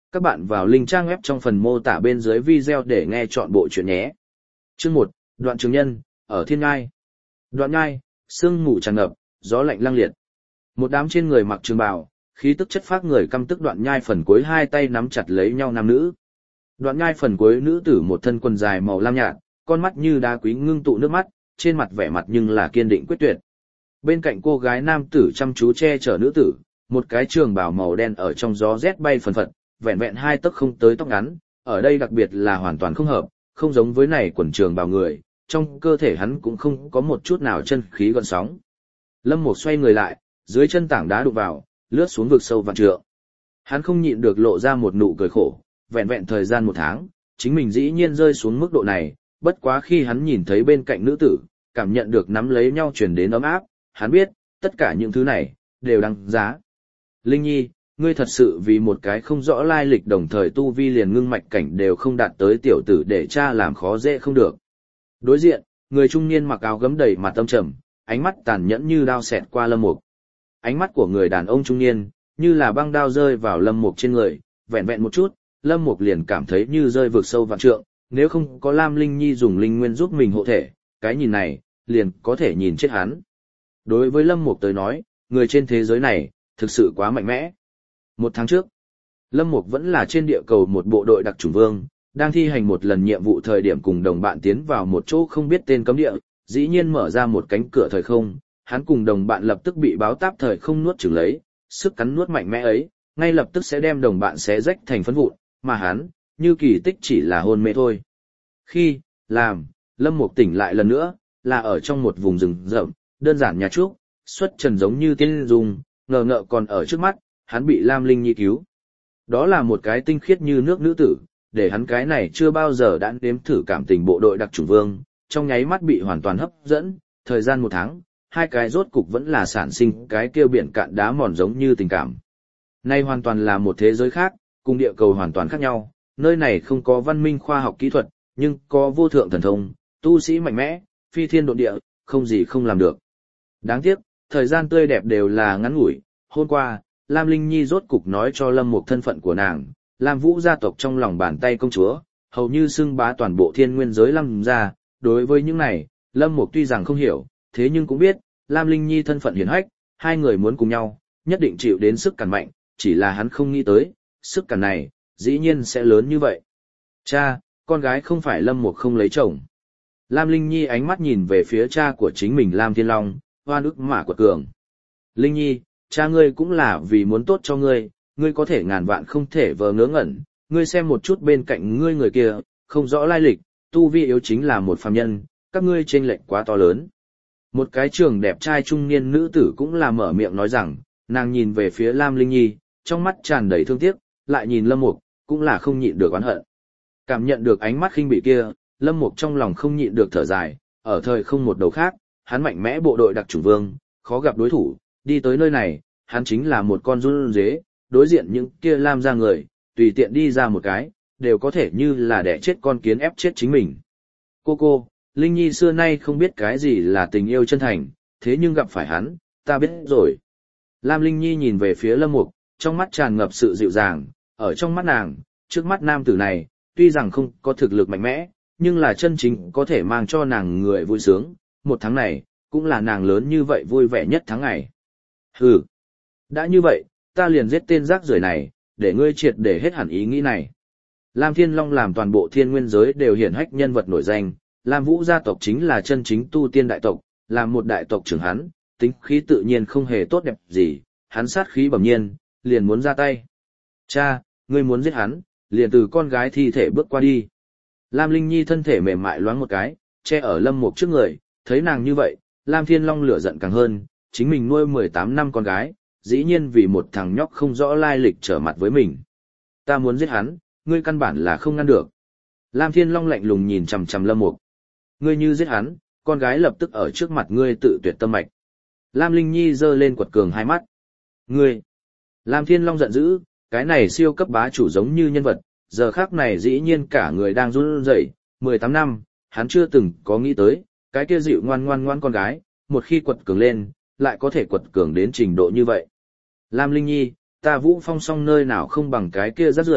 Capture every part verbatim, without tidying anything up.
Các bạn vào link trang web trong phần mô tả bên dưới video để nghe chọn bộ chuyện nhé. Chương một, Đoạn Trường Nhân, ở Thiên Ngai. Đoạn Ngai, sương mù tràn ngập, gió lạnh lăng liệt. Một đám trên người mặc trường bào, khí tức chất phác người căm tức Đoạn Nhai phần cuối hai tay nắm chặt lấy nhau nam nữ. Đoạn Nhai phần cuối nữ tử một thân quần dài màu lam nhạt, con mắt như đá quý ngưng tụ nước mắt, trên mặt vẻ mặt nhưng là kiên định quyết tuyệt. Bên cạnh cô gái nam tử chăm chú che chở nữ tử, một cái trường bào màu đen ở trong gió rét bay phần phật, vẹn vẹn hai tấc không tới tóc ngắn, ở đây đặc biệt là hoàn toàn không hợp, không giống với này quần trường bào người, trong cơ thể hắn cũng không có một chút nào chân khí gợn sóng. Lâm Mục xoay người lại, dưới chân tảng đá đụng vào, lướt xuống vực sâu vạn trượng. Hắn không nhịn được lộ ra một nụ cười khổ, vẹn vẹn thời gian một tháng, chính mình dĩ nhiên rơi xuống mức độ này, bất quá khi hắn nhìn thấy bên cạnh nữ tử, cảm nhận được nắm lấy nhau truyền đến ấm áp, hắn biết, tất cả những thứ này, đều đáng giá. Linh Nhi, ngươi thật sự vì một cái không rõ lai lịch đồng thời tu vi liền ngưng mạch cảnh đều không đạt tới tiểu tử để cha làm khó dễ không được. Đối diện, người trung niên mặc áo gấm đầy mặt tâm trầm, ánh mắt tàn nhẫn như đao xẹt qua Lâm Mục. Ánh mắt của người đàn ông trung niên, như là băng đao rơi vào Lâm Mục trên người, vẹn vẹn một chút, Lâm Mục liền cảm thấy như rơi vực sâu vạn trượng, nếu không có Lam Linh Nhi dùng linh nguyên giúp mình hộ thể, cái nhìn này, liền có thể nhìn chết hắn. Đối với Lâm Mục tới nói, người trên thế giới này, thực sự quá mạnh mẽ. Một tháng trước, Lâm Mục vẫn là trên địa cầu một bộ đội đặc chủng vương, đang thi hành một lần nhiệm vụ thời điểm cùng đồng bạn tiến vào một chỗ không biết tên cấm địa, dĩ nhiên mở ra một cánh cửa thời không, hắn cùng đồng bạn lập tức bị báo táp thời không nuốt chửng lấy, sức cắn nuốt mạnh mẽ ấy, ngay lập tức sẽ đem đồng bạn xé rách thành phấn vụn, mà hắn, như kỳ tích chỉ là hôn mê thôi. Khi, làm, Lâm Mục tỉnh lại lần nữa, là ở trong một vùng rừng rậm, đơn giản nhà trúc, xuất trần giống như tiên dung, ngờ ngợ còn ở trước mắt, hắn bị Lam Linh Nhi cứu. Đó là một cái tinh khiết như nước nữ tử, để hắn cái này chưa bao giờ đã nếm thử cảm tình bộ đội đặc chủng vương, trong nháy mắt bị hoàn toàn hấp dẫn, thời gian một tháng, hai cái rốt cục vẫn là sản sinh cái kêu biển cạn đá mòn giống như tình cảm. Nay hoàn toàn là một thế giới khác, cùng địa cầu hoàn toàn khác nhau, nơi này không có văn minh khoa học kỹ thuật, nhưng có vô thượng thần thông, tu sĩ mạnh mẽ, phi thiên độ địa, không gì không làm được. Đáng tiếc, thời gian tươi đẹp đều là ngắn ngủi, hôm qua, Lam Linh Nhi rốt cục nói cho Lâm Mục thân phận của nàng, Lam Vũ gia tộc trong lòng bàn tay công chúa, hầu như xưng bá toàn bộ thiên nguyên giới Lâm gia. Đối với những này, Lâm Mục tuy rằng không hiểu, thế nhưng cũng biết, Lam Linh Nhi thân phận hiển hách, hai người muốn cùng nhau, nhất định chịu đến sức cản mạnh, chỉ là hắn không nghĩ tới, sức cản này, dĩ nhiên sẽ lớn như vậy. Cha, con gái không phải Lâm Mục không lấy chồng. Lam Linh Nhi ánh mắt nhìn về phía cha của chính mình Lam Thiên Long, oan ức mà quật cường. Linh Nhi, cha ngươi cũng là vì muốn tốt cho ngươi, ngươi có thể ngàn vạn không thể vờ ngớ ngẩn, ngươi xem một chút bên cạnh ngươi người kia, không rõ lai lịch, tu vi yếu chính là một phàm nhân, các ngươi chênh lệch quá to lớn. Một cái trường đẹp trai trung niên nữ tử cũng là mở miệng nói rằng, nàng nhìn về phía Lam Linh Nhi, trong mắt tràn đầy thương tiếc, lại nhìn Lâm Mục, cũng là không nhịn được oán hận. Cảm nhận được ánh mắt khinh bỉ kia, Lâm Mục trong lòng không nhịn được thở dài, ở thời không một đầu khác, hắn mạnh mẽ bộ đội đặc chủng vương, khó gặp đối thủ, đi tới nơi này, hắn chính là một con run dế, đối diện những kia Lam ra người, tùy tiện đi ra một cái, đều có thể như là đẻ chết con kiến ép chết chính mình. Cô cô, Linh Nhi xưa nay không biết cái gì là tình yêu chân thành, thế nhưng gặp phải hắn, ta biết rồi. Lam Linh Nhi nhìn về phía Lâm Mục, trong mắt tràn ngập sự dịu dàng, ở trong mắt nàng, trước mắt nam tử này, tuy rằng không có thực lực mạnh mẽ, nhưng là chân chính có thể mang cho nàng người vui sướng, một tháng này, cũng là nàng lớn như vậy vui vẻ nhất tháng ngày. Hừ, đã như vậy, ta liền giết tên rác rưởi này, để ngươi triệt để hết hẳn ý nghĩ này. Lam Thiên Long làm toàn bộ thiên nguyên giới đều hiển hách nhân vật nổi danh, Lam Vũ gia tộc chính là chân chính tu tiên đại tộc, làm một đại tộc trưởng hắn, tính khí tự nhiên không hề tốt đẹp gì, hắn sát khí bẩm nhiên, liền muốn ra tay. Cha, ngươi muốn giết hắn, liền từ con gái thi thể bước qua đi. Lam Linh Nhi thân thể mềm mại loáng một cái, che ở Lâm Mục trước người, thấy nàng như vậy, Lam Thiên Long lửa giận càng hơn, chính mình nuôi mười tám năm con gái, dĩ nhiên vì một thằng nhóc không rõ lai lịch trở mặt với mình. Ta muốn giết hắn, ngươi căn bản là không ngăn được. Lam Thiên Long lạnh lùng nhìn chằm chằm Lâm Mục. Ngươi như giết hắn, con gái lập tức ở trước mặt ngươi tự tuyệt tâm mạch. Lam Linh Nhi giơ lên quật cường hai mắt. Ngươi! Lam Thiên Long giận dữ, cái này siêu cấp bá chủ giống như nhân vật, giờ khác này dĩ nhiên cả người đang run rẩy, mười tám năm, hắn chưa từng có nghĩ tới, cái kia dịu ngoan ngoan ngoan con gái, một khi quật cường lên, lại có thể quật cường đến trình độ như vậy. Lam Linh Nhi, ta Vũ Phong song nơi nào không bằng cái kia rác rưởi,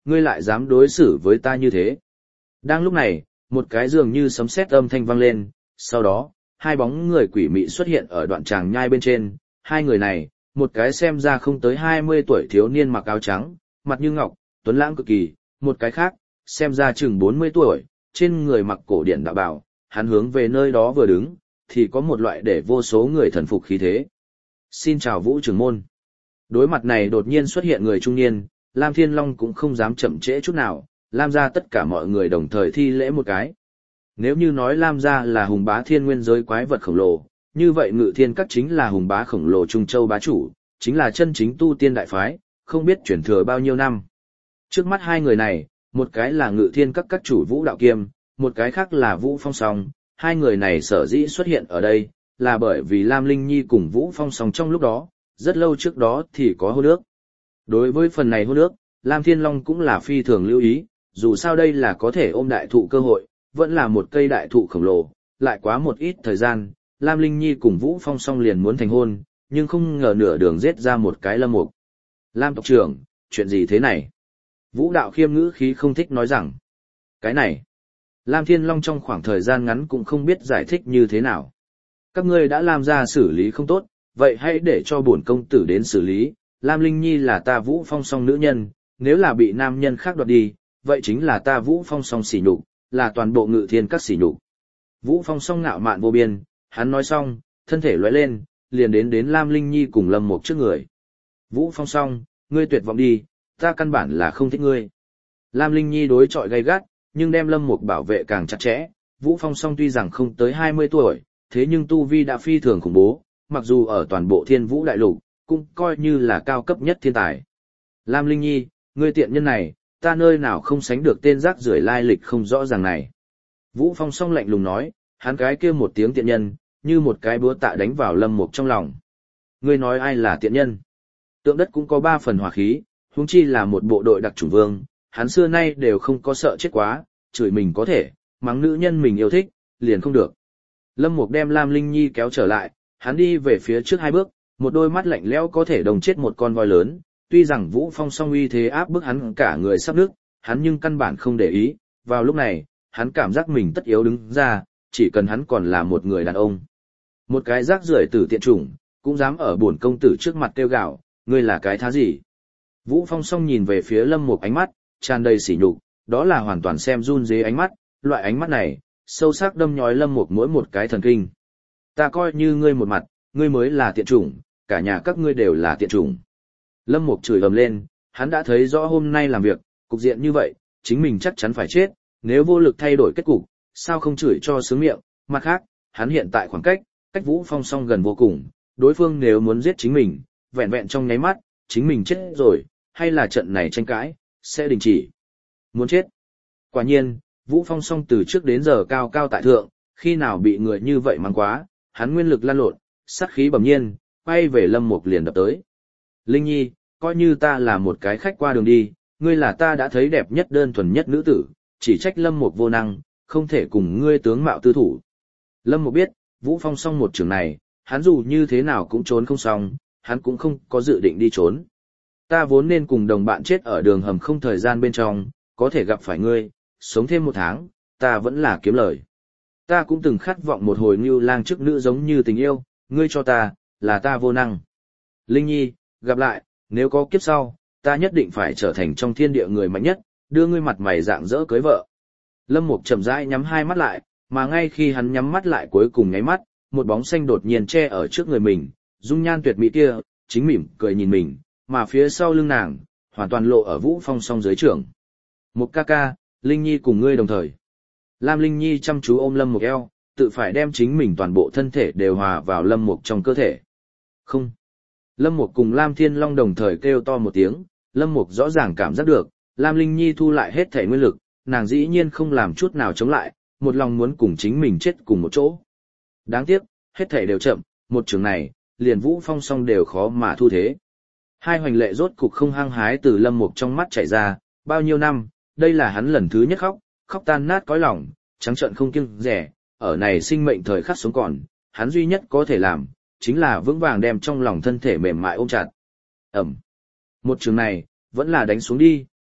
ngươi lại dám đối xử với ta như thế. Đang lúc này, một cái dường như sấm sét âm thanh vang lên, sau đó, hai bóng người quỷ mị xuất hiện ở đoạn tràng nhai bên trên, hai người này, một cái xem ra không tới hai mươi tuổi thiếu niên mặc áo trắng, mặt như ngọc, tuấn lãng cực kỳ, một cái khác, xem ra chừng bốn mươi tuổi, trên người mặc cổ điển đạo bào, hắn hướng về nơi đó vừa đứng, thì có một loại để vô số người thần phục khí thế. Xin chào Vũ trưởng môn. Đối mặt này đột nhiên xuất hiện người trung niên, Lam Thiên Long cũng không dám chậm trễ chút nào, Lam gia tất cả mọi người đồng thời thi lễ một cái. Nếu như nói Lam gia là hùng bá thiên nguyên giới quái vật khổng lồ, như vậy Ngự Thiên Các chính là hùng bá khổng lồ Trung Châu bá chủ, chính là chân chính tu tiên đại phái, không biết chuyển thừa bao nhiêu năm. Trước mắt hai người này, một cái là Ngự Thiên Các các chủ Vũ Đạo Kiêm, một cái khác là Vũ Phong Song, hai người này sở dĩ xuất hiện ở đây, là bởi vì Lam Linh Nhi cùng Vũ Phong Song trong lúc đó, rất lâu trước đó thì có hôn ước. Đối với phần này hôn ước, Lam Thiên Long cũng là phi thường lưu ý, dù sao đây là có thể ôm đại thụ cơ hội, vẫn là một cây đại thụ khổng lồ, lại quá một ít thời gian, Lam Linh Nhi cùng Vũ Phong Song liền muốn thành hôn, nhưng không ngờ nửa đường giết ra một cái Lâm Mục. Lam tộc trưởng, chuyện gì thế này? Vũ Đạo Khiêm ngữ khí không thích nói rằng, cái này, Lam Thiên Long trong khoảng thời gian ngắn cũng không biết giải thích như thế nào. Các ngươi đã làm ra xử lý không tốt, vậy hãy để cho bổn công tử đến xử lý, Lam Linh Nhi là ta Vũ Phong Song nữ nhân, nếu là bị nam nhân khác đoạt đi, vậy chính là ta Vũ Phong Song sỉ nhục, là toàn bộ Ngự Thiên Các sỉ nhục. Vũ Phong Song ngạo mạn vô biên, hắn nói xong, thân thể lóe lên, liền đến đến Lam Linh Nhi cùng Lâm Mục trước người. Vũ Phong Song, ngươi tuyệt vọng đi, ta căn bản là không thích ngươi. Lam Linh Nhi đối chọi gay gắt, nhưng đem Lâm Mục bảo vệ càng chặt chẽ. Vũ Phong Song tuy rằng không tới hai mươi tuổi, thế nhưng tu vi đã phi thường khủng bố, mặc dù ở toàn bộ Thiên Vũ đại lục, cũng coi như là cao cấp nhất thiên tài. Lam Linh Nhi, ngươi tiện nhân này, ta nơi nào không sánh được tên rác rưởi lai lịch không rõ ràng này. Vũ Phong Song lạnh lùng nói, hắn cái kia một tiếng tiện nhân, như một cái búa tạ đánh vào Lâm Mục trong lòng. Ngươi nói ai là tiện nhân? Tượng đất cũng có ba phần hỏa khí, huống chi là một bộ đội đặc chủng vương, hắn xưa nay đều không có sợ chết quá, chửi mình có thể, mắng nữ nhân mình yêu thích, liền không được. Lâm Mục đem Lam Linh Nhi kéo trở lại, hắn đi về phía trước hai bước, một đôi mắt lạnh lẽo có thể đồng chết một con voi lớn, tuy rằng Vũ Phong Song uy thế áp bức hắn cả người sắp nứt, hắn nhưng căn bản không để ý, vào lúc này, hắn cảm giác mình tất yếu đứng ra, chỉ cần hắn còn là một người đàn ông. Một cái rác rưởi tử tiện chủng, cũng dám ở bổn công tử trước mặt kêu gào, ngươi là cái thá gì? Vũ Phong Song nhìn về phía Lâm Mục ánh mắt, tràn đầy sỉ nhục, đó là hoàn toàn xem run rế ánh mắt, loại ánh mắt này, sâu sắc đâm nhói Lâm Mục mỗi một cái thần kinh. Ta coi như ngươi một mặt, ngươi mới là tiện chủng, cả nhà các ngươi đều là tiện chủng. Lâm Mục chửi ầm lên, hắn đã thấy rõ hôm nay làm việc, cục diện như vậy, chính mình chắc chắn phải chết, nếu vô lực thay đổi kết cục, sao không chửi cho sướng miệng, mặt khác, hắn hiện tại khoảng cách, cách Vũ Phong Song gần vô cùng, đối phương nếu muốn giết chính mình, vẹn vẹn trong nháy mắt, chính mình chết rồi, hay là trận này tranh cãi, sẽ đình chỉ. Muốn chết. Quả nhiên, Vũ Phong Song từ trước đến giờ cao cao tại thượng, khi nào bị người như vậy mắng quá, hắn nguyên lực lan lộn, sát khí bẩm nhiên, quay về Lâm Mục liền đập tới. Linh Nhi, coi như ta là một cái khách qua đường đi, ngươi là ta đã thấy đẹp nhất đơn thuần nhất nữ tử, chỉ trách Lâm Mục vô năng, không thể cùng ngươi tướng mạo tư thủ. Lâm Mục biết, Vũ Phong Song một trường này, hắn dù như thế nào cũng trốn không xong, hắn cũng không có dự định đi trốn. Ta vốn nên cùng đồng bạn chết ở đường hầm không thời gian bên trong, có thể gặp phải ngươi, sống thêm một tháng, ta vẫn là kiếm lời. Ta cũng từng khát vọng một hồi như lang chức nữ giống như tình yêu, ngươi cho ta, là ta vô năng. Linh Nhi, gặp lại, nếu có kiếp sau, ta nhất định phải trở thành trong thiên địa người mạnh nhất, đưa ngươi mặt mày rạng rỡ cưới vợ. Lâm Mục chậm rãi nhắm hai mắt lại, mà ngay khi hắn nhắm mắt lại cuối cùng nháy mắt, một bóng xanh đột nhiên che ở trước người mình, dung nhan tuyệt mỹ kia, chính mỉm cười nhìn mình, mà phía sau lưng nàng, hoàn toàn lộ ở Vũ Phong Song dưới trưởng. Một ca ca, Linh Nhi cùng ngươi đồng thời. Lam Linh Nhi chăm chú ôm Lâm Mục eo, tự phải đem chính mình toàn bộ thân thể đều hòa vào Lâm Mục trong cơ thể. Không. Lâm Mục cùng Lam Thiên Long đồng thời kêu to một tiếng, Lâm Mục rõ ràng cảm giác được, Lam Linh Nhi thu lại hết thể nguyên lực, nàng dĩ nhiên không làm chút nào chống lại, một lòng muốn cùng chính mình chết cùng một chỗ. Đáng tiếc, hết thể đều chậm, một trường này, liền Vũ Phong Song đều khó mà thu thế. Hai hoành lệ rốt cục không hăng hái từ Lâm Mục trong mắt chảy ra, bao nhiêu năm, đây là hắn lần thứ nhất khóc, khóc tan nát cõi lòng, trắng trợn không kiêng dè, ở này sinh mệnh thời khắc sống còn, hắn duy nhất có thể làm, chính là vững vàng đem trong lòng thân thể mềm mại ôm chặt. Ẩm. Một trường này, vẫn là đánh xuống đi,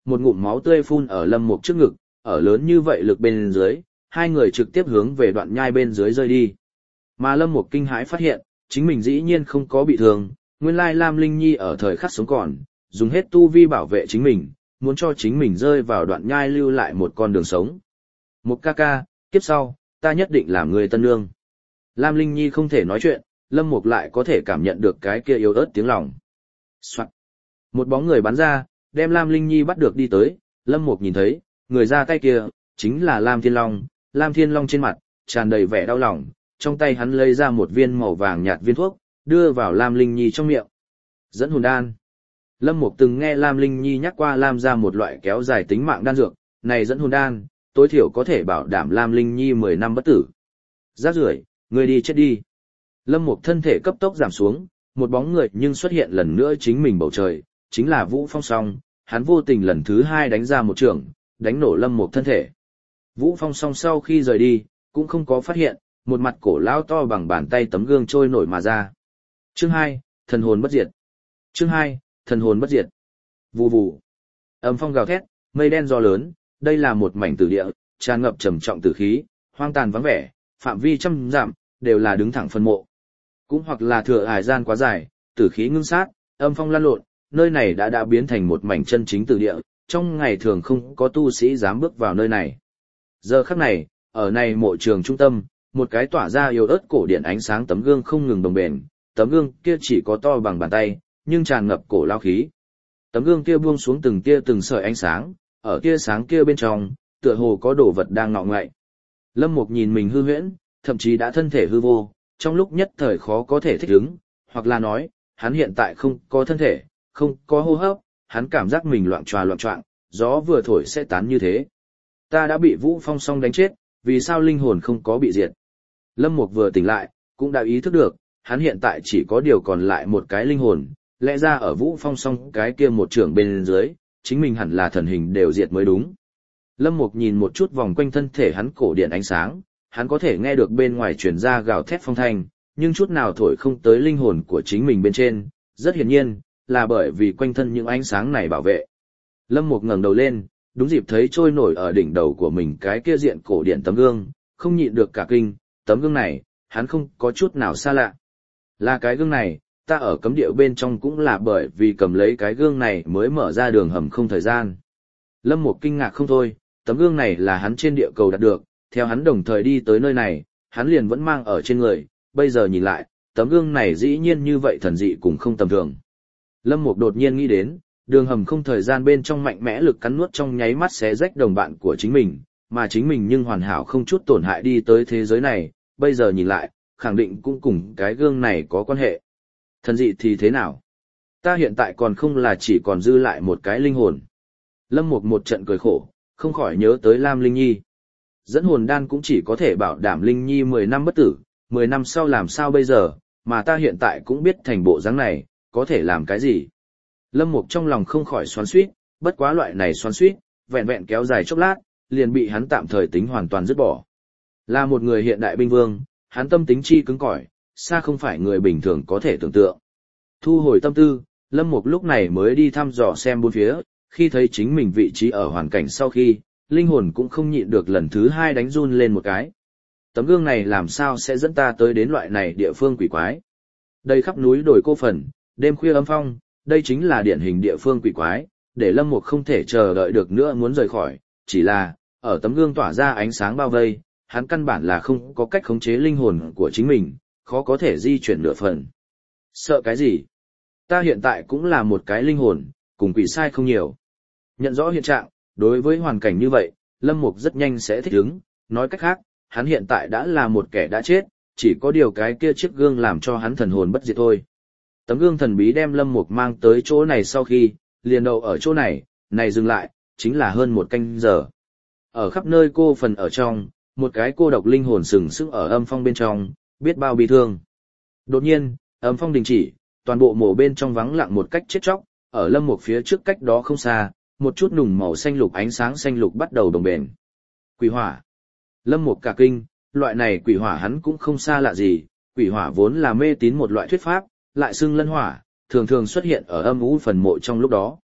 một ngụm máu tươi phun ở Lâm Mục trước ngực, ở lớn như vậy lực bên dưới, hai người trực tiếp hướng về đoạn nhai bên dưới rơi đi. Mà Lâm Mục kinh hãi phát hiện, chính mình dĩ nhiên không có bị thương, nguyên lai Lam Linh Nhi ở thời khắc sống còn, dùng hết tu vi bảo vệ chính mình, muốn cho chính mình rơi vào đoạn nhai lưu lại một con đường sống. Một ca ca, kiếp sau, ta nhất định làm người tân nương. Lam Linh Nhi không thể nói chuyện, Lâm Mục lại có thể cảm nhận được cái kia yếu ớt tiếng lòng. Soạn. Một bóng người bắn ra, đem Lam Linh Nhi bắt được đi tới, Lâm Mục nhìn thấy, người ra tay kia, chính là Lam Thiên Long. Lam Thiên Long trên mặt, tràn đầy vẻ đau lòng, trong tay hắn lấy ra một viên màu vàng nhạt viên thuốc, đưa vào Lam Linh Nhi trong miệng. Dẫn hồn đan. Lâm Mục từng nghe Lam Linh Nhi nhắc qua Lam ra một loại kéo dài tính mạng đan dược, này dẫn hồn đan, tối thiểu có thể bảo đảm Lam Linh Nhi mười năm bất tử. Rác rưởi, người đi chết đi. Lâm Mục thân thể cấp tốc giảm xuống, một bóng người nhưng xuất hiện lần nữa chính mình bầu trời, chính là Vũ Phong Song, hắn vô tình lần thứ hai đánh ra một trường, đánh nổ Lâm Mục thân thể. Vũ Phong Song sau khi rời đi, cũng không có phát hiện, một mặt cổ lão to bằng bàn tay tấm gương trôi nổi mà ra. Chương hai, thần hồn bất diệt. Chương hai, thần hồn bất diệt. Vù vù. Âm phong gào thét, mây đen gió lớn, đây là một mảnh tử địa, tràn ngập trầm trọng tử khí, hoang tàn vắng vẻ, phạm vi trăm dặm đều là đứng thẳng phân mộ. Cũng hoặc là thừa hải gian quá dài, tử khí ngưng sát, âm phong lan lộn, nơi này đã đã biến thành một mảnh chân chính tử địa, trong ngày thường không có tu sĩ dám bước vào nơi này. Giờ khắc này, ở này mộ trường trung tâm, một cái tỏa ra yếu ớt cổ điện ánh sáng tấm gương không ngừng đồng bền, tấm gương kia chỉ có to bằng bàn tay, nhưng tràn ngập cổ lao khí. Tấm gương kia buông xuống từng tia từng sợi ánh sáng, ở tia sáng kia bên trong, tựa hồ có đồ vật đang ngọ ngậy. Lâm Mục nhìn mình hư huyễn, thậm chí đã thân thể hư vô, trong lúc nhất thời khó có thể thích ứng, hoặc là nói, hắn hiện tại không có thân thể, không có hô hấp, hắn cảm giác mình loạn tròa loạn choạng, gió vừa thổi sẽ tán như thế. Ta đã bị Vũ Phong Song đánh chết, vì sao linh hồn không có bị diệt? Lâm Mục vừa tỉnh lại, cũng đã ý thức được, hắn hiện tại chỉ có điều còn lại một cái linh hồn, lẽ ra ở Vũ Phong Song cái kia một trưởng bên dưới, chính mình hẳn là thần hình đều diệt mới đúng. Lâm Mục nhìn một chút vòng quanh thân thể hắn cổ điện ánh sáng, hắn có thể nghe được bên ngoài truyền ra gào thét phong thanh, nhưng chút nào thổi không tới linh hồn của chính mình bên trên, rất hiển nhiên, là bởi vì quanh thân những ánh sáng này bảo vệ. Lâm Mục ngẩng đầu lên, đúng dịp thấy trôi nổi ở đỉnh đầu của mình cái kia diện cổ điện tấm gương, không nhịn được cả kinh, tấm gương này, hắn không có chút nào xa lạ. Là cái gương này, ta ở cấm địa bên trong cũng là bởi vì cầm lấy cái gương này mới mở ra đường hầm không thời gian. Lâm Mục kinh ngạc không thôi, tấm gương này là hắn trên địa cầu đạt được, theo hắn đồng thời đi tới nơi này, hắn liền vẫn mang ở trên người, bây giờ nhìn lại, tấm gương này dĩ nhiên như vậy thần dị cũng không tầm thường. Lâm Mục đột nhiên nghĩ đến, đường hầm không thời gian bên trong mạnh mẽ lực cắn nuốt trong nháy mắt xé rách đồng bạn của chính mình, mà chính mình nhưng hoàn hảo không chút tổn hại đi tới thế giới này, bây giờ nhìn lại, khẳng định cũng cùng cái gương này có quan hệ. Thần dị thì thế nào? Ta hiện tại còn không là chỉ còn dư lại một cái linh hồn. Lâm Mục một trận cười khổ, không khỏi nhớ tới Lam Linh Nhi. Dẫn hồn đan cũng chỉ có thể bảo đảm Linh Nhi mười năm bất tử, mười năm sau làm sao bây giờ, mà ta hiện tại cũng biết thành bộ dáng này, có thể làm cái gì. Lâm Mục trong lòng không khỏi xoắn xuýt, bất quá loại này xoắn xuýt, vẹn vẹn kéo dài chốc lát, liền bị hắn tạm thời tính hoàn toàn dứt bỏ. Là một người hiện đại binh vương, hắn tâm tính chi cứng cỏi, xa không phải người bình thường có thể tưởng tượng. Thu hồi tâm tư, Lâm Mục lúc này mới đi thăm dò xem bốn phía, khi thấy chính mình vị trí ở hoàn cảnh sau khi, linh hồn cũng không nhịn được lần thứ hai đánh run lên một cái. Tấm gương này làm sao sẽ dẫn ta tới đến loại này địa phương quỷ quái? Đây khắp núi đồi cô phần, đêm khuya âm phong, đây chính là điển hình địa phương quỷ quái, để Lâm Mục không thể chờ đợi được nữa muốn rời khỏi, chỉ là, ở tấm gương tỏa ra ánh sáng bao vây, hắn căn bản là không có cách khống chế linh hồn của chính mình, khó có thể di chuyển nửa phần. Sợ cái gì? Ta hiện tại cũng là một cái linh hồn, cùng quỷ sai không nhiều. Nhận rõ hiện trạng, đối với hoàn cảnh như vậy, Lâm Mục rất nhanh sẽ thích ứng, nói cách khác, hắn hiện tại đã là một kẻ đã chết, chỉ có điều cái kia chiếc gương làm cho hắn thần hồn bất diệt thôi. Tấm gương thần bí đem Lâm Mục mang tới chỗ này sau khi, liền đậu ở chỗ này, này dừng lại, chính là hơn một canh giờ. Ở khắp nơi cô phần ở trong, một cái cô độc linh hồn sừng sững ở âm phong bên trong, biết bao bi thương. Đột nhiên, âm phong đình chỉ, toàn bộ mồ bên trong vắng lặng một cách chết chóc, ở Lâm Mục phía trước cách đó không xa, một chút nùng màu xanh lục ánh sáng xanh lục bắt đầu đồng bền. Quỷ hỏa. Lâm Mục cả kinh, loại này quỷ hỏa hắn cũng không xa lạ gì, quỷ hỏa vốn là mê tín một loại thuyết pháp, lại xưng lân hỏa, thường thường xuất hiện ở âm u phần mộ trong lúc đó.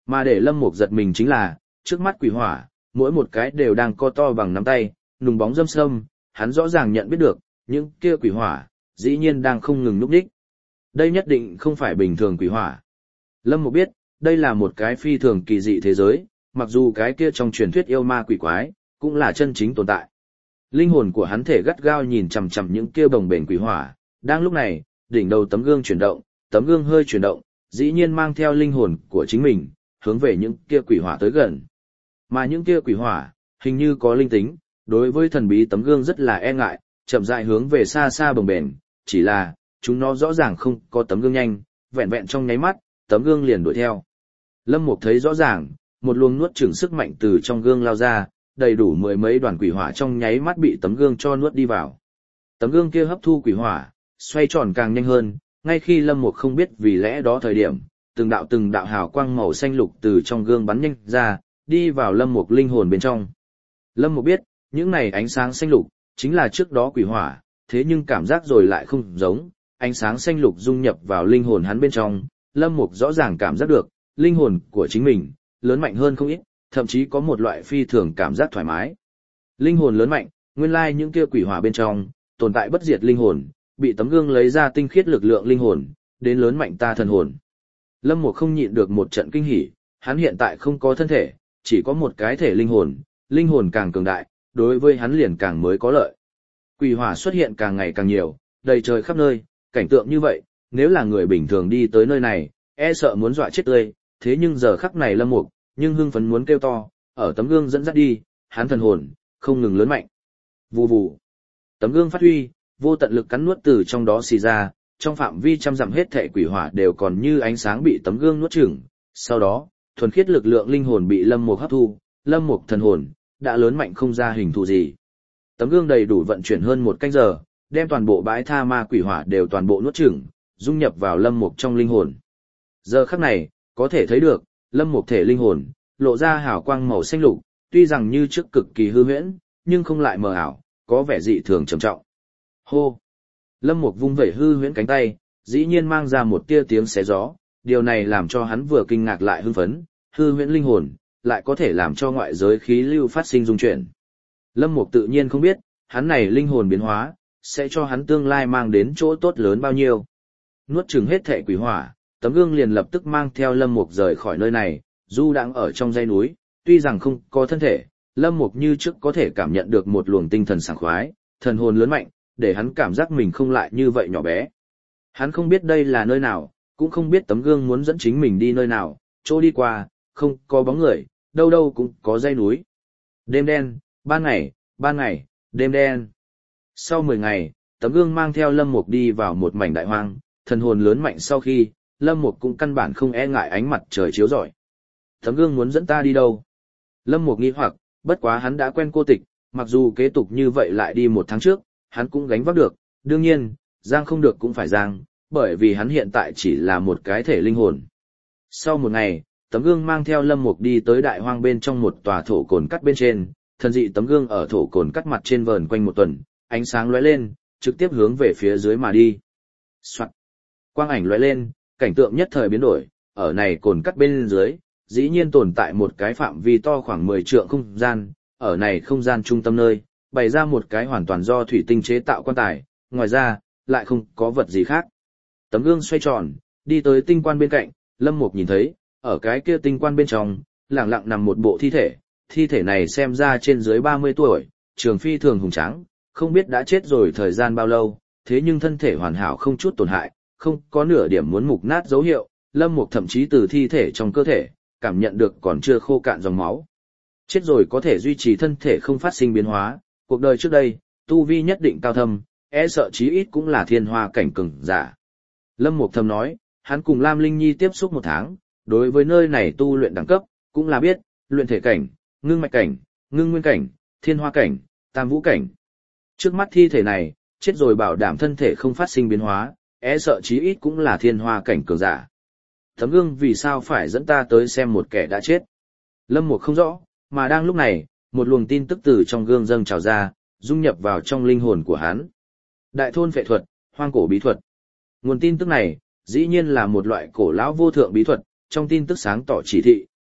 Mà để Lâm Mục giật mình chính là, trước mắt quỷ hỏa, mỗi một cái đều đang co to bằng nắm tay, nùng bóng râm sâm, hắn rõ ràng nhận biết được, những kia quỷ hỏa, dĩ nhiên đang không ngừng núp đích. Đây nhất định không phải bình thường quỷ hỏa. Lâm Mục biết, đây là một cái phi thường kỳ dị thế giới, mặc dù cái kia trong truyền thuyết yêu ma quỷ quái, cũng là chân chính tồn tại. Linh hồn của hắn thể gắt gao nhìn chằm chằm những kia bồng bềnh quỷ hỏa, đang lúc này, đỉnh đầu tấm gương chuyển động, tấm gương hơi chuyển động, dĩ nhiên mang theo linh hồn của chính mình, hướng về những kia quỷ hỏa tới gần. Mà những kia quỷ hỏa, hình như có linh tính, đối với thần bí tấm gương rất là e ngại, chậm rãi hướng về xa xa bồng bềnh, chỉ là, chúng nó rõ ràng không có tấm gương nhanh, vẹn vẹn trong nháy mắt, tấm gương liền đuổi theo. Lâm Mục thấy rõ ràng, một luồng nuốt chửng sức mạnh từ trong gương lao ra, đầy đủ mười mấy đoàn quỷ hỏa trong nháy mắt bị tấm gương cho nuốt đi vào. Tấm gương kia hấp thu quỷ hỏa, xoay tròn càng nhanh hơn, ngay khi Lâm Mục không biết vì lẽ đó thời điểm, từng đạo từng đạo hào quang màu xanh lục từ trong gương bắn nhanh ra, đi vào Lâm Mục linh hồn bên trong. Lâm Mục biết, những này ánh sáng xanh lục, chính là trước đó quỷ hỏa, thế nhưng cảm giác rồi lại không giống, ánh sáng xanh lục dung nhập vào linh hồn hắn bên trong, Lâm Mục rõ ràng cảm giác được, linh hồn của chính mình, lớn mạnh hơn không ít, thậm chí có một loại phi thường cảm giác thoải mái. Linh hồn lớn mạnh, nguyên lai những kia quỷ hỏa bên trong, tồn tại bất diệt linh hồn, bị tấm gương lấy ra tinh khiết lực lượng linh hồn, đến lớn mạnh ta thần hồn. Lâm Mục không nhịn được một trận kinh hỉ, hắn hiện tại không có thân thể, chỉ có một cái thể linh hồn, linh hồn càng cường đại, đối với hắn liền càng mới có lợi. Quỷ hỏa xuất hiện càng ngày càng nhiều, đầy trời khắp nơi, cảnh tượng như vậy, nếu là người bình thường đi tới nơi này, e sợ muốn dọa chết tươi, thế nhưng giờ khắc này Lâm Mục, nhưng hưng phấn muốn kêu to, ở tấm gương dẫn dắt đi, hắn thần hồn không ngừng lớn mạnh. Vù vù. Tấm gương phát huy, vô tận lực cắn nuốt từ trong đó xì ra, trong phạm vi trăm dặm hết thảy quỷ hỏa đều còn như ánh sáng bị tấm gương nuốt chửng. Sau đó, thuần khiết lực lượng linh hồn bị Lâm Mục hấp thu, Lâm Mục thần hồn đã lớn mạnh không ra hình thù gì. Tấm gương đầy đủ vận chuyển hơn một canh giờ, đem toàn bộ bãi tha ma quỷ hỏa đều toàn bộ nuốt chửng, dung nhập vào Lâm Mục trong linh hồn. Giờ khắc này, có thể thấy được, Lâm Mục thể linh hồn lộ ra hào quang màu xanh lục, tuy rằng như trước cực kỳ hư huyễn, nhưng không lại mờ ảo, có vẻ dị thường trầm trọng. Hô! Lâm Mục vung vẩy hư huyễn cánh tay, dĩ nhiên mang ra một tia tiếng xé gió, điều này làm cho hắn vừa kinh ngạc lại hưng phấn, hư huyễn linh hồn lại có thể làm cho ngoại giới khí lưu phát sinh dung chuyển. Lâm Mục tự nhiên không biết, hắn này linh hồn biến hóa sẽ cho hắn tương lai mang đến chỗ tốt lớn bao nhiêu. Nuốt chửng hết thệ quỷ hỏa, tấm gương liền lập tức mang theo Lâm Mục rời khỏi nơi này, du đãng ở trong dãy núi, tuy rằng không có thân thể, Lâm Mục như trước có thể cảm nhận được một luồng tinh thần sảng khoái, thần hồn lớn mạnh, để hắn cảm giác mình không lại như vậy nhỏ bé. Hắn không biết đây là nơi nào, cũng không biết tấm gương muốn dẫn chính mình đi nơi nào, chỗ đi qua, không có bóng người, đâu đâu cũng có dãy núi. Đêm đen, ban ngày, ban ngày, đêm đen. Sau mười ngày, tấm gương mang theo Lâm Mục đi vào một mảnh đại hoang, thần hồn lớn mạnh sau khi, Lâm Mục cũng căn bản không e ngại ánh mặt trời chiếu rọi. Tấm gương muốn dẫn ta đi đâu? Lâm Mục nghi hoặc, bất quá hắn đã quen cô tịch, mặc dù kế tục như vậy lại đi một tháng trước, hắn cũng gánh vác được, đương nhiên, giang không được cũng phải giang, bởi vì hắn hiện tại chỉ là một cái thể linh hồn. Sau một ngày, tấm gương mang theo Lâm Mục đi tới đại hoang bên trong một tòa thổ cồn cắt bên trên, thần dị tấm gương ở thổ cồn cắt mặt trên vờn quanh một tuần, ánh sáng lóe lên, trực tiếp hướng về phía dưới mà đi. Soạt. Quang ảnh lóe lên, cảnh tượng nhất thời biến đổi, ở này cồn cắt bên dưới, dĩ nhiên tồn tại một cái phạm vi to khoảng mười trượng không gian, ở này không gian trung tâm nơi, bày ra một cái hoàn toàn do thủy tinh chế tạo quan tài, ngoài ra, lại không có vật gì khác. Tấm gương xoay tròn, đi tới tinh quan bên cạnh, Lâm Mục nhìn thấy, ở cái kia tinh quan bên trong, lặng lặng nằm một bộ thi thể, thi thể này xem ra trên dưới ba mươi tuổi, trường phi thường hùng tráng, không biết đã chết rồi thời gian bao lâu, thế nhưng thân thể hoàn hảo không chút tổn hại, không có nửa điểm muốn mục nát dấu hiệu, Lâm Mục thậm chí từ thi thể trong cơ thể, cảm nhận được còn chưa khô cạn dòng máu. Chết rồi có thể duy trì thân thể không phát sinh biến hóa, cuộc đời trước đây, tu vi nhất định cao thâm, e sợ chí ít cũng là thiên hoa cảnh cường giả. Lâm Mục thầm nói, hắn cùng Lam Linh Nhi tiếp xúc một tháng, đối với nơi này tu luyện đẳng cấp, cũng là biết, luyện thể cảnh, ngưng mạch cảnh, ngưng nguyên cảnh, thiên hoa cảnh, tam vũ cảnh. Trước mắt thi thể này, chết rồi bảo đảm thân thể không phát sinh biến hóa, e sợ chí ít cũng là thiên hoa cảnh cường giả. Tấm gương vì sao phải dẫn ta tới xem một kẻ đã chết? Lâm Mục không rõ, mà đang lúc này, một luồng tin tức từ trong gương dâng trào ra, dung nhập vào trong linh hồn của hắn. Đại thôn phệ thuật, hoang cổ bí thuật. Nguồn tin tức này, dĩ nhiên là một loại cổ lão vô thượng bí thuật, trong tin tức sáng tỏ chỉ thị,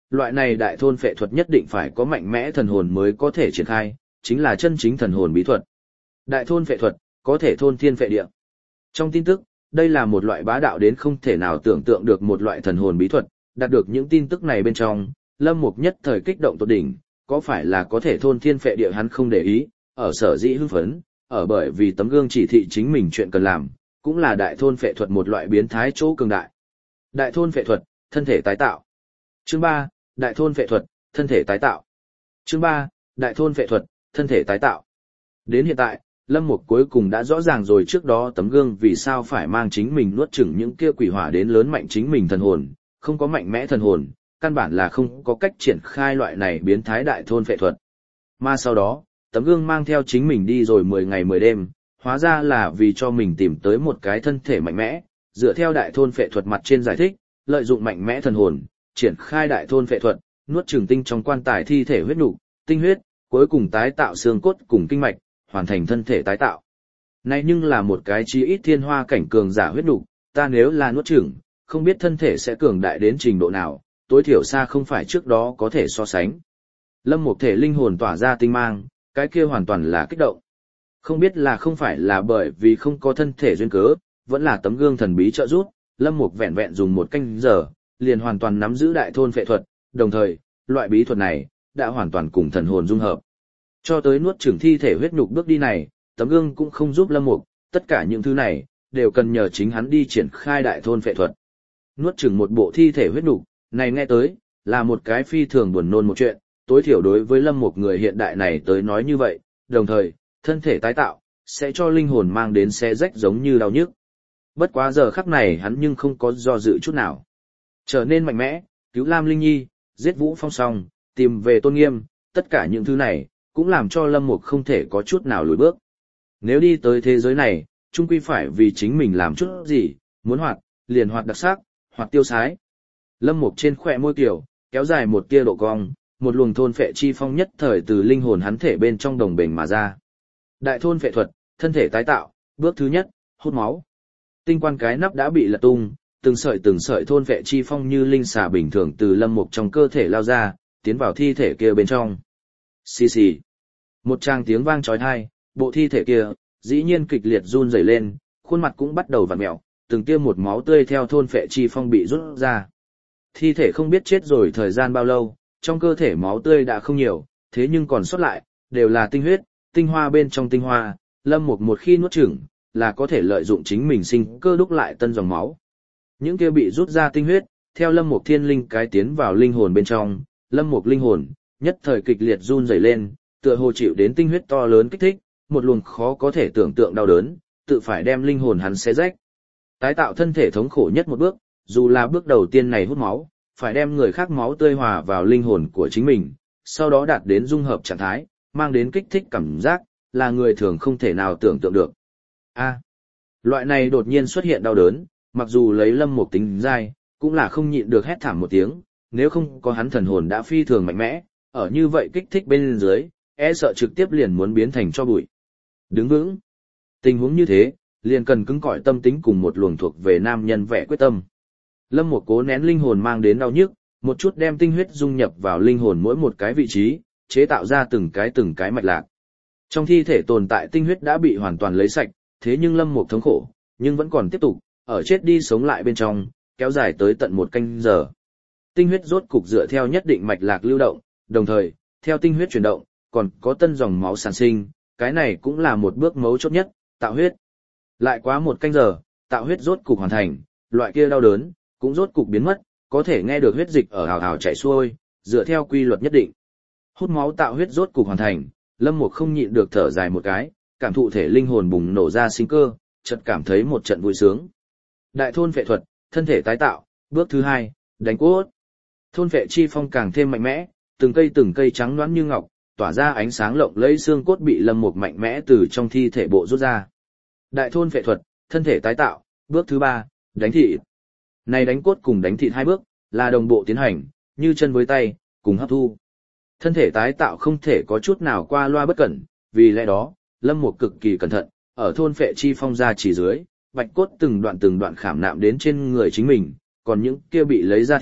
loại này đại thôn phệ thuật nhất định phải có mạnh mẽ thần hồn mới có thể triển khai, chính là chân chính thần hồn bí thuật. Đại thôn phệ thuật, có thể thôn thiên phệ địa. Trong tin tức, đây là một loại bá đạo đến không thể nào tưởng tượng được một loại thần hồn bí thuật, đạt được những tin tức này bên trong, Lâm Mục nhất thời kích động tột đỉnh, có phải là có thể thôn thiên phệ địa hắn không để ý, ở sở dĩ hưng phấn, ở bởi vì tấm gương chỉ thị chính mình chuyện cần làm, cũng là đại thôn phệ thuật một loại biến thái chỗ cường đại. Đại thôn phệ thuật, thân thể tái tạo. Chương ba, đại thôn phệ thuật, thân thể tái tạo. Chương ba, đại thôn phệ thuật, thân thể tái tạo. Đến hiện tại, Lâm Mục cuối cùng đã rõ ràng rồi trước đó tấm gương vì sao phải mang chính mình nuốt chửng những kia quỷ hỏa đến lớn mạnh chính mình thần hồn, không có mạnh mẽ thần hồn, căn bản là không có cách triển khai loại này biến thái đại thôn phệ thuật. Mà sau đó, tấm gương mang theo chính mình đi rồi mười ngày mười đêm, hóa ra là vì cho mình tìm tới một cái thân thể mạnh mẽ, dựa theo đại thôn phệ thuật mặt trên giải thích, lợi dụng mạnh mẽ thần hồn, triển khai đại thôn phệ thuật, nuốt chửng tinh trong quan tài thi thể huyết nục, tinh huyết, cuối cùng tái tạo xương cốt cùng kinh mạch, hoàn thành thân thể tái tạo. Này nhưng là một cái chí ít thiên hoa cảnh cường giả huyết nục, ta nếu là nuốt chửng, không biết thân thể sẽ cường đại đến trình độ nào, tối thiểu xa không phải trước đó có thể so sánh. Lâm Mục thể linh hồn tỏa ra tinh mang, cái kia hoàn toàn là kích động. Không biết là không phải là bởi vì không có thân thể duyên cớ, vẫn là tấm gương thần bí trợ giúp, Lâm Mục vẹn vẹn dùng một canh giờ, liền hoàn toàn nắm giữ đại thôn phệ thuật, đồng thời, loại bí thuật này đã hoàn toàn cùng thần hồn dung hợp. Cho tới nuốt chửng thi thể huyết nhục bước đi này, tấm gương cũng không giúp Lâm Mục, tất cả những thứ này đều cần nhờ chính hắn đi triển khai đại thôn phệ thuật. Nuốt chửng một bộ thi thể huyết nhục, này nghe tới là một cái phi thường buồn nôn một chuyện, tối thiểu đối với Lâm Mục người hiện đại này tới nói như vậy, đồng thời, thân thể tái tạo sẽ cho linh hồn mang đến xé rách giống như đau nhức. Bất quá giờ khắc này hắn nhưng không có do dự chút nào. Trở nên mạnh mẽ, cứu Lam Linh Nhi, giết Vũ Phong Song, tìm về tôn nghiêm, tất cả những thứ này cũng làm cho Lâm Mục không thể có chút nào lùi bước. Nếu đi tới thế giới này, chung quy phải vì chính mình làm chút gì, muốn hoạt, liền hoạt đặc sắc, hoạt tiêu sái. Lâm Mục trên khỏe môi kiểu, kéo dài một tia độ cong, một luồng thôn phệ chi phong nhất thời từ linh hồn hắn thể bên trong đồng bền mà ra. Đại thôn phệ thuật, thân thể tái tạo, bước thứ nhất, hút máu. Tinh quan cái nắp đã bị lật tung, từng sợi từng sợi thôn phệ chi phong như linh xà bình thường từ Lâm Mục trong cơ thể lao ra, tiến vào thi thể kia bên trong. Xì xì. Một tràng tiếng vang chói tai, bộ thi thể kia dĩ nhiên kịch liệt run rẩy lên, khuôn mặt cũng bắt đầu vặn mèo, từng tia một máu tươi theo thôn phệ chi phong bị rút ra. Thi thể không biết chết rồi thời gian bao lâu, trong cơ thể máu tươi đã không nhiều, thế nhưng còn sót lại đều là tinh huyết, tinh hoa bên trong tinh hoa, Lâm Mục một khi nuốt chửng, là có thể lợi dụng chính mình sinh cơ đúc lại tân dòng máu. Những kia bị rút ra tinh huyết, theo Lâm Mục thiên linh cái tiến vào linh hồn bên trong, Lâm Mục linh hồn nhất thời kịch liệt run rẩy lên, tựa hồ chịu đến tinh huyết to lớn kích thích, một luồng khó có thể tưởng tượng đau đớn, tự phải đem linh hồn hắn xé rách. Tái tạo thân thể thống khổ nhất một bước, dù là bước đầu tiên này hút máu, phải đem người khác máu tươi hòa vào linh hồn của chính mình, sau đó đạt đến dung hợp trạng thái, mang đến kích thích cảm giác, là người thường không thể nào tưởng tượng được. A, loại này đột nhiên xuất hiện đau đớn, mặc dù lấy Lâm Mục tính dai, cũng là không nhịn được hét thảm một tiếng, nếu không có hắn thần hồn đã phi thường mạnh mẽ, ở như vậy kích thích bên dưới, e sợ trực tiếp liền muốn biến thành cho bụi. Đứng vững. Tình huống như thế, liền cần cứng cỏi tâm tính cùng một luồng thuộc về nam nhân vẻ quyết tâm. Lâm Mục cố nén linh hồn mang đến đau nhức, một chút đem tinh huyết dung nhập vào linh hồn mỗi một cái vị trí, chế tạo ra từng cái từng cái mạch lạc. Trong thi thể tồn tại tinh huyết đã bị hoàn toàn lấy sạch, thế nhưng Lâm Mục thống khổ, nhưng vẫn còn tiếp tục, ở chết đi sống lại bên trong, kéo dài tới tận một canh giờ. Tinh huyết rốt cục dựa theo nhất định mạch lạc lưu động, đồng thời, theo tinh huyết chuyển động, còn có tân dòng máu sản sinh, cái này cũng là một bước mấu chốt nhất, tạo huyết. Lại quá một canh giờ, tạo huyết rốt cục hoàn thành, loại kia đau đớn cũng rốt cục biến mất, có thể nghe được huyết dịch ở hào hào chảy xuôi, dựa theo quy luật nhất định. Hút máu tạo huyết rốt cục hoàn thành, Lâm Mục không nhịn được thở dài một cái, cảm thụ thể linh hồn bùng nổ ra sinh cơ, chợt cảm thấy một trận vui sướng. Đại thôn phệ thuật, thân thể tái tạo, bước thứ hai, đánh cốt. Thôn phệ chi phong càng thêm mạnh mẽ, từng cây từng cây trắng nõn như ngọc, tỏa ra ánh sáng lộng lẫy, xương cốt bị Lâm Mục mạnh mẽ từ trong thi thể bộ rút ra. Đại thôn phệ thuật, thân thể tái tạo, bước thứ ba, đánh thịt. Này đánh cốt cùng đánh thịt hai bước, là đồng bộ tiến hành, như chân với tay, cùng hấp thu. Thân thể tái tạo không thể có chút nào qua loa bất cẩn, vì lẽ đó, Lâm Mục cực kỳ cẩn thận, ở thôn phệ chi phong ra chỉ dưới, bạch cốt từng đoạn từng đoạn khảm nạm đến trên người chính mình, còn những kia bị lấy ra thịt,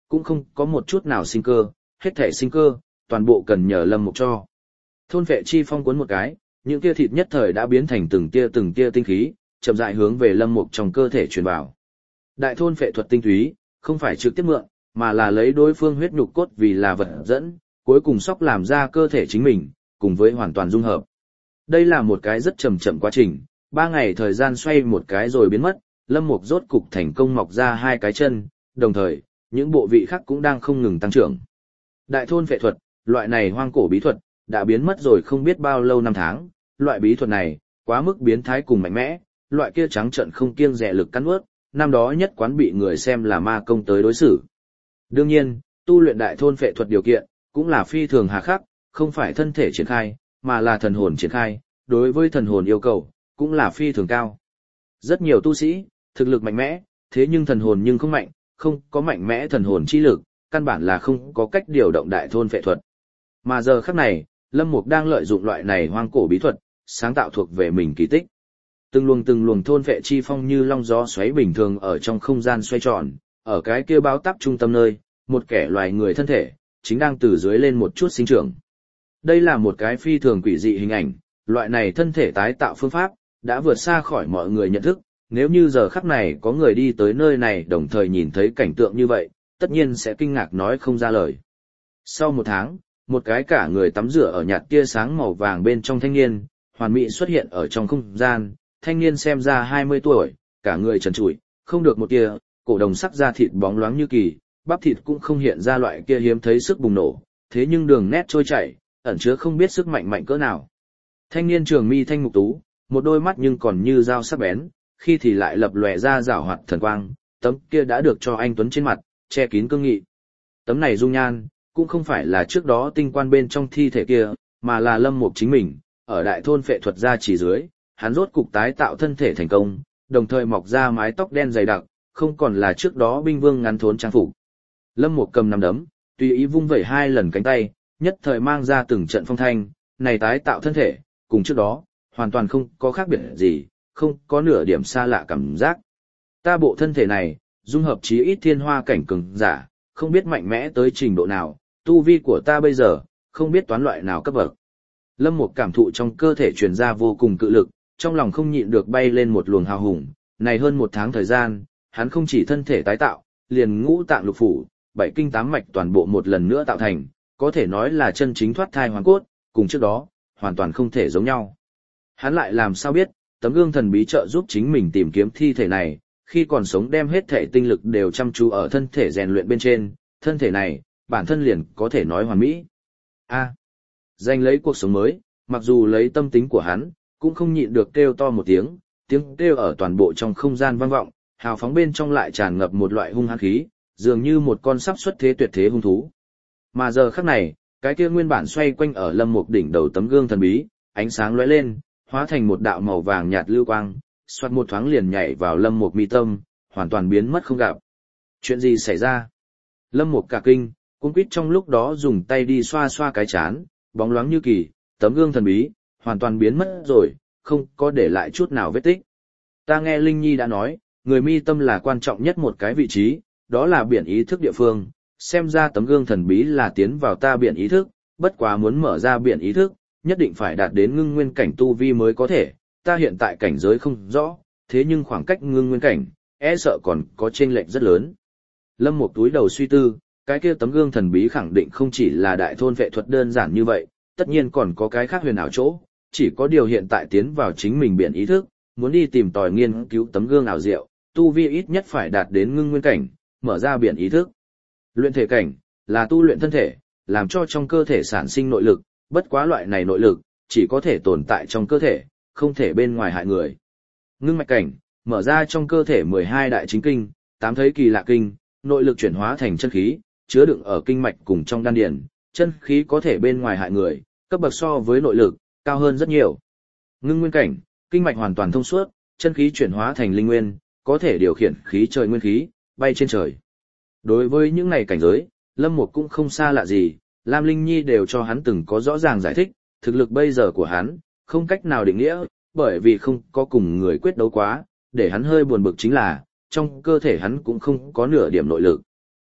cũng không có một chút nào sinh cơ, hết thể sinh cơ, toàn bộ cần nhờ Lâm Mục cho. Thôn vệ chi phong cuốn một cái, những tia thịt nhất thời đã biến thành từng tia từng tia tinh khí, chậm rãi hướng về Lâm Mục trong cơ thể truyền vào. Đại thôn vệ thuật tinh túy, không phải trực tiếp mượn, mà là lấy đối phương huyết nhục cốt vì là vật dẫn, cuối cùng sóc làm ra cơ thể chính mình, cùng với hoàn toàn dung hợp. Đây là một cái rất chậm chậm quá trình, ba ngày thời gian xoay một cái rồi biến mất, Lâm Mục rốt cục thành công mọc ra hai cái chân, đồng thời, những bộ vị khác cũng đang không ngừng tăng trưởng. Đại thôn vệ thuật, loại này hoang cổ bí thuật, đã biến mất rồi không biết bao lâu năm tháng, loại bí thuật này, quá mức biến thái cùng mạnh mẽ, loại kia trắng trợn không kiêng dè lực cắn ướt, năm đó nhất quán bị người xem là ma công tới đối xử. Đương nhiên, tu luyện đại thôn vệ thuật điều kiện, cũng là phi thường hà khắc, không phải thân thể triển khai, mà là thần hồn triển khai, đối với thần hồn yêu cầu, cũng là phi thường cao. Rất nhiều tu sĩ, thực lực mạnh mẽ, thế nhưng thần hồn nhưng không mạnh, không có mạnh mẽ thần hồn chi lực, căn bản là không có cách điều động đại thôn vệ thuật. Mà giờ khắc này, Lâm Mục đang lợi dụng loại này hoang cổ bí thuật, sáng tạo thuộc về mình kỳ tích. Từng luồng từng luồng thôn vệ chi phong như long gió xoáy bình thường ở trong không gian xoay tròn, ở cái kia báo táp trung tâm nơi, một kẻ loài người thân thể, chính đang từ dưới lên một chút sinh trưởng. Đây là một cái phi thường quỷ dị hình ảnh, loại này thân thể tái tạo phương pháp, đã vượt xa khỏi mọi người nhận thức, nếu như giờ khắc này có người đi tới nơi này đồng thời nhìn thấy cảnh tượng như vậy, tất nhiên sẽ kinh ngạc nói không ra lời. Sau một tháng, một cái cả người tắm rửa ở nhạt tia sáng màu vàng bên trong thanh niên, hoàn mỹ xuất hiện ở trong không gian, thanh niên xem ra hai mươi tuổi, cả người trần trụi, không được một tia, cổ đồng sắc da thịt bóng loáng như kỳ, bắp thịt cũng không hiện ra loại kia hiếm thấy sức bùng nổ, thế nhưng đường nét trôi chảy, ẩn chứa không biết sức mạnh mạnh cỡ nào. Thanh niên trường mi thanh mục tú, một đôi mắt nhưng còn như dao sắc bén, khi thì lại lập lòe ra rảo hoạt thần quang, tấm kia đã được cho anh tuấn trên mặt, che kín cương nghị. Tấm này dung nhan, cũng không phải là trước đó tinh quan bên trong thi thể kia, mà là Lâm Mục chính mình, ở đại thôn phệ thuật gia chỉ dưới, hắn rốt cục tái tạo thân thể thành công, đồng thời mọc ra mái tóc đen dày đặc, không còn là trước đó binh vương ngắn thốn trang phục. Lâm Mục cầm nắm đấm, tùy ý vung vẩy hai lần cánh tay, nhất thời mang ra từng trận phong thanh, này tái tạo thân thể, cùng trước đó, hoàn toàn không có khác biệt gì, không có nửa điểm xa lạ cảm giác. Ta bộ thân thể này, dung hợp chí ít thiên hoa cảnh cường giả, không biết mạnh mẽ tới trình độ nào, tu vi của ta bây giờ, không biết toán loại nào cấp bậc. Lâm Mục cảm thụ trong cơ thể truyền ra vô cùng cự lực, trong lòng không nhịn được bay lên một luồng hào hùng, này hơn một tháng thời gian, hắn không chỉ thân thể tái tạo, liền ngũ tạng lục phủ, bảy kinh tám mạch toàn bộ một lần nữa tạo thành, có thể nói là chân chính thoát thai hoàn cốt, cùng trước đó, hoàn toàn không thể giống nhau. Hắn lại làm sao biết, tấm gương thần bí trợ giúp chính mình tìm kiếm thi thể này, khi còn sống đem hết thể tinh lực đều chăm chú ở thân thể rèn luyện bên trên, thân thể này, bản thân liền có thể nói hoàn mỹ. A. Giành lấy cuộc sống mới, mặc dù lấy tâm tính của hắn, cũng không nhịn được kêu to một tiếng, tiếng kêu ở toàn bộ trong không gian vang vọng, hào phóng bên trong lại tràn ngập một loại hung hăng khí, dường như một con sắp xuất thế tuyệt thế hung thú. Mà giờ khắc này, cái kia nguyên bản xoay quanh ở Lâm Mục đỉnh đầu tấm gương thần bí, ánh sáng lóe lên, hóa thành một đạo màu vàng nhạt lưu quang, xoát một thoáng liền nhảy vào Lâm Mục mi tâm, hoàn toàn biến mất không gặp. Chuyện gì xảy ra? Lâm Mục cả kinh, cũng quýt trong lúc đó dùng tay đi xoa xoa cái chán, bóng loáng như kỳ, tấm gương thần bí, hoàn toàn biến mất rồi, không có để lại chút nào vết tích. Ta nghe Linh Nhi đã nói, người mi tâm là quan trọng nhất một cái vị trí, đó là biển ý thức địa phương, xem ra tấm gương thần bí là tiến vào ta biển ý thức, bất quá muốn mở ra biển ý thức, nhất định phải đạt đến ngưng nguyên cảnh tu vi mới có thể, ta hiện tại cảnh giới không rõ, thế nhưng khoảng cách ngưng nguyên cảnh, e sợ còn có chênh lệch rất lớn. Lâm Mục túi đầu suy tư, cái kia tấm gương thần bí khẳng định không chỉ là đại thôn vệ thuật đơn giản như vậy, tất nhiên còn có cái khác huyền ảo chỗ, chỉ có điều hiện tại tiến vào chính mình biển ý thức, muốn đi tìm tòi nghiên cứu tấm gương ảo diệu, tu vi ít nhất phải đạt đến ngưng nguyên cảnh, mở ra biển ý thức. Luyện thể cảnh là tu luyện thân thể, làm cho trong cơ thể sản sinh nội lực, bất quá loại này nội lực chỉ có thể tồn tại trong cơ thể, không thể bên ngoài hại người. Ngưng mạch cảnh, mở ra trong cơ thể mười hai đại chính kinh, tám thấy kỳ lạ kinh, nội lực chuyển hóa thành chân khí, chứa đựng ở kinh mạch cùng trong đan điền, chân khí có thể bên ngoài hại người, cấp bậc so với nội lực cao hơn rất nhiều. Ngưng nguyên cảnh, kinh mạch hoàn toàn thông suốt, chân khí chuyển hóa thành linh nguyên, có thể điều khiển khí trời nguyên khí, bay trên trời. Đối với những này cảnh giới, Lâm Mục cũng không xa lạ gì, Lam Linh Nhi đều cho hắn từng có rõ ràng giải thích, thực lực bây giờ của hắn, không cách nào định nghĩa, bởi vì không có cùng người quyết đấu quá, để hắn hơi buồn bực chính là, trong cơ thể hắn cũng không có nửa điểm nội lực.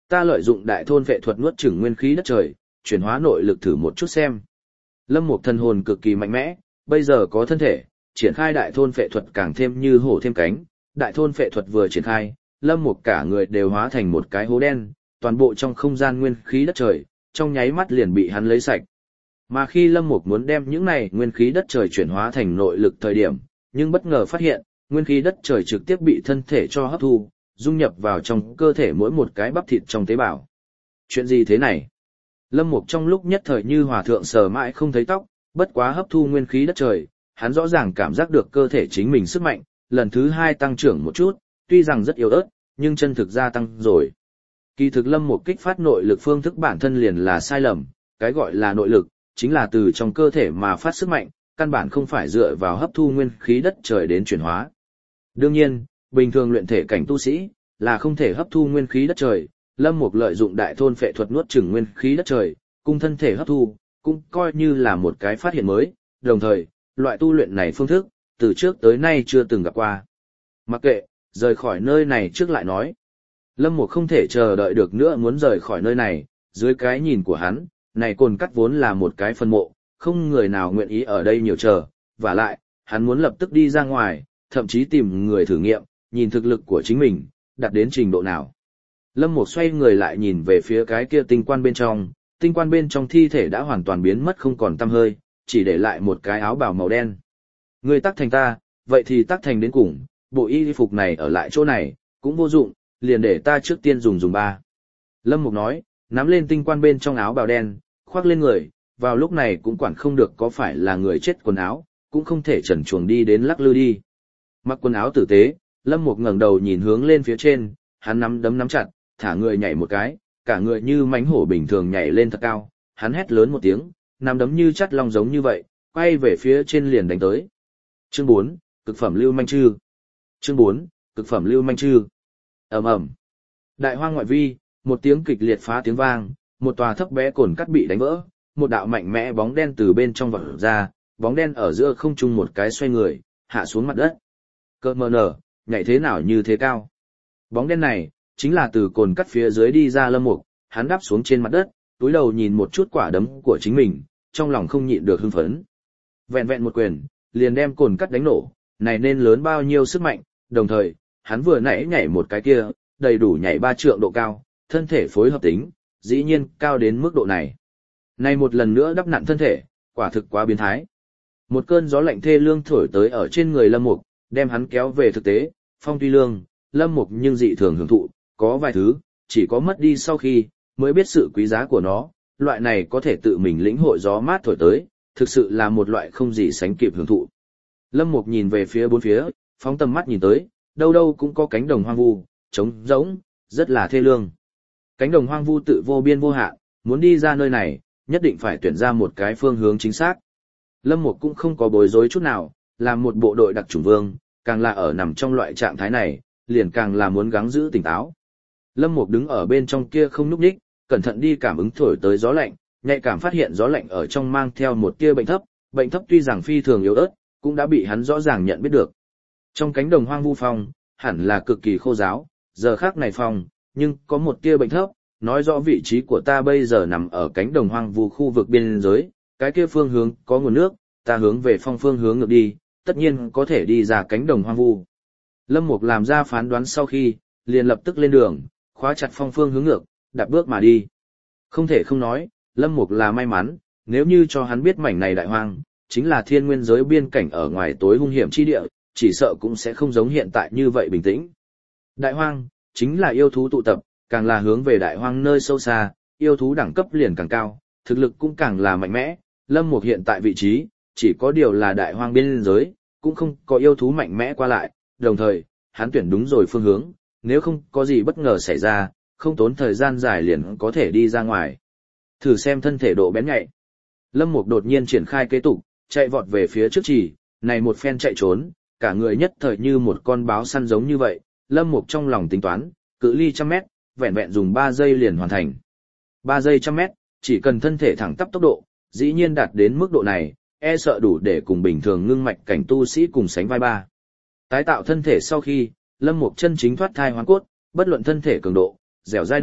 Ta lợi dụng đại thôn vệ thuật nuốt chửng nguyên khí đất trời, chuyển hóa nội lực thử một chút xem. Lâm Mục thần hồn cực kỳ mạnh mẽ, bây giờ có thân thể, triển khai đại thôn vệ thuật càng thêm như hổ thêm cánh. Đại thôn vệ thuật vừa triển khai, Lâm Mục cả người đều hóa thành một cái hố đen, toàn bộ trong không gian nguyên khí đất trời, trong nháy mắt liền bị hắn lấy sạch. Mà khi Lâm Mục muốn đem những này nguyên khí đất trời chuyển hóa thành nội lực thời điểm, nhưng bất ngờ phát hiện, nguyên khí đất trời trực tiếp bị thân thể cho hấp thu, dung nhập vào trong cơ thể mỗi một cái bắp thịt trong tế bào. Chuyện gì thế này? Lâm Mục trong lúc nhất thời như hòa thượng sờ mãi không thấy tóc, bất quá hấp thu nguyên khí đất trời, hắn rõ ràng cảm giác được cơ thể chính mình sức mạnh, lần thứ hai tăng trưởng một chút, tuy rằng rất yếu ớt, nhưng chân thực gia tăng rồi. Kỳ thực Lâm Mục kích phát nội lực phương thức bản thân liền là sai lầm, cái gọi là nội lực, chính là từ trong cơ thể mà phát sức mạnh, căn bản không phải dựa vào hấp thu nguyên khí đất trời đến chuyển hóa. Đương nhiên, bình thường luyện thể cảnh tu sĩ, là không thể hấp thu nguyên khí đất trời, Lâm Mục lợi dụng đại thôn phệ thuật nuốt chửng nguyên khí đất trời, cung thân thể hấp thu, cũng coi như là một cái phát hiện mới, đồng thời, loại tu luyện này phương thức, từ trước tới nay chưa từng gặp qua. Mặc kệ, rời khỏi nơi này trước lại nói. Lâm Mục không thể chờ đợi được nữa muốn rời khỏi nơi này, dưới cái nhìn của hắn, này cồn cắt vốn là một cái phân mộ, không người nào nguyện ý ở đây nhiều chờ, và lại, hắn muốn lập tức đi ra ngoài, thậm chí tìm người thử nghiệm, nhìn thực lực của chính mình, đạt đến trình độ nào. Lâm Mục xoay người lại nhìn về phía cái kia tinh quan bên trong, tinh quan bên trong thi thể đã hoàn toàn biến mất không còn tăm hơi, chỉ để lại một cái áo bào màu đen. Người tác thành ta, vậy thì tác thành đến cùng, bộ y phục này ở lại chỗ này, cũng vô dụng, liền để ta trước tiên dùng dùng ba. Lâm Mục nói, nắm lên tinh quan bên trong áo bào đen, khoác lên người, vào lúc này cũng quản không được có phải là người chết quần áo, cũng không thể trần chuồng đi đến lắc lư đi. Mặc quần áo tử tế, Lâm Mục ngẩng đầu nhìn hướng lên phía trên, hắn nắm đấm nắm chặt, thả người nhảy một cái, cả người như mãnh hổ bình thường nhảy lên thật cao, hắn hét lớn một tiếng, nắm đấm như chắt long giống như vậy, quay về phía trên liền đánh tới. Chương bốn, cực phẩm lưu manh chư. Chương bốn, cực phẩm lưu manh chư. Ầm ầm. Đại hoang ngoại vi, một tiếng kịch liệt phá tiếng vang, một tòa thấp bé cồn cắt bị đánh vỡ, một đạo mạnh mẽ bóng đen từ bên trong vọt ra, bóng đen ở giữa không trung một cái xoay người, hạ xuống mặt đất. Cơ mờ nở, nhảy thế nào như thế cao. Bóng đen này, chính là từ cồn cắt phía dưới đi ra Lâm Mục, hắn đáp xuống trên mặt đất, túi đầu nhìn một chút quả đấm của chính mình, trong lòng không nhịn được hưng phấn. Vẹn vẹn một quyền, liền đem cồn cắt đánh nổ, này nên lớn bao nhiêu sức mạnh, đồng thời, hắn vừa nãy nhảy một cái kia, đầy đủ nhảy ba trượng độ cao, thân thể phối hợp tính, dĩ nhiên cao đến mức độ này. Này một lần nữa đắp nặn thân thể, quả thực quá biến thái. Một cơn gió lạnh thê lương thổi tới ở trên người Lâm Mục, đem hắn kéo về thực tế, phong tuy lương, Lâm Mục nhưng dị thường hưởng thụ, có vài thứ, chỉ có mất đi sau khi, mới biết sự quý giá của nó, loại này có thể tự mình lĩnh hội gió mát thổi tới, thực sự là một loại không gì sánh kịp hưởng thụ. Lâm Mục nhìn về phía bốn phía, phóng tầm mắt nhìn tới, đâu đâu cũng có cánh đồng hoang vu, trống rỗng, rất là thê lương. Cánh đồng hoang vu tự vô biên vô hạn, muốn đi ra nơi này, nhất định phải tuyển ra một cái phương hướng chính xác. Lâm Mục cũng không có bối rối chút nào, làm một bộ đội đặc chủng vương, càng là ở nằm trong loại trạng thái này, liền càng là muốn gắng giữ tỉnh táo. Lâm Mục đứng ở bên trong kia không nhúc nhích, cẩn thận đi cảm ứng thổi tới gió lạnh, nhạy cảm phát hiện gió lạnh ở trong mang theo một tia bệnh thấp, bệnh thấp tuy rằng phi thường yếu ớt, cũng đã bị hắn rõ ràng nhận biết được. Trong cánh đồng hoang vu phong, hẳn là cực kỳ khô ráo, giờ khác này phong, nhưng có một tia bệnh thấp, nói rõ vị trí của ta bây giờ nằm ở cánh đồng hoang vu khu vực biên giới, cái kia phương hướng có nguồn nước, ta hướng về phong phương hướng ngược đi, tất nhiên có thể đi ra cánh đồng hoang vu. Lâm Mục làm ra phán đoán sau khi, liền lập tức lên đường, khóa chặt phong phương hướng ngược, đạp bước mà đi. Không thể không nói, Lâm Mục là may mắn, nếu như cho hắn biết mảnh này đại hoang, chính là thiên nguyên giới biên cảnh ở ngoài tối hung hiểm chi địa, chỉ sợ cũng sẽ không giống hiện tại như vậy bình tĩnh. Đại hoang, chính là yêu thú tụ tập, càng là hướng về đại hoang nơi sâu xa, yêu thú đẳng cấp liền càng cao, thực lực cũng càng là mạnh mẽ. Lâm Mục hiện tại vị trí, chỉ có điều là đại hoang biên giới, cũng không có yêu thú mạnh mẽ qua lại, đồng thời, hắn tuyển đúng rồi phương hướng, nếu không có gì bất ngờ xảy ra, không tốn thời gian dài liền có thể đi ra ngoài. Thử xem thân thể độ bén nhạy. Lâm Mục đột nhiên triển khai kế tục, chạy vọt về phía trước chỉ, này một phen chạy trốn, cả người nhất thời như một con báo săn giống như vậy, Lâm Mục trong lòng tính toán, cự ly trăm mét, vẹn vẹn dùng ba giây liền hoàn thành. ba giây trăm mét, chỉ cần thân thể thẳng tắp tốc độ, dĩ nhiên đạt đến mức độ này, e sợ đủ để cùng bình thường ngưng mạch cảnh tu sĩ cùng sánh vai ba. Tái tạo thân thể sau khi, Lâm Mục chân chính thoát thai hoán cốt, bất luận thân thể cường độ, dẻo dai độ,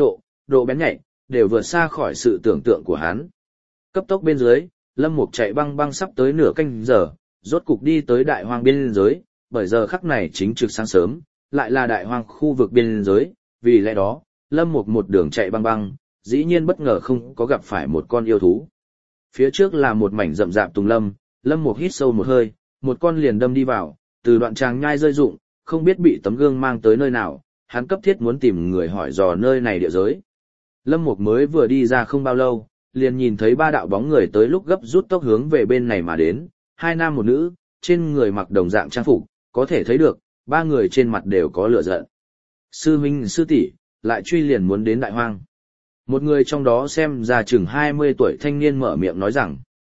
độ bén nhạy, đều vượt xa khỏi sự tưởng tượng của hắn. Cấp tốc bên dưới, Lâm Mục chạy băng băng sắp tới nửa canh giờ, rốt cục đi tới đại hoang biên giới, bởi giờ khắc này chính trực sáng sớm, lại là đại hoang khu vực biên giới, vì lẽ đó, Lâm Mục một đường chạy băng băng, dĩ nhiên bất ngờ không có gặp phải một con yêu thú. Phía trước là một mảnh rậm rạp tùng lâm, Lâm Mục hít sâu một hơi, một con liền đâm đi vào, từ đoạn tràng nhai rơi rụng, không biết bị tấm gương mang tới nơi nào, hắn cấp thiết muốn tìm người hỏi dò nơi này địa giới. Lâm Mục mới vừa đi ra không bao lâu, liền nhìn thấy ba đạo bóng người tới lúc gấp rút tốc hướng về bên này mà đến, hai nam một nữ, trên người mặc đồng dạng trang phục, có thể thấy được, ba người trên mặt đều có lửa giận. Sư huynh sư tỷ lại truy liền muốn đến đại hoang. Một người trong đó xem ra chừng hai mươi tuổi thanh niên mở miệng nói rằng,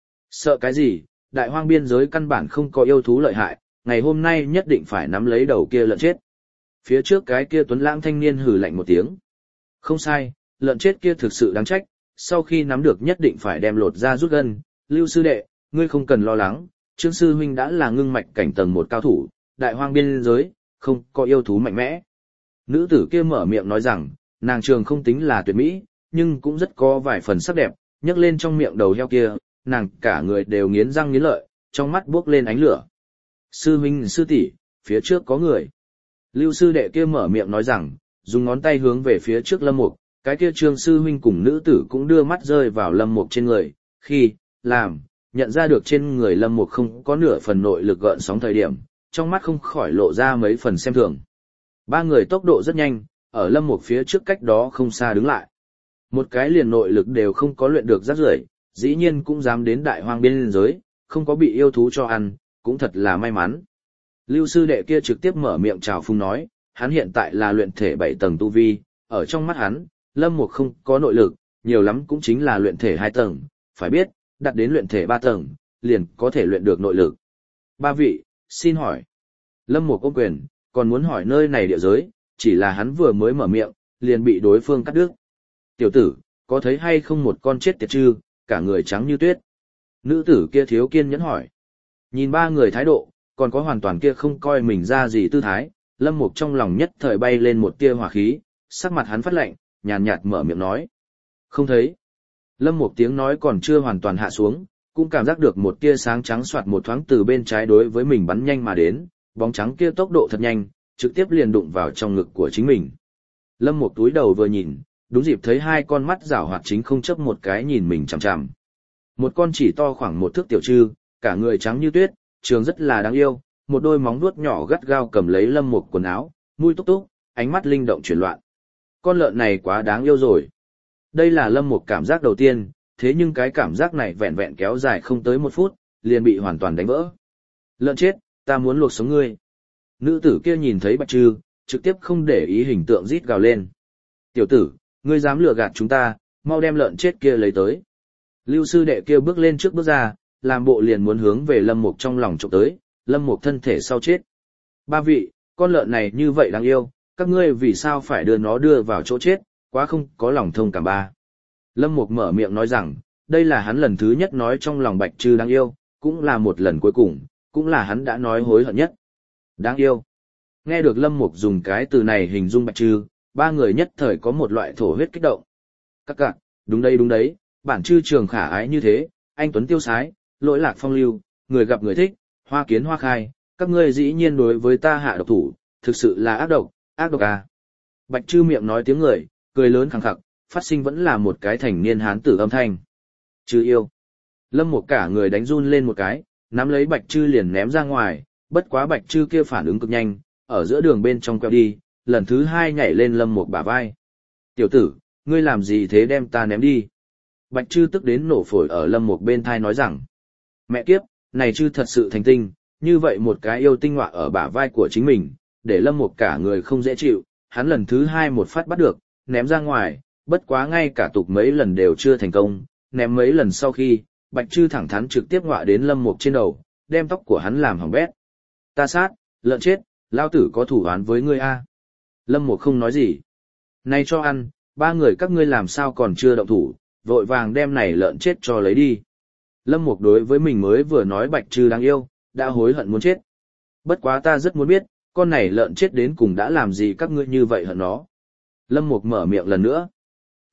sợ cái gì, đại hoang biên giới căn bản không có yêu thú lợi hại, ngày hôm nay nhất định phải nắm lấy đầu kia lợn chết. Phía trước cái kia tuấn lãng thanh niên hừ lạnh một tiếng. Không sai, lợn chết kia thực sự đáng trách, sau khi nắm được nhất định phải đem lột ra rút gân. Lưu sư đệ, ngươi không cần lo lắng, Trương sư huynh đã là ngưng mạch cảnh tầng một cao thủ, đại hoang biên giới, không có yêu thú mạnh mẽ. Nữ tử kia mở miệng nói rằng, nàng trường không tính là tuyệt mỹ, nhưng cũng rất có vài phần sắc đẹp, nhấc lên trong miệng đầu heo kia, nàng cả người đều nghiến răng nghiến lợi, trong mắt buốc lên ánh lửa. Sư huynh sư tỷ, phía trước có người. Lưu sư đệ kia mở miệng nói rằng, dùng ngón tay hướng về phía trước Lâm Mục, cái kia Trương sư huynh cùng nữ tử cũng đưa mắt rơi vào Lâm Mục trên người, khi, làm, nhận ra được trên người Lâm Mục không có nửa phần nội lực gợn sóng thời điểm, trong mắt không khỏi lộ ra mấy phần xem thường. Ba người tốc độ rất nhanh, ở Lâm Mục phía trước cách đó không xa đứng lại. Một cái liền nội lực đều không có luyện được rác rưởi, dĩ nhiên cũng dám đến đại hoang biên giới, không có bị yêu thú cho ăn, cũng thật là may mắn. Lưu sư đệ kia trực tiếp mở miệng chào phung nói, hắn hiện tại là luyện thể bảy tầng tu vi, ở trong mắt hắn, Lâm Mục không có nội lực, nhiều lắm cũng chính là luyện thể hai tầng, phải biết, đạt đến luyện thể ba tầng, liền có thể luyện được nội lực. Ba vị, xin hỏi. Lâm Mục ôm quyền, còn muốn hỏi nơi này địa giới, chỉ là hắn vừa mới mở miệng, liền bị đối phương cắt đứt. Tiểu tử, có thấy hay không một con chết tiệt chư, cả người trắng như tuyết. Nữ tử kia thiếu kiên nhẫn hỏi. Nhìn ba người thái độ, còn có hoàn toàn kia không coi mình ra gì tư thái, Lâm Mục trong lòng nhất thời bay lên một tia hỏa khí, sắc mặt hắn phát lạnh, nhàn nhạt mở miệng nói. Không thấy. Lâm Mục tiếng nói còn chưa hoàn toàn hạ xuống, cũng cảm giác được một tia sáng trắng xoạt một thoáng từ bên trái đối với mình bắn nhanh mà đến, bóng trắng kia tốc độ thật nhanh, trực tiếp liền đụng vào trong ngực của chính mình. Lâm Mục túi đầu vừa nhìn, đúng dịp thấy hai con mắt rảo hoạt chính không chấp một cái nhìn mình chằm chằm. Một con chỉ to khoảng một thước tiểu trư, cả người trắng như tuyết, trường rất là đáng yêu, một đôi móng vuốt nhỏ gắt gao cầm lấy Lâm Mục quần áo, mũi túc túc, ánh mắt linh động chuyển loạn. Con lợn này quá đáng yêu rồi. Đây là Lâm Mục cảm giác đầu tiên, thế nhưng cái cảm giác này vẹn vẹn kéo dài không tới một phút, liền bị hoàn toàn đánh vỡ. Lợn chết, ta muốn luộc sống ngươi. Nữ tử kia nhìn thấy Bạch Trư, trực tiếp không để ý hình tượng rít gào lên. Tiểu tử, ngươi dám lừa gạt chúng ta, mau đem lợn chết kia lấy tới. Lưu sư đệ kia bước lên trước bước ra, làm bộ liền muốn hướng về Lâm Mục trong lòng chụp tới, Lâm Mục thân thể sau chết. Ba vị, con lợn này như vậy đáng yêu, các ngươi vì sao phải đưa nó đưa vào chỗ chết, quá không có lòng thông cảm ba. Lâm Mục mở miệng nói rằng, đây là hắn lần thứ nhất nói trong lòng Bạch Trư đáng yêu, cũng là một lần cuối cùng, cũng là hắn đã nói hối hận nhất. Đáng yêu. Nghe được Lâm Mục dùng cái từ này hình dung Bạch Trư, ba người nhất thời có một loại thổ huyết kích động. Các cạc, đúng đây đúng đấy, bản Trư trường khả ái như thế, anh tuấn tiêu sái, lỗi lạc phong lưu, người gặp người thích, hoa kiến hoa khai, các ngươi dĩ nhiên đối với ta hạ độc thủ, thực sự là ác độc, ác độc à. Bạch Trư miệng nói tiếng người, cười lớn khẳng khặc, phát sinh vẫn là một cái thành niên hán tử âm thanh. Trư yêu. Lâm Mục cả người đánh run lên một cái, nắm lấy Bạch Trư liền ném ra ngoài, bất quá Bạch Trư kia phản ứng cực nhanh, ở giữa đường bên trong quẹo đi, lần thứ hai nhảy lên Lâm Mục bả vai. Tiểu tử, ngươi làm gì thế đem ta ném đi? Bạch Trư tức đến nổ phổi ở Lâm Mục bên thai nói rằng, mẹ kiếp, này Trư thật sự thành tinh, như vậy một cái yêu tinh ngọa ở bả vai của chính mình, để Lâm Mục cả người không dễ chịu, hắn lần thứ hai một phát bắt được, ném ra ngoài, bất quá ngay cả tục mấy lần đều chưa thành công, ném mấy lần sau khi, Bạch Trư thẳng thắn trực tiếp ngọa đến Lâm Mục trên đầu, đem tóc của hắn làm hỏng bét. Ta sát, lợn chết, lao tử có thủ án với ngươi a. Lâm Mục không nói gì. Này cho ăn, ba người các ngươi làm sao còn chưa động thủ, vội vàng đem này lợn chết cho lấy đi. Lâm Mục đối với mình mới vừa nói Bạch Trư đáng yêu, đã hối hận muốn chết. Bất quá ta rất muốn biết, con này lợn chết đến cùng đã làm gì các ngươi như vậy hận nó. Lâm Mục mở miệng lần nữa.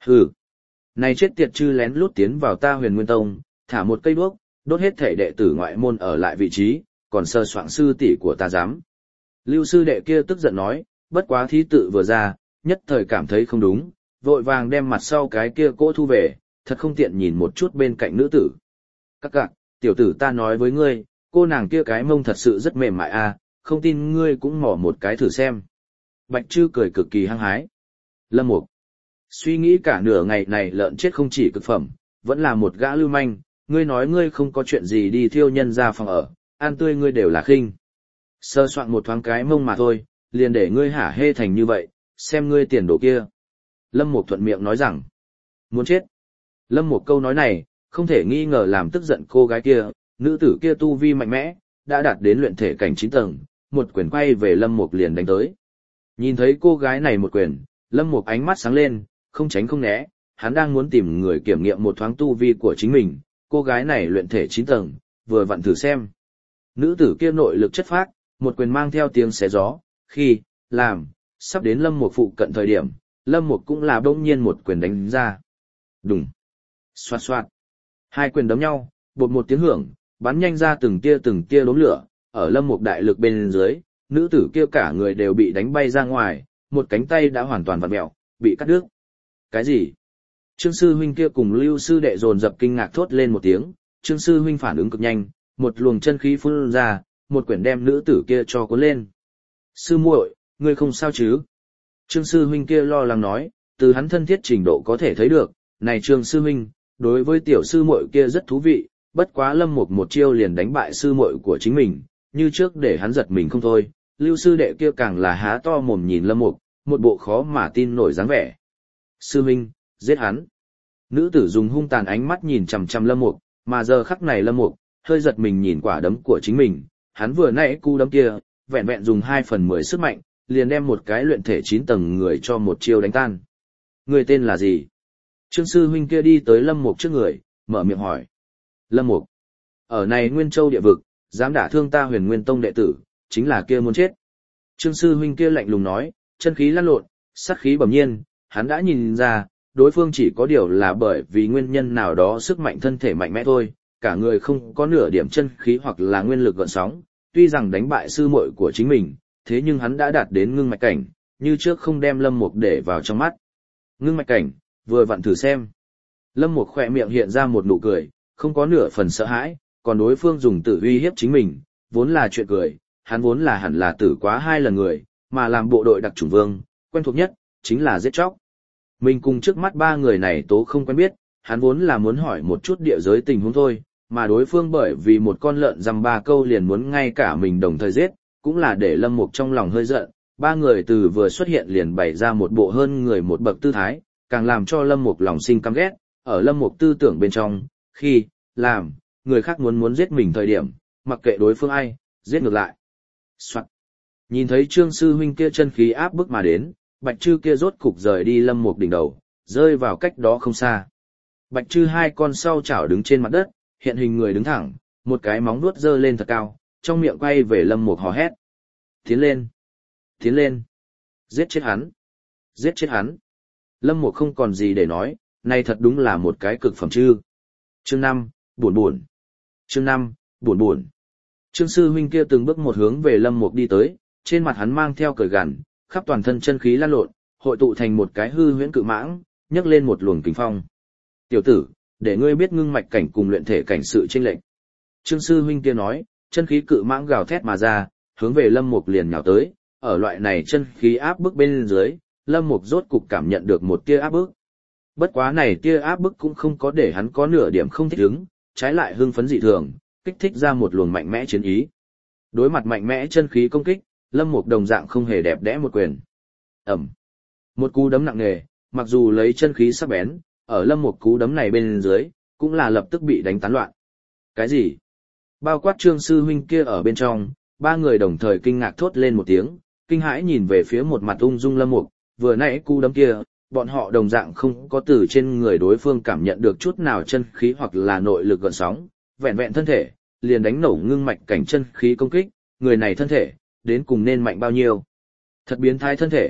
Hừ, này chết tiệt chư lén lút tiến vào ta Huyền Nguyên Tông, thả một cây đuốc, đốt hết thể đệ tử ngoại môn ở lại vị trí, còn sơ soạn sư tỷ của ta dám. Lưu sư đệ kia tức giận nói, bất quá thí tự vừa ra, nhất thời cảm thấy không đúng, vội vàng đem mặt sau cái kia cỗ thu về, thật không tiện nhìn một chút bên cạnh nữ tử. Các cạc, tiểu tử ta nói với ngươi, cô nàng kia cái mông thật sự rất mềm mại à, không tin ngươi cũng mỏ một cái thử xem. Bạch Trư cười cực kỳ hăng hái. Lâm Mục, suy nghĩ cả nửa ngày này lợn chết không chỉ cực phẩm, vẫn là một gã lưu manh, ngươi nói ngươi không có chuyện gì đi thiêu nhân ra phòng ở, ăn tươi ngươi đều là khinh. Sơ soạn một thoáng cái mông mà thôi, liền để ngươi hả hê thành như vậy, xem ngươi tiền đồ kia. Lâm Mục thuận miệng nói rằng, muốn chết. Lâm Mục câu nói này, không thể nghi ngờ làm tức giận cô gái kia, nữ tử kia tu vi mạnh mẽ, đã đạt đến luyện thể cảnh chín tầng, một quyền quay về Lâm Mục liền đánh tới. Nhìn thấy cô gái này một quyền, Lâm Mục ánh mắt sáng lên, không tránh không né, hắn đang muốn tìm người kiểm nghiệm một thoáng tu vi của chính mình, cô gái này luyện thể chín tầng, vừa vặn thử xem. Nữ tử kia nội lực chất phác, một quyền mang theo tiếng xé gió, khi, làm, sắp đến Lâm Mục phụ cận thời điểm, Lâm Mục cũng là bỗng nhiên một quyền đánh ra. Đùng, xoạt xoạt, hai quyền đấm nhau, bột một tiếng hưởng, bắn nhanh ra từng tia từng tia đốm lửa, ở Lâm Mục đại lực bên dưới, nữ tử kia cả người đều bị đánh bay ra ngoài, một cánh tay đã hoàn toàn vặn mẹo, bị cắt đứt. Cái gì? Trương sư huynh kia cùng Lưu sư đệ dồn dập kinh ngạc thốt lên một tiếng, Trương sư huynh phản ứng cực nhanh, một luồng chân khí phun ra, một quyển đem nữ tử kia cho cuốn lên. Sư muội, ngươi không sao chứ? Trương sư huynh kia lo lắng nói, từ hắn thân thiết trình độ có thể thấy được, này Trương sư huynh, đối với tiểu sư muội kia rất thú vị, bất quá Lâm Mục một chiêu liền đánh bại sư muội của chính mình, như trước để hắn giật mình không thôi. Lưu sư đệ kia càng là há to mồm nhìn Lâm Mục, một bộ khó mà tin nổi dáng vẻ. Sư huynh, giết hắn. Nữ tử dùng hung tàn ánh mắt nhìn chằm chằm Lâm Mục, mà giờ khắc này Lâm Mục hơi giật mình nhìn quả đấm của chính mình, hắn vừa nãy cú đấm kia, vẹn vẹn dùng hai phần mười sức mạnh, liền đem một cái luyện thể chín tầng người cho một chiêu đánh tan. Người tên là gì? Trương sư huynh kia đi tới Lâm Mục trước người, mở miệng hỏi. Lâm Mục, ở này Nguyên Châu địa vực, dám đả thương ta Huyền Nguyên Tông đệ tử, chính là kia muốn chết. Trương sư huynh kia lạnh lùng nói, chân khí lăn lộn, sát khí bẩm nhiên, hắn đã nhìn ra, đối phương chỉ có điều là bởi vì nguyên nhân nào đó sức mạnh thân thể mạnh mẽ thôi, cả người không có nửa điểm chân khí hoặc là nguyên lực gợn sóng, tuy rằng đánh bại sư muội của chính mình, thế nhưng hắn đã đạt đến ngưng mạch cảnh, như trước không đem Lâm Mục để vào trong mắt. Ngưng mạch cảnh, vừa vặn thử xem. Lâm Mục khỏe miệng hiện ra một nụ cười, không có nửa phần sợ hãi, còn đối phương dùng tử uy hiếp chính mình, vốn là chuyện cười, hắn vốn là hẳn là tử quá hai lần người, mà làm bộ đội đặc chủng vương, quen thuộc nhất, chính là giết chóc. Mình cùng trước mắt ba người này tố không quen biết, hắn vốn là muốn hỏi một chút địa giới tình huống thôi, mà đối phương bởi vì một con lợn dăm ba câu liền muốn ngay cả mình đồng thời giết, cũng là để Lâm Mục trong lòng hơi giận, ba người từ vừa xuất hiện liền bày ra một bộ hơn người một bậc tư thái, càng làm cho Lâm Mục lòng sinh căm ghét, ở Lâm Mục tư tưởng bên trong, khi, làm, người khác muốn muốn giết mình thời điểm, mặc kệ đối phương ai, giết ngược lại. Soạn. Nhìn thấy Trương sư huynh kia chân khí áp bức mà đến, Bạch Trư kia rốt cục rời đi Lâm Mục đỉnh đầu, rơi vào cách đó không xa. Bạch Trư hai con sau chảo đứng trên mặt đất, hiện hình người đứng thẳng, một cái móng vuốt giơ lên thật cao, trong miệng quay về Lâm Mục hò hét. Tiến lên! Tiến lên! Giết chết hắn! Giết chết hắn! Lâm Mục không còn gì để nói, này thật đúng là một cái cực phẩm chư. Chương năm, buồn buồn. Chương năm, buồn buồn. Trương sư huynh kia từng bước một hướng về Lâm Mục đi tới, trên mặt hắn mang theo cười gằn, khắp toàn thân chân khí lan lộn, hội tụ thành một cái hư huyễn cự mãng, nhấc lên một luồng kình phong. Tiểu tử, để ngươi biết ngưng mạch cảnh cùng luyện thể cảnh sự chênh lệch. Trương sư huynh kia nói, chân khí cự mãng gào thét mà ra, hướng về Lâm Mục liền nhào tới, ở loại này chân khí áp bức bên dưới, Lâm Mục rốt cục cảm nhận được một tia áp bức. Bất quá này tia áp bức cũng không có để hắn có nửa điểm không thích ứng, trái lại hưng phấn dị thường, kích thích ra một luồng mạnh mẽ chiến ý. Đối mặt mạnh mẽ chân khí công kích, Lâm Mục đồng dạng không hề đẹp đẽ một quyền. Ầm. Một cú đấm nặng nề, mặc dù lấy chân khí sắc bén, ở Lâm Mục cú đấm này bên dưới, cũng là lập tức bị đánh tán loạn. Cái gì? Bao quát Trương sư huynh kia ở bên trong, ba người đồng thời kinh ngạc thốt lên một tiếng, kinh hãi nhìn về phía một mặt ung dung Lâm Mục, vừa nãy cú đấm kia, bọn họ đồng dạng không có từ trên người đối phương cảm nhận được chút nào chân khí hoặc là nội lực gợn sóng, vẹn vẹn thân thể, liền đánh nổ ngưng mạch cảnh chân khí công kích, người này thân thể, đến cùng nên mạnh bao nhiêu. Thật biến thái thân thể,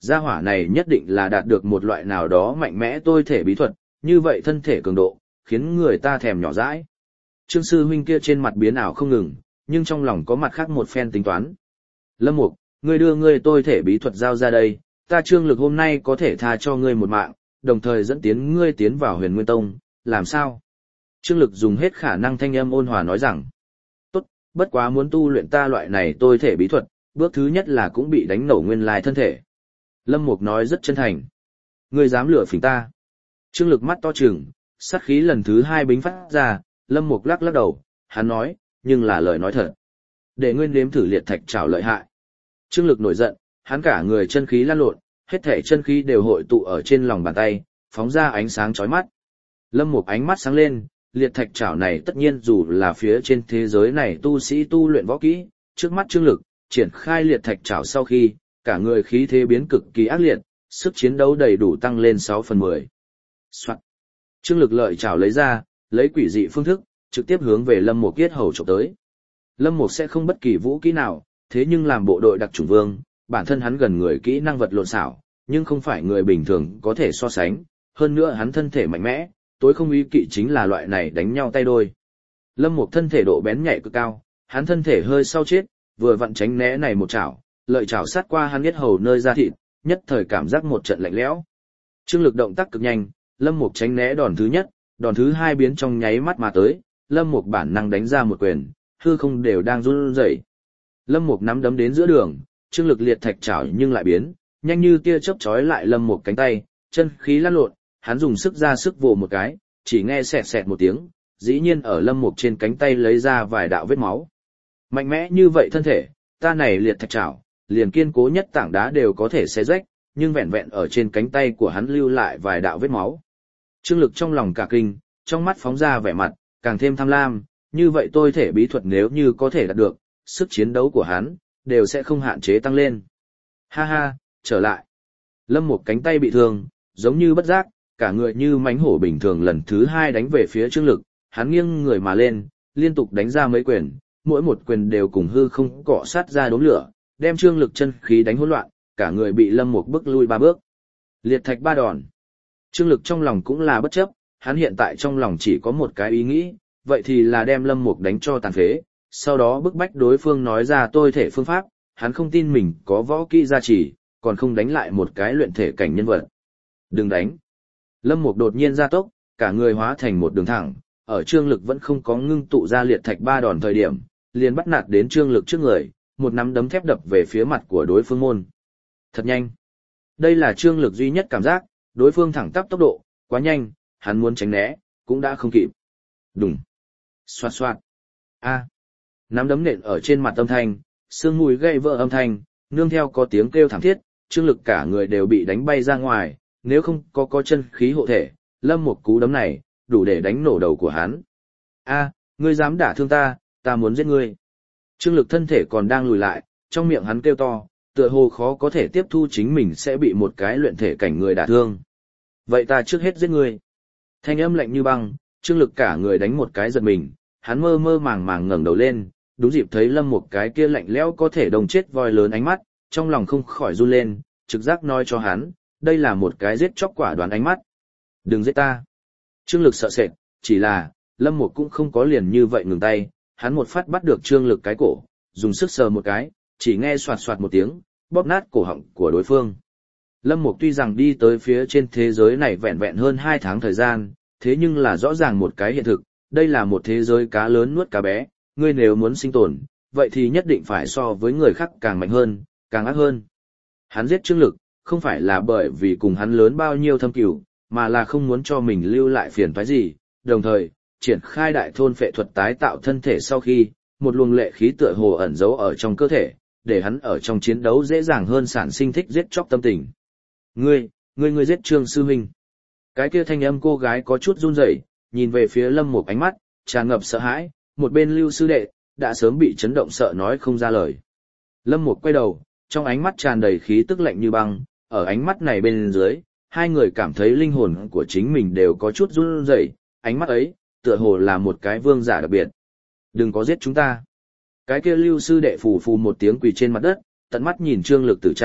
Gia hỏa này nhất định là đạt được một loại nào đó mạnh mẽ tôi thể bí thuật, như vậy thân thể cường độ, khiến người ta thèm nhỏ dãi. Trương sư huynh kia trên mặt biến ảo không ngừng, nhưng trong lòng có mặt khác một phen tính toán. Lâm Mục, ngươi đưa ngươi tôi thể bí thuật giao ra đây, ta Trương Lực hôm nay có thể tha cho ngươi một mạng, đồng thời dẫn tiến ngươi tiến vào Huyền Nguyên Tông, làm sao? Trương Lực dùng hết khả năng thanh âm ôn hòa nói rằng, tốt, bất quá muốn tu luyện ta loại này tôi thể bí thuật, bước thứ nhất là cũng bị đánh nổ nguyên lai thân thể. Lâm Mục nói rất chân thành. Ngươi dám lừa phỉnh ta? Trương Lực mắt to trừng, sát khí lần thứ hai bính phát ra, Lâm Mục lắc lắc đầu, hắn nói, nhưng là lời nói thật. Để nguyên nếm thử liệt thạch trảo lợi hại. Trương Lực nổi giận, hắn cả người chân khí lan lộn, hết thể chân khí đều hội tụ ở trên lòng bàn tay, phóng ra ánh sáng chói mắt. Lâm Mục ánh mắt sáng lên, liệt thạch trảo này tất nhiên dù là phía trên thế giới này tu sĩ tu luyện võ kỹ, trước mắt Trương Lực, triển khai liệt thạch trảo sau khi, cả người khí thế biến cực kỳ ác liệt, sức chiến đấu đầy đủ tăng lên sáu phần mười. Soạn. Trương Lực lợi trảo lấy ra, lấy quỷ dị phương thức, trực tiếp hướng về Lâm Mục yết hầu chụp tới. Lâm Mục sẽ không bất kỳ vũ kỹ nào, thế nhưng làm bộ đội đặc chủng vương, bản thân hắn gần người kỹ năng vật lộn xảo, nhưng không phải người bình thường có thể so sánh, hơn nữa hắn thân thể mạnh mẽ, tối không ý kỵ chính là loại này đánh nhau tay đôi. Lâm Mục thân thể độ bén nhạy cực cao, hắn thân thể hơi sau chết, vừa vặn tránh né này một chảo, lợi chảo sát qua hắn yết hầu nơi da thịt, nhất thời cảm giác một trận lạnh lẽo. Trương Lực động tác cực nhanh, Lâm Mục tránh né đòn thứ nhất, đòn thứ hai biến trong nháy mắt mà tới, Lâm Mục bản năng đánh ra một quyền, hư không đều đang run rẩy. Lâm Mục nắm đấm đến giữa đường, Trương Lực liệt thạch chảo nhưng lại biến, nhanh như tia chớp chói lại Lâm Mục cánh tay, chân khí lăn lộn, hắn dùng sức ra sức vồ một cái, chỉ nghe xẹt xẹt một tiếng, dĩ nhiên ở Lâm Mục trên cánh tay lấy ra vài đạo vết máu. Mạnh mẽ như vậy thân thể, ta này liệt thạch chảo, liền kiên cố nhất tảng đá đều có thể xé rách, nhưng vẹn vẹn ở trên cánh tay của hắn lưu lại vài đạo vết máu. Trương Lực trong lòng cả kinh, trong mắt phóng ra vẻ mặt, càng thêm tham lam, như vậy tôi thể bí thuật nếu như có thể đạt được, sức chiến đấu của hắn, đều sẽ không hạn chế tăng lên. Ha ha, trở lại. Lâm Mục cánh tay bị thương, giống như bất giác, cả người như mánh hổ bình thường lần thứ hai đánh về phía Trương Lực, hắn nghiêng người mà lên, liên tục đánh ra mấy quyền, mỗi một quyền đều cùng hư không cọ sát ra đốm lửa, đem Trương Lực chân khí đánh hỗn loạn, cả người bị Lâm Mục bức lui ba bước. Liệt thạch ba đòn. Trương Lực trong lòng cũng là bất chấp, hắn hiện tại trong lòng chỉ có một cái ý nghĩ, vậy thì là đem Lâm Mục đánh cho tàn phế, sau đó bức bách đối phương nói ra tôi thể phương pháp, hắn không tin mình có võ kỹ gia trì, còn không đánh lại một cái luyện thể cảnh nhân vật. Đừng đánh. Lâm Mục đột nhiên ra tốc, cả người hóa thành một đường thẳng, ở Trương Lực vẫn không có ngưng tụ ra liệt thạch ba đòn thời điểm, liền bắt nạt đến Trương Lực trước người, một nắm đấm thép đập về phía mặt của đối phương môn. Thật nhanh. Đây là Trương Lực duy nhất cảm giác, đối phương thẳng tắp tốc độ, quá nhanh, hắn muốn tránh né, cũng đã không kịp. Đùng. Xoạt xoạt. A. Nắm đấm nện ở trên mặt âm thanh, xương mùi gây vỡ âm thanh, nương theo có tiếng kêu thảm thiết, Trương Lực cả người đều bị đánh bay ra ngoài, nếu không có có chân khí hộ thể, Lâm một cú đấm này, đủ để đánh nổ đầu của hắn. A, ngươi dám đả thương ta, ta muốn giết ngươi. Trương Lực thân thể còn đang lùi lại, trong miệng hắn kêu to, tựa hồ khó có thể tiếp thu chính mình sẽ bị một cái luyện thể cảnh người đả thương. Vậy ta trước hết giết ngươi. Thanh âm lạnh như băng, Trương Lực cả người đánh một cái giật mình, hắn mơ mơ màng màng ngẩng đầu lên, đúng dịp thấy Lâm một cái kia lạnh lẽo có thể đồng chết voi lớn ánh mắt, trong lòng không khỏi run lên, trực giác nói cho hắn, đây là một cái giết chóc quả đoán ánh mắt. Đừng giết ta. Trương Lực sợ sệt, chỉ là, Lâm một cũng không có liền như vậy ngừng tay, hắn một phát bắt được Trương Lực cái cổ, dùng sức sờ một cái, chỉ nghe soạt soạt một tiếng, bóp nát cổ họng của đối phương. Lâm Mục tuy rằng đi tới phía trên thế giới này vẹn vẹn hơn hai tháng thời gian, thế nhưng là rõ ràng một cái hiện thực, đây là một thế giới cá lớn nuốt cá bé, ngươi nếu muốn sinh tồn, vậy thì nhất định phải so với người khác càng mạnh hơn, càng ác hơn. Hắn giết Trương Lực, không phải là bởi vì cùng hắn lớn bao nhiêu thâm cửu, mà là không muốn cho mình lưu lại phiền toái gì, đồng thời, triển khai đại thôn phệ thuật tái tạo thân thể sau khi, một luồng lệ khí tựa hồ ẩn giấu ở trong cơ thể, để hắn ở trong chiến đấu dễ dàng hơn sản sinh thích giết chóc tâm tình. Ngươi, ngươi ngươi giết Trương sư huynh. Cái kia thanh âm cô gái có chút run rẩy, nhìn về phía Lâm Mục ánh mắt tràn ngập sợ hãi, một bên Lưu sư đệ đã sớm bị chấn động sợ nói không ra lời. Lâm Mục quay đầu, trong ánh mắt tràn đầy khí tức lạnh như băng, ở ánh mắt này bên dưới, hai người cảm thấy linh hồn của chính mình đều có chút run rẩy, ánh mắt ấy tựa hồ là một cái vương giả đặc biệt. Đừng có giết chúng ta. Cái kia Lưu sư đệ phù phù một tiếng quỳ trên mặt đất, tận mắt nhìn Trương Lực tử trạng,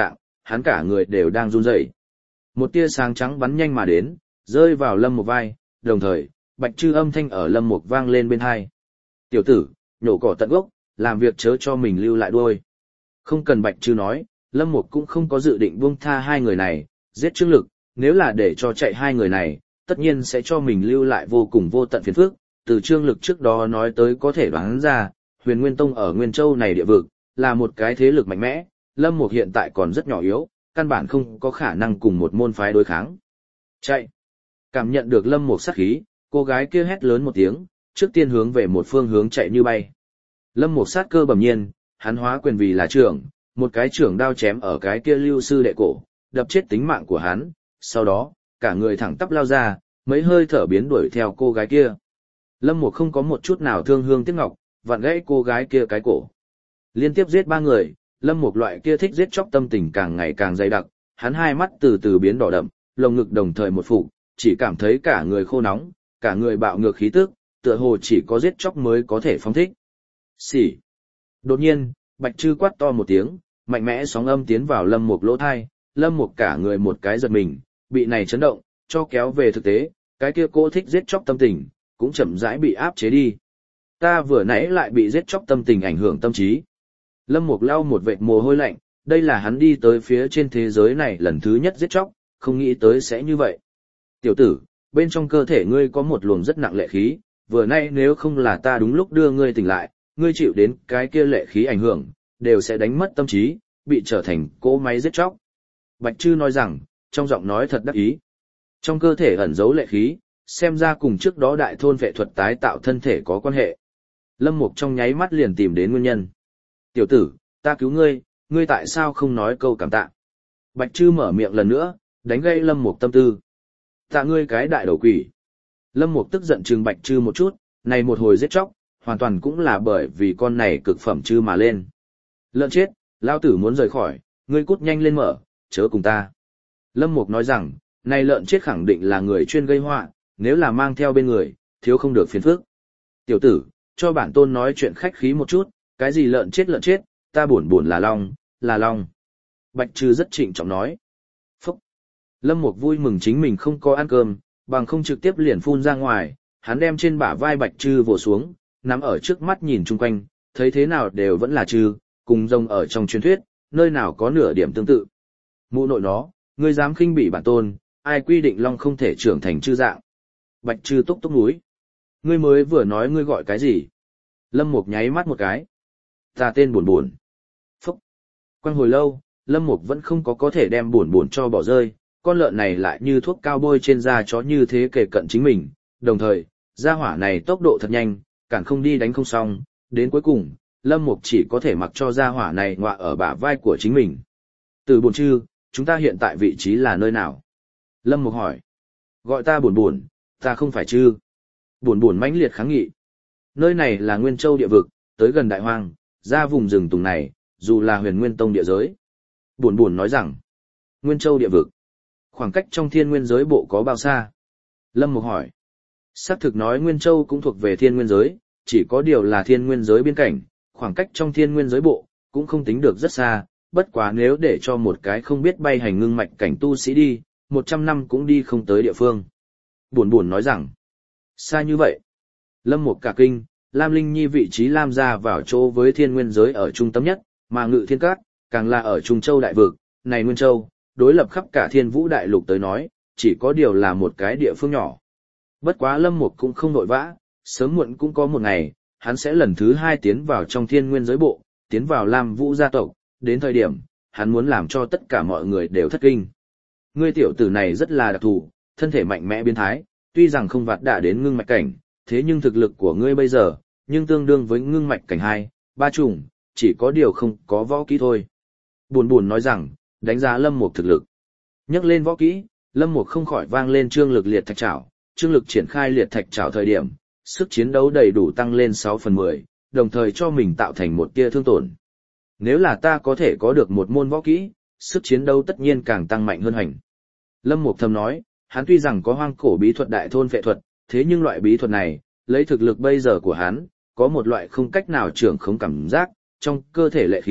hắn cả người đều đang run rẩy. Một tia sáng trắng bắn nhanh mà đến, rơi vào Lâm Mục vai, đồng thời, Bạch Trư âm thanh ở Lâm Mục vang lên bên hai. Tiểu tử, nhổ cỏ tận gốc, làm việc chớ cho mình lưu lại đuôi. Không cần Bạch Trư nói, Lâm Mục cũng không có dự định buông tha hai người này, giết Trương Lực, nếu là để cho chạy hai người này, tất nhiên sẽ cho mình lưu lại vô cùng vô tận phiền phức. Từ Trương Lực trước đó nói tới có thể đoán ra, Huyền Nguyên Tông ở Nguyên Châu này địa vực, là một cái thế lực mạnh mẽ, Lâm Mục hiện tại còn rất nhỏ yếu, căn bản không có khả năng cùng một môn phái đối kháng. Chạy! Cảm nhận được Lâm Mục sát khí, cô gái kia hét lớn một tiếng, trước tiên hướng về một phương hướng chạy như bay. Lâm Mục sát cơ bẩm nhiên, hắn hóa quyền vì là trưởng, một cái trưởng đao chém ở cái kia lưu sư đệ cổ, đập chết tính mạng của hắn, sau đó, cả người thẳng tắp lao ra, mấy hơi thở biến đuổi theo cô gái kia. Lâm Mục không có một chút nào thương hương tiếc ngọc, vặn gãy cô gái kia cái cổ. Liên tiếp giết ba người, Lâm Mục loại kia thích giết chóc tâm tình càng ngày càng dày đặc, hắn hai mắt từ từ biến đỏ đậm, lồng ngực đồng thời một phụ, chỉ cảm thấy cả người khô nóng, cả người bạo ngược khí tức, tựa hồ chỉ có giết chóc mới có thể phóng thích. Xỉ. Đột nhiên, Bạch Trư quát to một tiếng, mạnh mẽ sóng âm tiến vào Lâm Mục lỗ thai, Lâm Mục cả người một cái giật mình, bị này chấn động, cho kéo về thực tế, cái kia cô thích giết chóc tâm tình, cũng chậm rãi bị áp chế đi. Ta vừa nãy lại bị giết chóc tâm tình ảnh hưởng tâm trí. Lâm Mục lau một vệt mồ hôi lạnh, đây là hắn đi tới phía trên thế giới này lần thứ nhất giết chóc, không nghĩ tới sẽ như vậy. Tiểu tử, bên trong cơ thể ngươi có một luồng rất nặng lệ khí, vừa nay nếu không là ta đúng lúc đưa ngươi tỉnh lại, ngươi chịu đến cái kia lệ khí ảnh hưởng, đều sẽ đánh mất tâm trí, bị trở thành cỗ máy giết chóc. Bạch Trư nói rằng, trong giọng nói thật đắc ý. Trong cơ thể ẩn giấu lệ khí, xem ra cùng trước đó đại thôn vệ thuật tái tạo thân thể có quan hệ. Lâm Mục trong nháy mắt liền tìm đến nguyên nhân. Tiểu tử, ta cứu ngươi, ngươi tại sao không nói câu cảm tạ? Bạch Trư mở miệng lần nữa, đánh gây Lâm Mục tâm tư. Tạ ngươi cái đại đầu quỷ. Lâm Mục tức giận trừng Bạch Trư một chút, này một hồi giết chóc, hoàn toàn cũng là bởi vì con này cực phẩm Trư mà lên. Lợn chết, lao tử muốn rời khỏi, ngươi cút nhanh lên mở, chớ cùng ta. Lâm Mục nói rằng, này lợn chết khẳng định là người chuyên gây họa, nếu là mang theo bên người, thiếu không được phiền phức. Tiểu tử, cho bản tôn nói chuyện khách khí một chút, cái gì lợn chết lợn chết, ta buồn buồn là long, là long. Bạch Trư rất trịnh trọng nói. Phúc. Lâm Mục vui mừng chính mình không có ăn cơm, bằng không trực tiếp liền phun ra ngoài, hắn đem trên bả vai Bạch Trư vồ xuống, nắm ở trước mắt nhìn chung quanh, thấy thế nào đều vẫn là Trư, cùng rồng ở trong truyền thuyết, nơi nào có nửa điểm tương tự. Mụ nội nó, ngươi dám khinh bỉ bản tôn, ai quy định long không thể trưởng thành Trư dạng. Bạch Trư túc túc núi. Ngươi mới vừa nói ngươi gọi cái gì? Lâm Mục nháy mắt một cái. Ta tên buồn buồn. Phúc. Quanh hồi lâu, Lâm Mục vẫn không có có thể đem buồn buồn cho bỏ rơi, con lợn này lại như thuốc cao bôi trên da chó như thế kề cận chính mình, đồng thời, gia hỏa này tốc độ thật nhanh, cản không đi đánh không xong, đến cuối cùng, Lâm Mục chỉ có thể mặc cho gia hỏa này ngọa ở bả vai của chính mình. Từ buồn chư, chúng ta hiện tại vị trí là nơi nào? Lâm Mục hỏi. Gọi ta buồn buồn, ta không phải chư. Buồn buồn mãnh liệt kháng nghị. Nơi này là Nguyên Châu địa vực, tới gần Đại Hoang, ra vùng rừng tùng này, dù là Huyền Nguyên Tông địa giới. Buồn buồn nói rằng, Nguyên Châu địa vực, khoảng cách trong Thiên Nguyên giới bộ có bao xa? Lâm Mục hỏi. Xác thực nói Nguyên Châu cũng thuộc về Thiên Nguyên giới, chỉ có điều là Thiên Nguyên giới biên cảnh, khoảng cách trong Thiên Nguyên giới bộ cũng không tính được rất xa, bất quá nếu để cho một cái không biết bay hành ngưng mạch cảnh tu sĩ đi, một trăm năm cũng đi không tới địa phương. Buồn buồn nói rằng, xa như vậy. Lâm Mục cả kinh, Lam Linh Nhi vị trí Lam gia vào chỗ với Thiên Nguyên giới ở trung tâm nhất, mà Ngự Thiên Các càng là ở Trung Châu đại vực, này Nguyên Châu, đối lập khắp cả Thiên Vũ đại lục tới nói, chỉ có điều là một cái địa phương nhỏ. Bất quá Lâm Mục cũng không vội vã, sớm muộn cũng có một ngày, hắn sẽ lần thứ hai tiến vào trong Thiên Nguyên giới bộ, tiến vào Lam Vũ gia tộc, đến thời điểm, hắn muốn làm cho tất cả mọi người đều thất kinh. Ngươi tiểu tử này rất là đặc thù, thân thể mạnh mẽ biến thái, tuy rằng không vạt đả đến ngưng mạch cảnh, thế nhưng thực lực của ngươi bây giờ, nhưng tương đương với ngưng mạch cảnh hai, ba trùng, chỉ có điều không có võ kỹ thôi. Buồn buồn nói rằng, đánh giá Lâm Mục thực lực. Nhắc lên võ kỹ, Lâm Mục không khỏi vang lên trương lực liệt thạch trảo, trương lực triển khai liệt thạch trảo thời điểm, sức chiến đấu đầy đủ tăng lên sáu phần mười, đồng thời cho mình tạo thành một tia thương tổn. Nếu là ta có thể có được một môn võ kỹ, sức chiến đấu tất nhiên càng tăng mạnh hơn hành. Lâm Mục thầm nói, hắn tuy rằng có hoang cổ bí thuật đại thôn vệ thuật, thế nhưng loại bí thuật này, lấy thực lực bây giờ của hắn, có một loại không cách nào trưởng khống cảm giác, trong cơ thể lệ khí,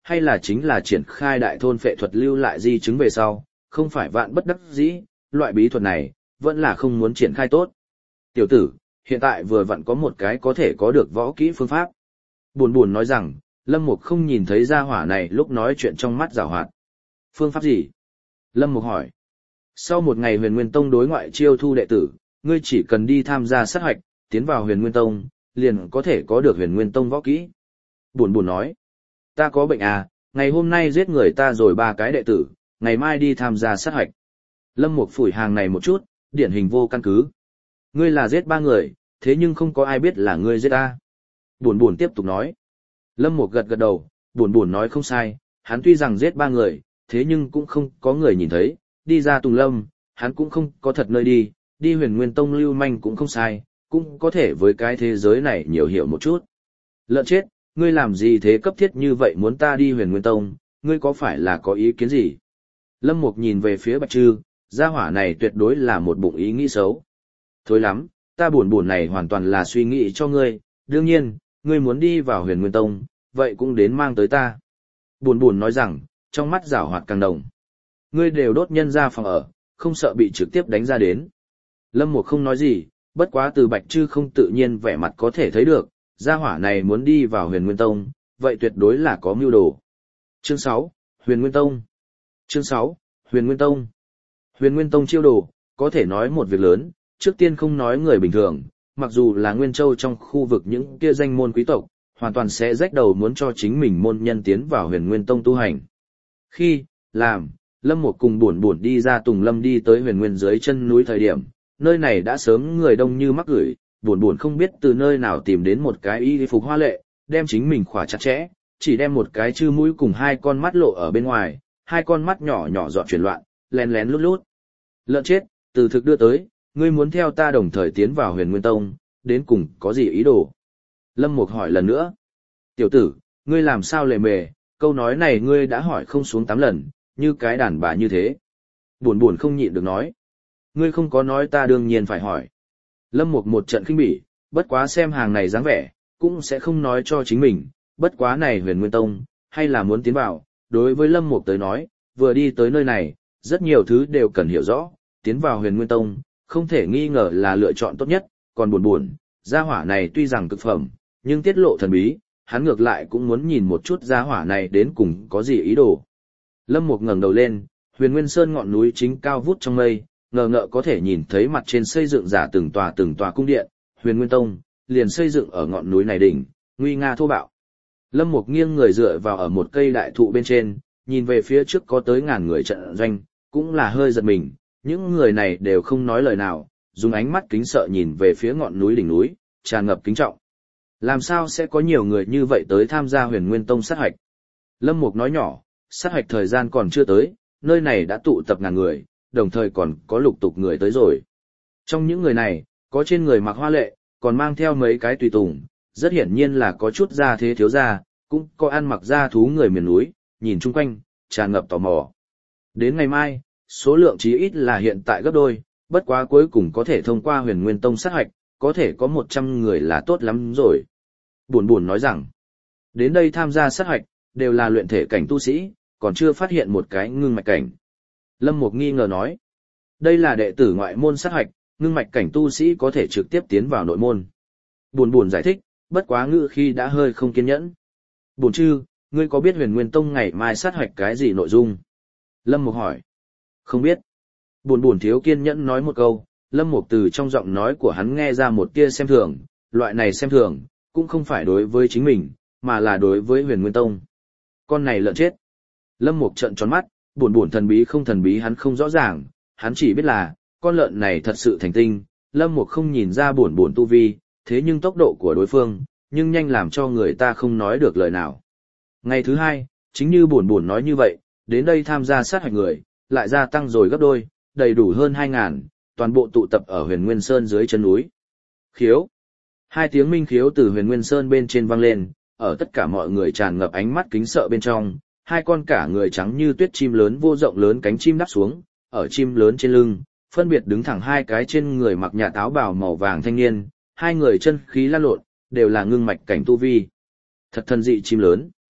hay là chính là triển khai đại thôn phệ thuật lưu lại di chứng về sau, không phải vạn bất đắc dĩ, loại bí thuật này, vẫn là không muốn triển khai tốt. Tiểu tử, hiện tại vừa vặn có một cái có thể có được võ kỹ phương pháp. Buồn buồn nói rằng, Lâm Mục không nhìn thấy gia hỏa này lúc nói chuyện trong mắt giảo hoạt. Phương pháp gì? Lâm Mục hỏi. Sau một ngày Huyền Nguyên Tông đối ngoại chiêu thu đệ tử, ngươi chỉ cần đi tham gia sát hạch, tiến vào Huyền Nguyên Tông, liền có thể có được Huyền Nguyên Tông võ kỹ. Buồn buồn nói. Ta có bệnh à, ngày hôm nay giết người ta rồi ba cái đệ tử, ngày mai đi tham gia sát hạch. Lâm Mục phủi hàng này một chút, điển hình vô căn cứ. Ngươi là giết ba người, thế nhưng không có ai biết là ngươi giết ta. Buồn buồn tiếp tục nói. Lâm Mục gật gật đầu, buồn buồn nói không sai, hắn tuy rằng giết ba người, thế nhưng cũng không có người nhìn thấy, đi ra Tùng Lâm, hắn cũng không có thật nơi đi, đi Huyền Nguyên Tông lưu manh cũng không sai, cũng có thể với cái thế giới này nhiều hiểu một chút. Lợn chết, ngươi làm gì thế cấp thiết như vậy muốn ta đi Huyền Nguyên Tông, ngươi có phải là có ý kiến gì? Lâm Mục nhìn về phía Bạch Trư, gia hỏa này tuyệt đối là một bụng ý nghĩ xấu. Thối lắm, ta buồn buồn này hoàn toàn là suy nghĩ cho ngươi, đương nhiên, ngươi muốn đi vào Huyền Nguyên Tông, vậy cũng đến mang tới ta. Buồn buồn nói rằng, trong mắt giảo hoạt càng đồng. Ngươi đều đốt nhân ra phòng ở, không sợ bị trực tiếp đánh ra đến. Lâm Mục không nói gì, bất quá từ Bạch Trư không tự nhiên vẻ mặt có thể thấy được, gia hỏa này muốn đi vào Huyền Nguyên Tông, vậy tuyệt đối là có mưu đồ. Chương sáu, Huyền Nguyên Tông. Chương sáu, Huyền Nguyên Tông. Huyền Nguyên Tông chiêu đồ, có thể nói một việc lớn, trước tiên không nói người bình thường, mặc dù là Nguyên Châu trong khu vực những kia danh môn quý tộc, hoàn toàn sẽ rách đầu muốn cho chính mình môn nhân tiến vào Huyền Nguyên Tông tu hành. Khi, làm, Lâm Mục cùng buồn buồn đi ra Tùng Lâm đi tới Huyền Nguyên dưới chân núi thời điểm, nơi này đã sớm người đông như mắc gửi, buồn buồn không biết từ nơi nào tìm đến một cái y phục hoa lệ, đem chính mình khỏa chặt chẽ, chỉ đem một cái chư mũi cùng hai con mắt lộ ở bên ngoài, hai con mắt nhỏ nhỏ dọn chuyển loạn, lén lén lút lút. Lợn chết, từ thực đưa tới, ngươi muốn theo ta đồng thời tiến vào Huyền Nguyên Tông, đến cùng có gì ý đồ? Lâm Mục hỏi lần nữa. Tiểu tử, ngươi làm sao lề mề, câu nói này ngươi đã hỏi không xuống tám lần, như cái đàn bà như thế. Buồn buồn không nhịn được nói. Ngươi không có nói ta đương nhiên phải hỏi. Lâm Mục một trận khinh bỉ, bất quá xem hàng này dáng vẻ, cũng sẽ không nói cho chính mình, bất quá này Huyền Nguyên Tông, hay là muốn tiến vào, đối với Lâm Mục tới nói, vừa đi tới nơi này, rất nhiều thứ đều cần hiểu rõ, tiến vào Huyền Nguyên Tông, không thể nghi ngờ là lựa chọn tốt nhất, còn buồn buồn, gia hỏa này tuy rằng cực phẩm, nhưng tiết lộ thần bí, hắn ngược lại cũng muốn nhìn một chút gia hỏa này đến cùng có gì ý đồ. Lâm Mục ngẩng đầu lên, Huyền Nguyên Sơn ngọn núi chính cao vút trong mây, ngờ ngợ có thể nhìn thấy mặt trên xây dựng giả từng tòa từng tòa cung điện, Huyền Nguyên Tông liền xây dựng ở ngọn núi này đỉnh, nguy nga thô bạo. Lâm Mục nghiêng người dựa vào ở một cây đại thụ bên trên, nhìn về phía trước có tới ngàn người trận doanh, cũng là hơi giật mình, những người này đều không nói lời nào, dùng ánh mắt kính sợ nhìn về phía ngọn núi đỉnh núi, tràn ngập kính trọng. Làm sao sẽ có nhiều người như vậy tới tham gia Huyền Nguyên Tông sát hạch? Lâm Mục nói nhỏ, sát hạch thời gian còn chưa tới, nơi này đã tụ tập ngàn người, đồng thời còn có lục tục người tới rồi. Trong những người này, có trên người mặc hoa lệ, còn mang theo mấy cái tùy tùng, rất hiển nhiên là có chút gia thế thiếu gia, cũng có ăn mặc gia thú người miền núi, nhìn chung quanh, tràn ngập tò mò. Đến ngày mai, số lượng chí ít là hiện tại gấp đôi, bất quá cuối cùng có thể thông qua Huyền Nguyên Tông sát hạch, có thể có một trăm người là tốt lắm rồi. Buồn buồn nói rằng, đến đây tham gia sát hạch, đều là luyện thể cảnh tu sĩ, còn chưa phát hiện một cái ngưng mạch cảnh. Lâm Mục nghi ngờ nói, đây là đệ tử ngoại môn sát hạch, ngưng mạch cảnh tu sĩ có thể trực tiếp tiến vào nội môn. Buồn buồn giải thích, bất quá ngữ khi đã hơi không kiên nhẫn. Buồn chư, ngươi có biết Huyền Nguyên Tông ngày mai sát hạch cái gì nội dung? Lâm Mục hỏi. Không biết. Buồn buồn thiếu kiên nhẫn nói một câu, Lâm Mục từ trong giọng nói của hắn nghe ra một tia xem thường, loại này xem thường, cũng không phải đối với chính mình, mà là đối với Huyền Nguyên Tông. Con này lợn chết. Lâm Mục trợn tròn mắt, buồn buồn thần bí không thần bí hắn không rõ ràng, hắn chỉ biết là, con lợn này thật sự thành tinh, Lâm Mục không nhìn ra buồn buồn tu vi, thế nhưng tốc độ của đối phương, nhưng nhanh làm cho người ta không nói được lời nào. Ngày thứ hai, chính như buồn buồn nói như vậy, đến đây tham gia sát hạch người, lại gia tăng rồi gấp đôi, đầy đủ hơn hai ngàn, toàn bộ tụ tập ở Huyền Nguyên Sơn dưới chân núi. Khiếu. Hai tiếng minh khiếu từ Huyền Nguyên Sơn bên trên vang lên, ở tất cả mọi người tràn ngập ánh mắt kính sợ bên trong, hai con cả người trắng như tuyết chim lớn vô rộng lớn cánh chim đắp xuống, ở chim lớn trên lưng, phân biệt đứng thẳng hai cái trên người mặc nhà áo bào màu vàng thanh niên, hai người chân khí lan lộn, đều là ngưng mạch cảnh tu vi. Thật thần dị chim lớn.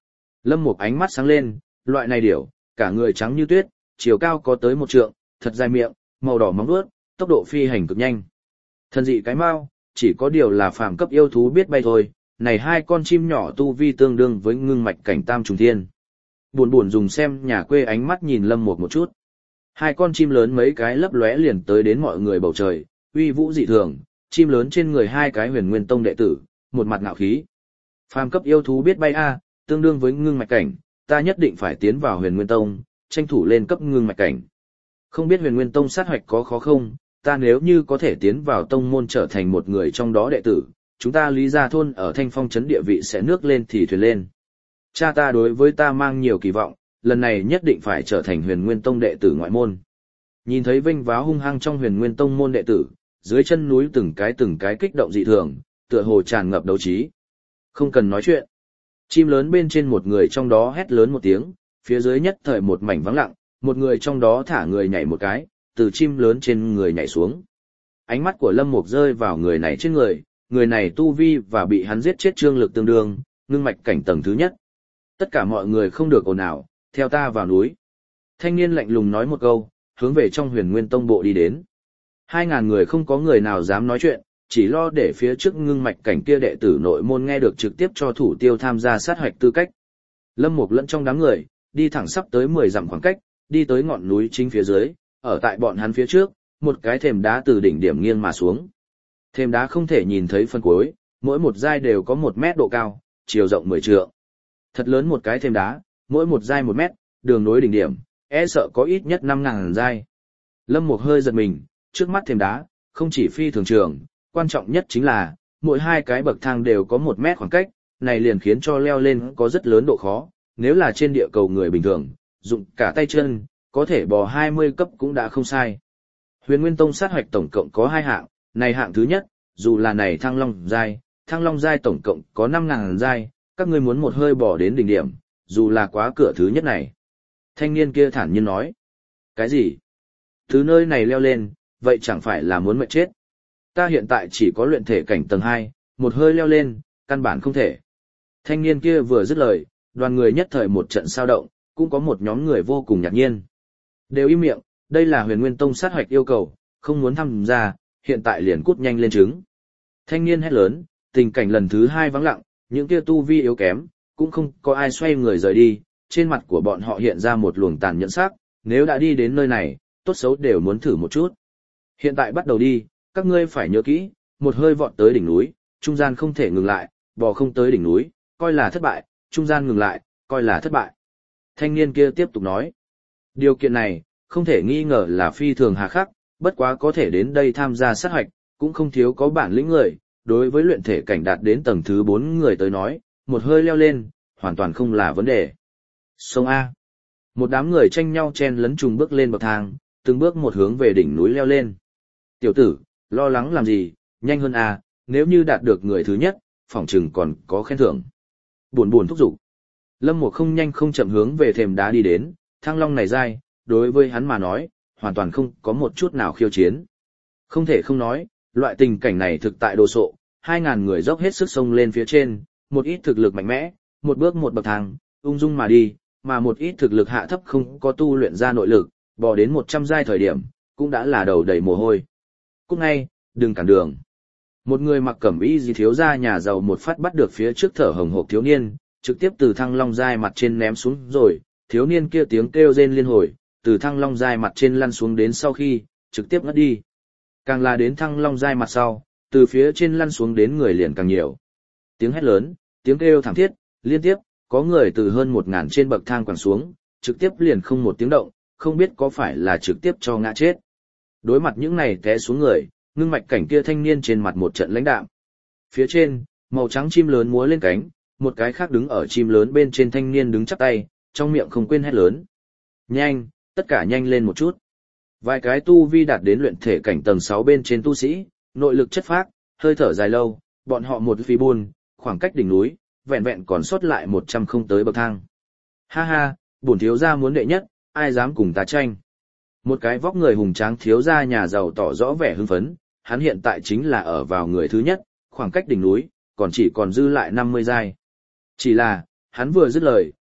Lâm Mục ánh mắt sáng lên, loại này điểu, cả người trắng như tuyết, chiều cao có tới một trượng, thật dài miệng, màu đỏ móng vuốt, tốc độ phi hành cực nhanh. Thần dị cái mao, chỉ có điều là phàm cấp yêu thú biết bay thôi, này hai con chim nhỏ tu vi tương đương với ngưng mạch cảnh tam trùng thiên. Buồn buồn dùng xem nhà quê ánh mắt nhìn Lâm Mục một chút. Hai con chim lớn mấy cái lấp lóe liền tới đến mọi người bầu trời, uy vũ dị thường, chim lớn trên người hai cái Huyền Nguyên Tông đệ tử, một mặt ngạo khí. Phàm cấp yêu thú biết bay a, tương đương với ngưng mạch cảnh, ta nhất định phải tiến vào Huyền Nguyên Tông, tranh thủ lên cấp ngưng mạch cảnh. Không biết Huyền Nguyên Tông sát hoạch có khó không, ta nếu như có thể tiến vào tông môn trở thành một người trong đó đệ tử, chúng ta Lý Gia thôn ở Thanh Phong trấn địa vị sẽ nước lên thì thuyền lên. Cha ta đối với ta mang nhiều kỳ vọng, lần này nhất định phải trở thành Huyền Nguyên Tông đệ tử ngoại môn. Nhìn thấy vinh váo hung hăng trong Huyền Nguyên Tông môn đệ tử, dưới chân núi từng cái từng cái kích động dị thường, tựa hồ tràn ngập đấu trí. Không cần nói chuyện. Chim lớn bên trên một người trong đó hét lớn một tiếng, phía dưới nhất thời một mảnh vắng lặng, một người trong đó thả người nhảy một cái, từ chim lớn trên người nhảy xuống. Ánh mắt của Lâm Mục rơi vào người này trên người, người này tu vi và bị hắn giết chết trương lực tương đương, ngưng mạch cảnh tầng thứ nhất. Tất cả mọi người không được ồn ào, theo ta vào núi. Thanh niên lạnh lùng nói một câu, hướng về trong Huyền Nguyên Tông bộ đi đến. Hai ngàn người không có người nào dám nói chuyện, chỉ lo để phía trước ngưng mạch cảnh kia đệ tử nội môn nghe được trực tiếp cho thủ tiêu tham gia sát hoạch tư cách. Lâm Mục lẫn trong đám người, đi thẳng sắp tới mười dặm khoảng cách, đi tới ngọn núi chính phía dưới, ở tại bọn hắn phía trước, một cái thềm đá từ đỉnh điểm nghiêng mà xuống. Thềm đá không thể nhìn thấy phần cuối, mỗi một giai đều có một mét độ cao, chiều rộng mười trượng. Thật lớn một cái thềm đá, mỗi một giai một mét, đường nối đỉnh điểm, e sợ có ít nhất năm ngàn giai. Lâm Mục hơi giật mình, trước mắt thềm đá, không chỉ phi thường trường, quan trọng nhất chính là, mỗi hai cái bậc thang đều có một mét khoảng cách, này liền khiến cho leo lên có rất lớn độ khó, nếu là trên địa cầu người bình thường, dụng cả tay chân, có thể bò hai mươi cấp cũng đã không sai. Huyền Nguyên Tông sát hoạch tổng cộng có hai hạng, này hạng thứ nhất, dù là này Thăng Long giai, Thăng Long giai tổng cộng có năm ngàn giai, các ngươi muốn một hơi bò đến đỉnh điểm, dù là quá cửa thứ nhất này. Thanh niên kia thản nhiên nói. Cái gì? Từ nơi này leo lên, vậy chẳng phải là muốn mệt chết. Ta hiện tại chỉ có luyện thể cảnh tầng hai, một hơi leo lên, căn bản không thể. Thanh niên kia vừa dứt lời, đoàn người nhất thời một trận sao động, cũng có một nhóm người vô cùng ngạc nhiên. Đều im miệng, đây là Huyền Nguyên Tông sát hoạch yêu cầu, không muốn tham gia, hiện tại liền cút nhanh lên trứng. Thanh niên hét lớn, tình cảnh lần thứ hai vắng lặng, những kia tu vi yếu kém, cũng không có ai xoay người rời đi, trên mặt của bọn họ hiện ra một luồng tàn nhẫn sắc, nếu đã đi đến nơi này, tốt xấu đều muốn thử một chút. Hiện tại bắt đầu đi, các ngươi phải nhớ kỹ, một hơi vọt tới đỉnh núi, trung gian không thể ngừng lại, bò không tới đỉnh núi, coi là thất bại, trung gian ngừng lại, coi là thất bại. Thanh niên kia tiếp tục nói, điều kiện này, không thể nghi ngờ là phi thường hà khắc, bất quá có thể đến đây tham gia sát hoạch, cũng không thiếu có bản lĩnh người, đối với luyện thể cảnh đạt đến tầng thứ bốn người tới nói, một hơi leo lên, hoàn toàn không là vấn đề. Sông A. Một đám người tranh nhau chen lấn trùng bước lên bậc thang, từng bước một hướng về đỉnh núi leo lên. Tiểu tử, lo lắng làm gì, nhanh hơn A, nếu như đạt được người thứ nhất, phỏng chừng còn có khen thưởng. Buồn buồn thúc giục. Lâm Mục không nhanh không chậm hướng về thềm đá đi đến, Thăng Long này dai, đối với hắn mà nói, hoàn toàn không có một chút nào khiêu chiến. Không thể không nói, loại tình cảnh này thực tại đồ sộ, hai ngàn người dốc hết sức xông lên phía trên, một ít thực lực mạnh mẽ, một bước một bậc thang, ung dung mà đi, mà một ít thực lực hạ thấp không có tu luyện ra nội lực, bò đến một trăm giai thời điểm, cũng đã là đầu đầy mồ hôi. Cút ngay, đừng cản đường. Một người mặc cẩm y gì thiếu gia nhà giàu một phát bắt được phía trước thở hồng hộc thiếu niên, trực tiếp từ Thăng Long giai mặt trên ném xuống rồi, thiếu niên kia tiếng kêu rên liên hồi, từ Thăng Long giai mặt trên lăn xuống đến sau khi, trực tiếp ngất đi. Càng là đến Thăng Long giai mặt sau, từ phía trên lăn xuống đến người liền càng nhiều. Tiếng hét lớn, tiếng kêu thảm thiết, liên tiếp, có người từ hơn một ngàn trên bậc thang quẳng xuống, trực tiếp liền không một tiếng động, không biết có phải là trực tiếp cho ngã chết. Đối mặt những này té xuống người, ngưng mạch cảnh kia thanh niên trên mặt một trận lãnh đạm. Phía trên, màu trắng chim lớn múa lên cánh, một cái khác đứng ở chim lớn bên trên thanh niên đứng chắp tay, trong miệng không quên hét lớn. Nhanh, tất cả nhanh lên một chút. Vài cái tu vi đạt đến luyện thể cảnh tầng sáu bên trên tu sĩ, nội lực chất phác, hơi thở dài lâu, bọn họ một phi buôn, khoảng cách đỉnh núi, vẹn vẹn còn sót lại một trăm không tới bậc thang. Ha ha, bổn thiếu gia muốn đệ nhất, ai dám cùng ta tranh. Một cái vóc người hùng tráng thiếu gia nhà giàu tỏ rõ vẻ hưng phấn, hắn hiện tại chính là ở vào người thứ nhất, khoảng cách đỉnh núi, còn chỉ còn dư lại năm mươi giai. Chỉ là, hắn vừa dứt lời,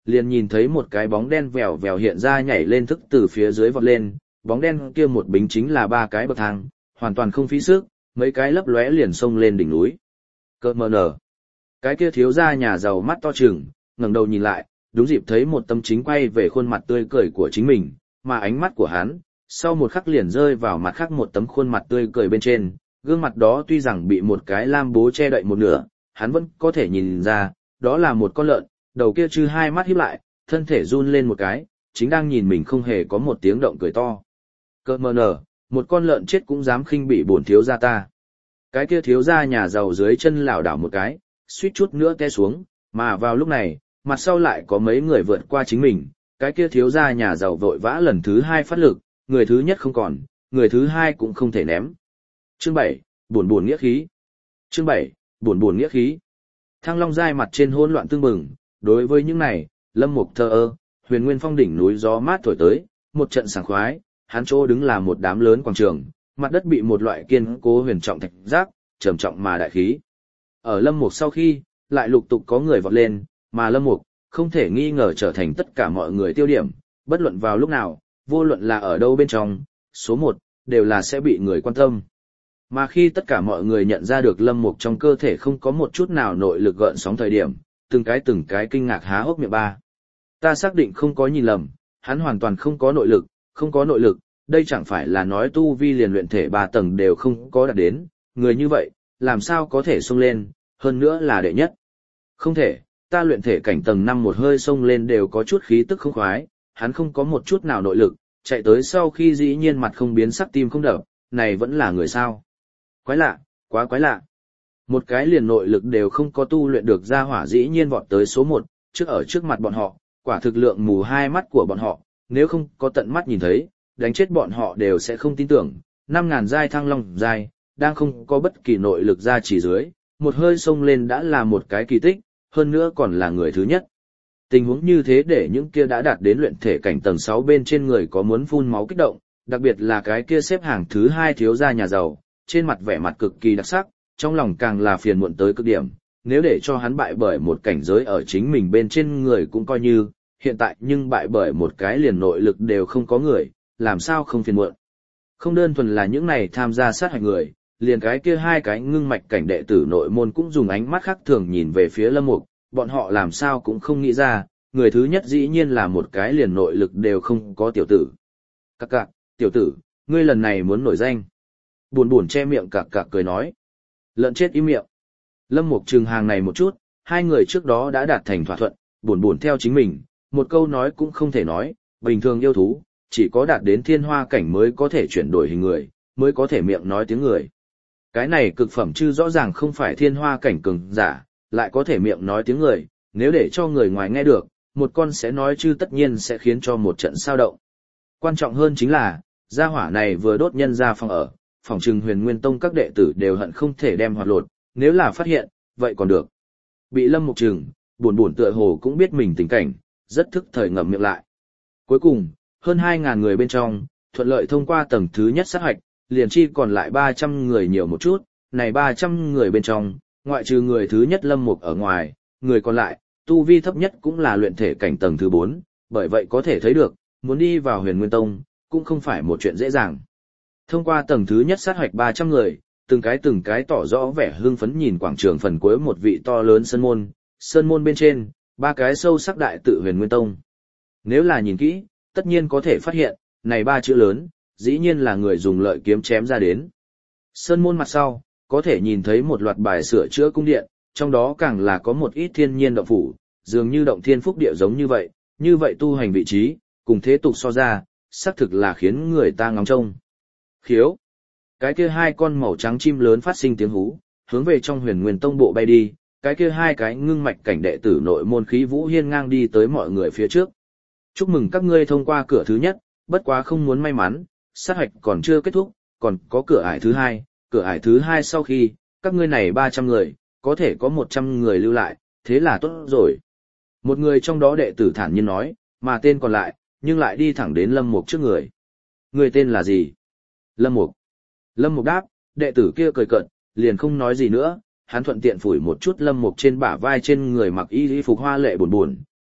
liền nhìn thấy một cái bóng đen vèo vèo hiện ra nhảy lên thức từ phía dưới vọt lên, bóng đen kia một bính chính là ba cái bậc thang, hoàn toàn không phí sức, mấy cái lấp lóe liền xông lên đỉnh núi. Cơ mờ nở. Cái kia thiếu gia nhà giàu mắt to trừng, ngẩng đầu nhìn lại, đúng dịp thấy một tâm chính quay về khuôn mặt tươi cười của chính mình, mà ánh mắt của hắn, sau một khắc liền rơi vào mặt khác một tấm khuôn mặt tươi cười bên trên, gương mặt đó tuy rằng bị một cái lam bố che đậy một nửa, hắn vẫn có thể nhìn ra, đó là một con lợn, đầu kia chư hai mắt híp lại, thân thể run lên một cái, chính đang nhìn mình không hề có một tiếng động cười to. Cơ mờ nở, một con lợn chết cũng dám khinh bỉ bổn thiếu gia ta. Cái kia thiếu gia nhà giàu dưới chân lảo đảo một cái, suýt chút nữa té xuống, mà vào lúc này, mặt sau lại có mấy người vượt qua chính mình, cái kia thiếu gia nhà giàu vội vã lần thứ hai phát lực, người thứ nhất không còn, người thứ hai cũng không thể ném. Chương bảy, buồn buồn nghĩa khí. Chương bảy, buồn buồn nghĩa khí. Thăng Long giai mặt trên hỗn loạn tương bừng, đối với những này, Lâm Mục thờ ơ, Huyền Nguyên Phong đỉnh núi gió mát thổi tới, một trận sảng khoái, hắn chỗ đứng là một đám lớn quảng trường, mặt đất bị một loại kiên cố huyền trọng thạch giác, trầm trọng mà đại khí. Ở Lâm Mục sau khi, lại lục tục có người vọt lên, mà Lâm Mục không thể nghi ngờ trở thành tất cả mọi người tiêu điểm, bất luận vào lúc nào, vô luận là ở đâu bên trong, số một, đều là sẽ bị người quan tâm. Mà khi tất cả mọi người nhận ra được Lâm Mục trong cơ thể không có một chút nào nội lực gợn sóng thời điểm, từng cái từng cái kinh ngạc há hốc miệng ba. Ta xác định không có nhìn lầm, hắn hoàn toàn không có nội lực, không có nội lực, đây chẳng phải là nói tu vi liền luyện thể ba tầng đều không có đạt đến, người như vậy, làm sao có thể xông lên, hơn nữa là đệ nhất. Không thể, ta luyện thể cảnh tầng năm một hơi xông lên đều có chút khí tức không khoái, hắn không có một chút nào nội lực, chạy tới sau khi dĩ nhiên mặt không biến sắc tim không đập, này vẫn là người sao. Quái lạ, quá quái lạ. Một cái liền nội lực đều không có tu luyện được ra hỏa dĩ nhiên vọt tới số một, trước ở trước mặt bọn họ, quả thực lượng mù hai mắt của bọn họ, nếu không có tận mắt nhìn thấy, đánh chết bọn họ đều sẽ không tin tưởng. Năm ngàn giai Thăng Long giai, đang không có bất kỳ nội lực ra chỉ dưới, một hơi xông lên đã là một cái kỳ tích, hơn nữa còn là người thứ nhất. Tình huống như thế để những kia đã đạt đến luyện thể cảnh tầng sáu bên trên người có muốn phun máu kích động, đặc biệt là cái kia xếp hàng thứ hai thiếu gia nhà giàu, trên mặt vẻ mặt cực kỳ đặc sắc, trong lòng càng là phiền muộn tới cực điểm, nếu để cho hắn bại bởi một cảnh giới ở chính mình bên trên người cũng coi như, hiện tại nhưng bại bởi một cái liền nội lực đều không có người, làm sao không phiền muộn. Không đơn thuần là những này tham gia sát hạch người, liền cái kia hai cái ngưng mạch cảnh đệ tử nội môn cũng dùng ánh mắt khác thường nhìn về phía Lâm Mục, bọn họ làm sao cũng không nghĩ ra, người thứ nhất dĩ nhiên là một cái liền nội lực đều không có tiểu tử. Cạc cạc, tiểu tử, ngươi lần này muốn nổi danh. Buồn buồn che miệng cạc cạc cười nói. Lợn chết im miệng. Lâm Mục trừng hàng này một chút, hai người trước đó đã đạt thành thỏa thuận, buồn buồn theo chính mình, một câu nói cũng không thể nói, bình thường yêu thú, chỉ có đạt đến thiên hoa cảnh mới có thể chuyển đổi hình người, mới có thể miệng nói tiếng người. Cái này cực phẩm chứ rõ ràng không phải thiên hoa cảnh cường giả, lại có thể miệng nói tiếng người, nếu để cho người ngoài nghe được, một con sẽ nói chứ tất nhiên sẽ khiến cho một trận sao động. Quan trọng hơn chính là, gia hỏa này vừa đốt nhân ra phòng ở, phòng trừng Huyền Nguyên Tông các đệ tử đều hận không thể đem hoạt lột, nếu là phát hiện, vậy còn được. Bị Lâm Mục trừng, buồn buồn tựa hồ cũng biết mình tình cảnh, rất thức thời ngậm miệng lại. Cuối cùng, hơn hai ngàn người bên trong, thuận lợi thông qua tầng thứ nhất sát hoạch, liền chi còn lại ba trăm người nhiều một chút, này ba trăm người bên trong, ngoại trừ người thứ nhất Lâm Mục ở ngoài, người còn lại, tu vi thấp nhất cũng là luyện thể cảnh tầng thứ bốn, bởi vậy có thể thấy được, muốn đi vào Huyền Nguyên Tông, cũng không phải một chuyện dễ dàng. Thông qua tầng thứ nhất sát hoạch ba trăm người, từng cái từng cái tỏ rõ vẻ hưng phấn nhìn quảng trường phần cuối một vị to lớn sơn môn, sơn môn bên trên, ba cái sâu sắc đại tự Huyền Nguyên Tông. Nếu là nhìn kỹ, tất nhiên có thể phát hiện, này ba chữ lớn, dĩ nhiên là người dùng lợi kiếm chém ra đến. Sơn môn mặt sau, có thể nhìn thấy một loạt bài sửa chữa cung điện, trong đó càng là có một ít thiên nhiên động phủ, dường như động thiên phúc địa giống như vậy, như vậy tu hành vị trí, cùng thế tục so ra, xác thực là khiến người ta ngóng trông. Khiếu. Cái kia hai con màu trắng chim lớn phát sinh tiếng hú, hướng về trong Huyền Nguyên Tông bộ bay đi, cái kia hai cái ngưng mạch cảnh đệ tử nội môn khí vũ hiên ngang đi tới mọi người phía trước. Chúc mừng các ngươi thông qua cửa thứ nhất, bất quá không muốn may mắn, sát hạch còn chưa kết thúc, còn có cửa ải thứ hai, cửa ải thứ hai sau khi, các ngươi này ba trăm người, có thể có một trăm người lưu lại, thế là tốt rồi. Một người trong đó đệ tử thản nhiên nói, mà tên còn lại, nhưng lại đi thẳng đến Lâm Mục trước người. Người tên là gì? Lâm Mục. Lâm Mục đáp, đệ tử kia cười cợt, liền không nói gì nữa, hắn thuận tiện phủi một chút Lâm Mục trên bả vai trên người mặc y y phục hoa lệ buồn buồn,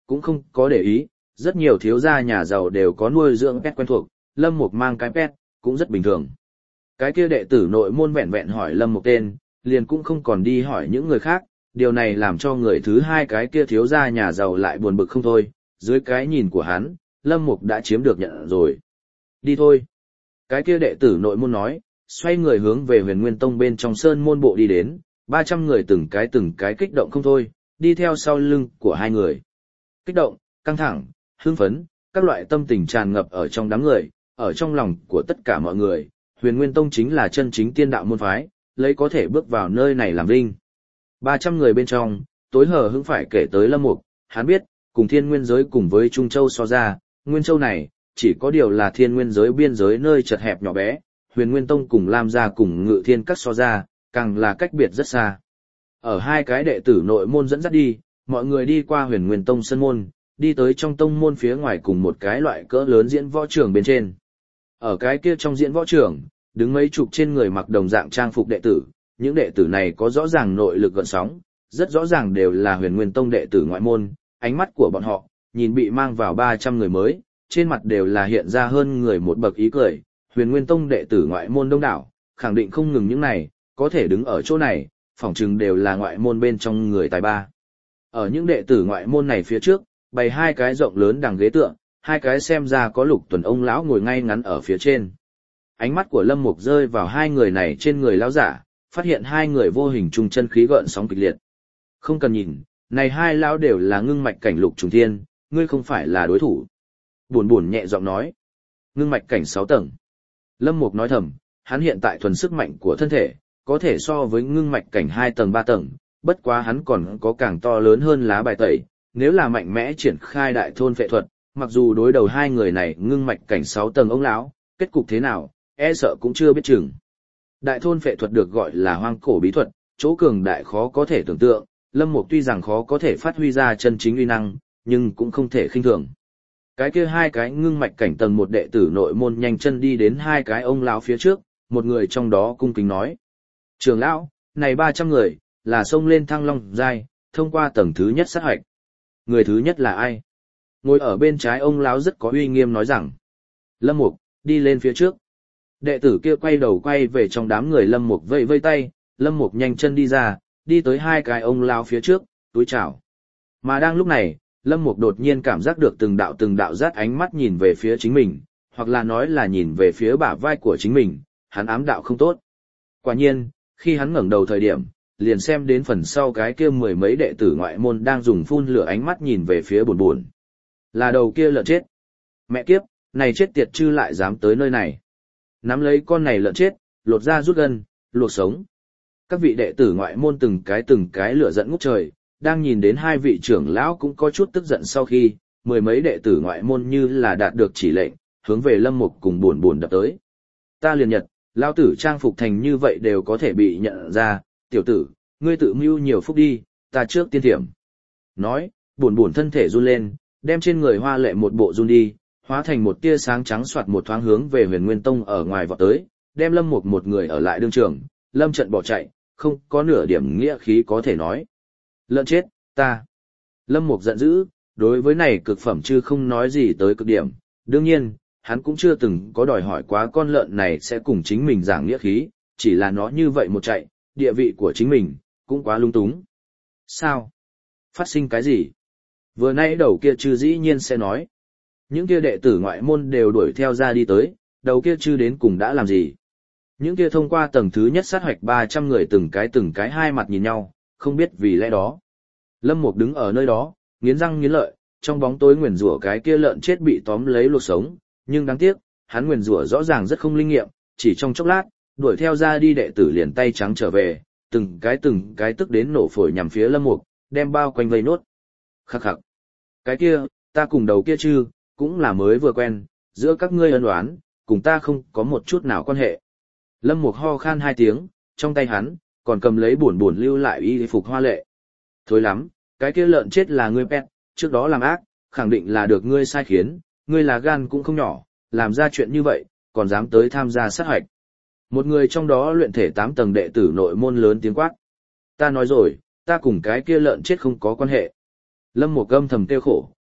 cũng không có để ý, rất nhiều thiếu gia nhà giàu đều có nuôi dưỡng pet quen thuộc, Lâm Mục mang cái pet, cũng rất bình thường. Cái kia đệ tử nội môn vẹn vẹn hỏi Lâm Mục tên, liền cũng không còn đi hỏi những người khác, điều này làm cho người thứ hai cái kia thiếu gia nhà giàu lại buồn bực không thôi, dưới cái nhìn của hắn, Lâm Mục đã chiếm được nhận rồi. Đi thôi. Cái kia đệ tử nội môn nói, xoay người hướng về Huyền Nguyên Tông bên trong sơn môn bộ đi đến, ba trăm người từng cái từng cái kích động không thôi, đi theo sau lưng của hai người. Kích động, căng thẳng, hưng phấn, các loại tâm tình tràn ngập ở trong đám người, ở trong lòng của tất cả mọi người, Huyền Nguyên Tông chính là chân chính tiên đạo môn phái, lấy có thể bước vào nơi này làm vinh. ba trăm người bên trong, tối hờ hững phải kể tới Lâm Mục, hắn biết, cùng thiên nguyên giới cùng với Trung Châu so ra, Nguyên Châu này, chỉ có điều là thiên nguyên giới biên giới nơi chật hẹp nhỏ bé, Huyền Nguyên Tông cùng Lam gia cùng Ngự Thiên Các so ra, càng là cách biệt rất xa. Ở hai cái đệ tử nội môn dẫn dắt đi, mọi người đi qua Huyền Nguyên Tông sân môn, đi tới trong tông môn phía ngoài cùng một cái loại cỡ lớn diễn võ trường bên trên. Ở cái kia trong diễn võ trường, đứng mấy chục trên người mặc đồng dạng trang phục đệ tử, những đệ tử này có rõ ràng nội lực gợn sóng, rất rõ ràng đều là Huyền Nguyên Tông đệ tử ngoại môn, ánh mắt của bọn họ, nhìn bị mang vào ba trăm người mới, trên mặt đều là hiện ra hơn người một bậc ý cười, Huyền Nguyên Tông đệ tử ngoại môn đông đảo, khẳng định không ngừng những này, có thể đứng ở chỗ này, phỏng chừng đều là ngoại môn bên trong người tài ba. Ở những đệ tử ngoại môn này phía trước, bày hai cái rộng lớn đằng ghế tựa, hai cái xem ra có Lục Tuần ông lão ngồi ngay ngắn ở phía trên. Ánh mắt của Lâm Mục rơi vào hai người này trên người lão giả, phát hiện hai người vô hình trùng chân khí gợn sóng kịch liệt. Không cần nhìn, này hai lão đều là ngưng mạch cảnh Lục Trùng Thiên, ngươi không phải là đối thủ. Buồn buồn nhẹ giọng nói. Ngưng mạch cảnh sáu tầng. Lâm Mục nói thầm, hắn hiện tại thuần sức mạnh của thân thể, có thể so với ngưng mạch cảnh hai tầng ba tầng, bất quá hắn còn có càng to lớn hơn lá bài tẩy, nếu là mạnh mẽ triển khai đại thôn phệ thuật, mặc dù đối đầu hai người này ngưng mạch cảnh sáu tầng ông lão, kết cục thế nào, e sợ cũng chưa biết chừng. Đại thôn phệ thuật được gọi là hoang cổ bí thuật, chỗ cường đại khó có thể tưởng tượng, Lâm Mục tuy rằng khó có thể phát huy ra chân chính uy năng, nhưng cũng không thể khinh thường. Cái kia hai cái ngưng mạch cảnh tầng một đệ tử nội môn nhanh chân đi đến hai cái ông lão phía trước, một người trong đó cung kính nói: "Trưởng lão, này ba trăm người, là xông lên Thăng Long giai, thông qua tầng thứ nhất sát hoạch." Người thứ nhất là ai? Ngồi ở bên trái ông lão rất có uy nghiêm nói rằng: "Lâm Mục, đi lên phía trước." Đệ tử kia quay đầu quay về trong đám người Lâm Mục vẫy vẫy tay, Lâm Mục nhanh chân đi ra, đi tới hai cái ông lão phía trước, túi chào. Mà đang lúc này, Lâm Mục đột nhiên cảm giác được từng đạo từng đạo rát ánh mắt nhìn về phía chính mình, hoặc là nói là nhìn về phía bả vai của chính mình, hắn ám đạo không tốt. Quả nhiên, khi hắn ngẩng đầu thời điểm, liền xem đến phần sau cái kia mười mấy đệ tử ngoại môn đang dùng phun lửa ánh mắt nhìn về phía buồn buồn. Là đầu kia lợn chết. Mẹ kiếp, này chết tiệt chư lại dám tới nơi này. Nắm lấy con này lợn chết, lột ra rút gân, luộc sống. Các vị đệ tử ngoại môn từng cái từng cái lửa giận ngút trời, đang nhìn đến hai vị trưởng lão cũng có chút tức giận sau khi, mười mấy đệ tử ngoại môn như là đạt được chỉ lệnh, hướng về Lâm Mục cùng buồn buồn đập tới. Ta liền nhật, lão tử trang phục thành như vậy đều có thể bị nhận ra, tiểu tử, ngươi tự mưu nhiều phúc đi, ta trước tiên thiểm. Nói, buồn buồn thân thể run lên, đem trên người hoa lệ một bộ run đi, hóa thành một tia sáng trắng xoạt một thoáng hướng về Huyền Nguyên Tông ở ngoài vọt tới, đem Lâm Mục một người ở lại đương trường, Lâm trận bỏ chạy, không có nửa điểm nghĩa khí có thể nói. Lợn chết, ta. Lâm Mục giận dữ, đối với này cực phẩm chứ không nói gì tới cực điểm, đương nhiên, hắn cũng chưa từng có đòi hỏi quá con lợn này sẽ cùng chính mình giảng nghĩa khí, chỉ là nó như vậy một chạy, địa vị của chính mình, cũng quá lung túng. Sao? Phát sinh cái gì? Vừa nãy đầu kia chư dĩ nhiên sẽ nói. Những kia đệ tử ngoại môn đều đuổi theo ra đi tới, đầu kia chư đến cùng đã làm gì? Những kia thông qua tầng thứ nhất sát hoạch ba trăm người từng cái từng cái hai mặt nhìn nhau, không biết vì lẽ đó. Lâm Mục đứng ở nơi đó, nghiến răng nghiến lợi, trong bóng tối nguyền rủa cái kia lợn chết bị tóm lấy luộc sống, nhưng đáng tiếc, hắn nguyền rủa rõ ràng rất không linh nghiệm, chỉ trong chốc lát, đuổi theo ra đi đệ tử liền tay trắng trở về, từng cái từng cái tức đến nổ phổi nhằm phía Lâm Mục, đem bao quanh vây nốt. Khắc khắc. Cái kia, ta cùng đầu kia chứ, cũng là mới vừa quen, giữa các ngươi ân oán, cùng ta không có một chút nào quan hệ. Lâm Mục ho khan hai tiếng, trong tay hắn, còn cầm lấy buồn buồn lưu lại y phục hoa lệ. Thối lắm, cái kia lợn chết là ngươi pet, trước đó làm ác, khẳng định là được ngươi sai khiến, ngươi là gan cũng không nhỏ, làm ra chuyện như vậy, còn dám tới tham gia sát hạch. Một người trong đó luyện thể tám tầng đệ tử nội môn lớn tiếng quát. Ta nói rồi, ta cùng cái kia lợn chết không có quan hệ. Lâm Mục âm thầm tiêu khổ,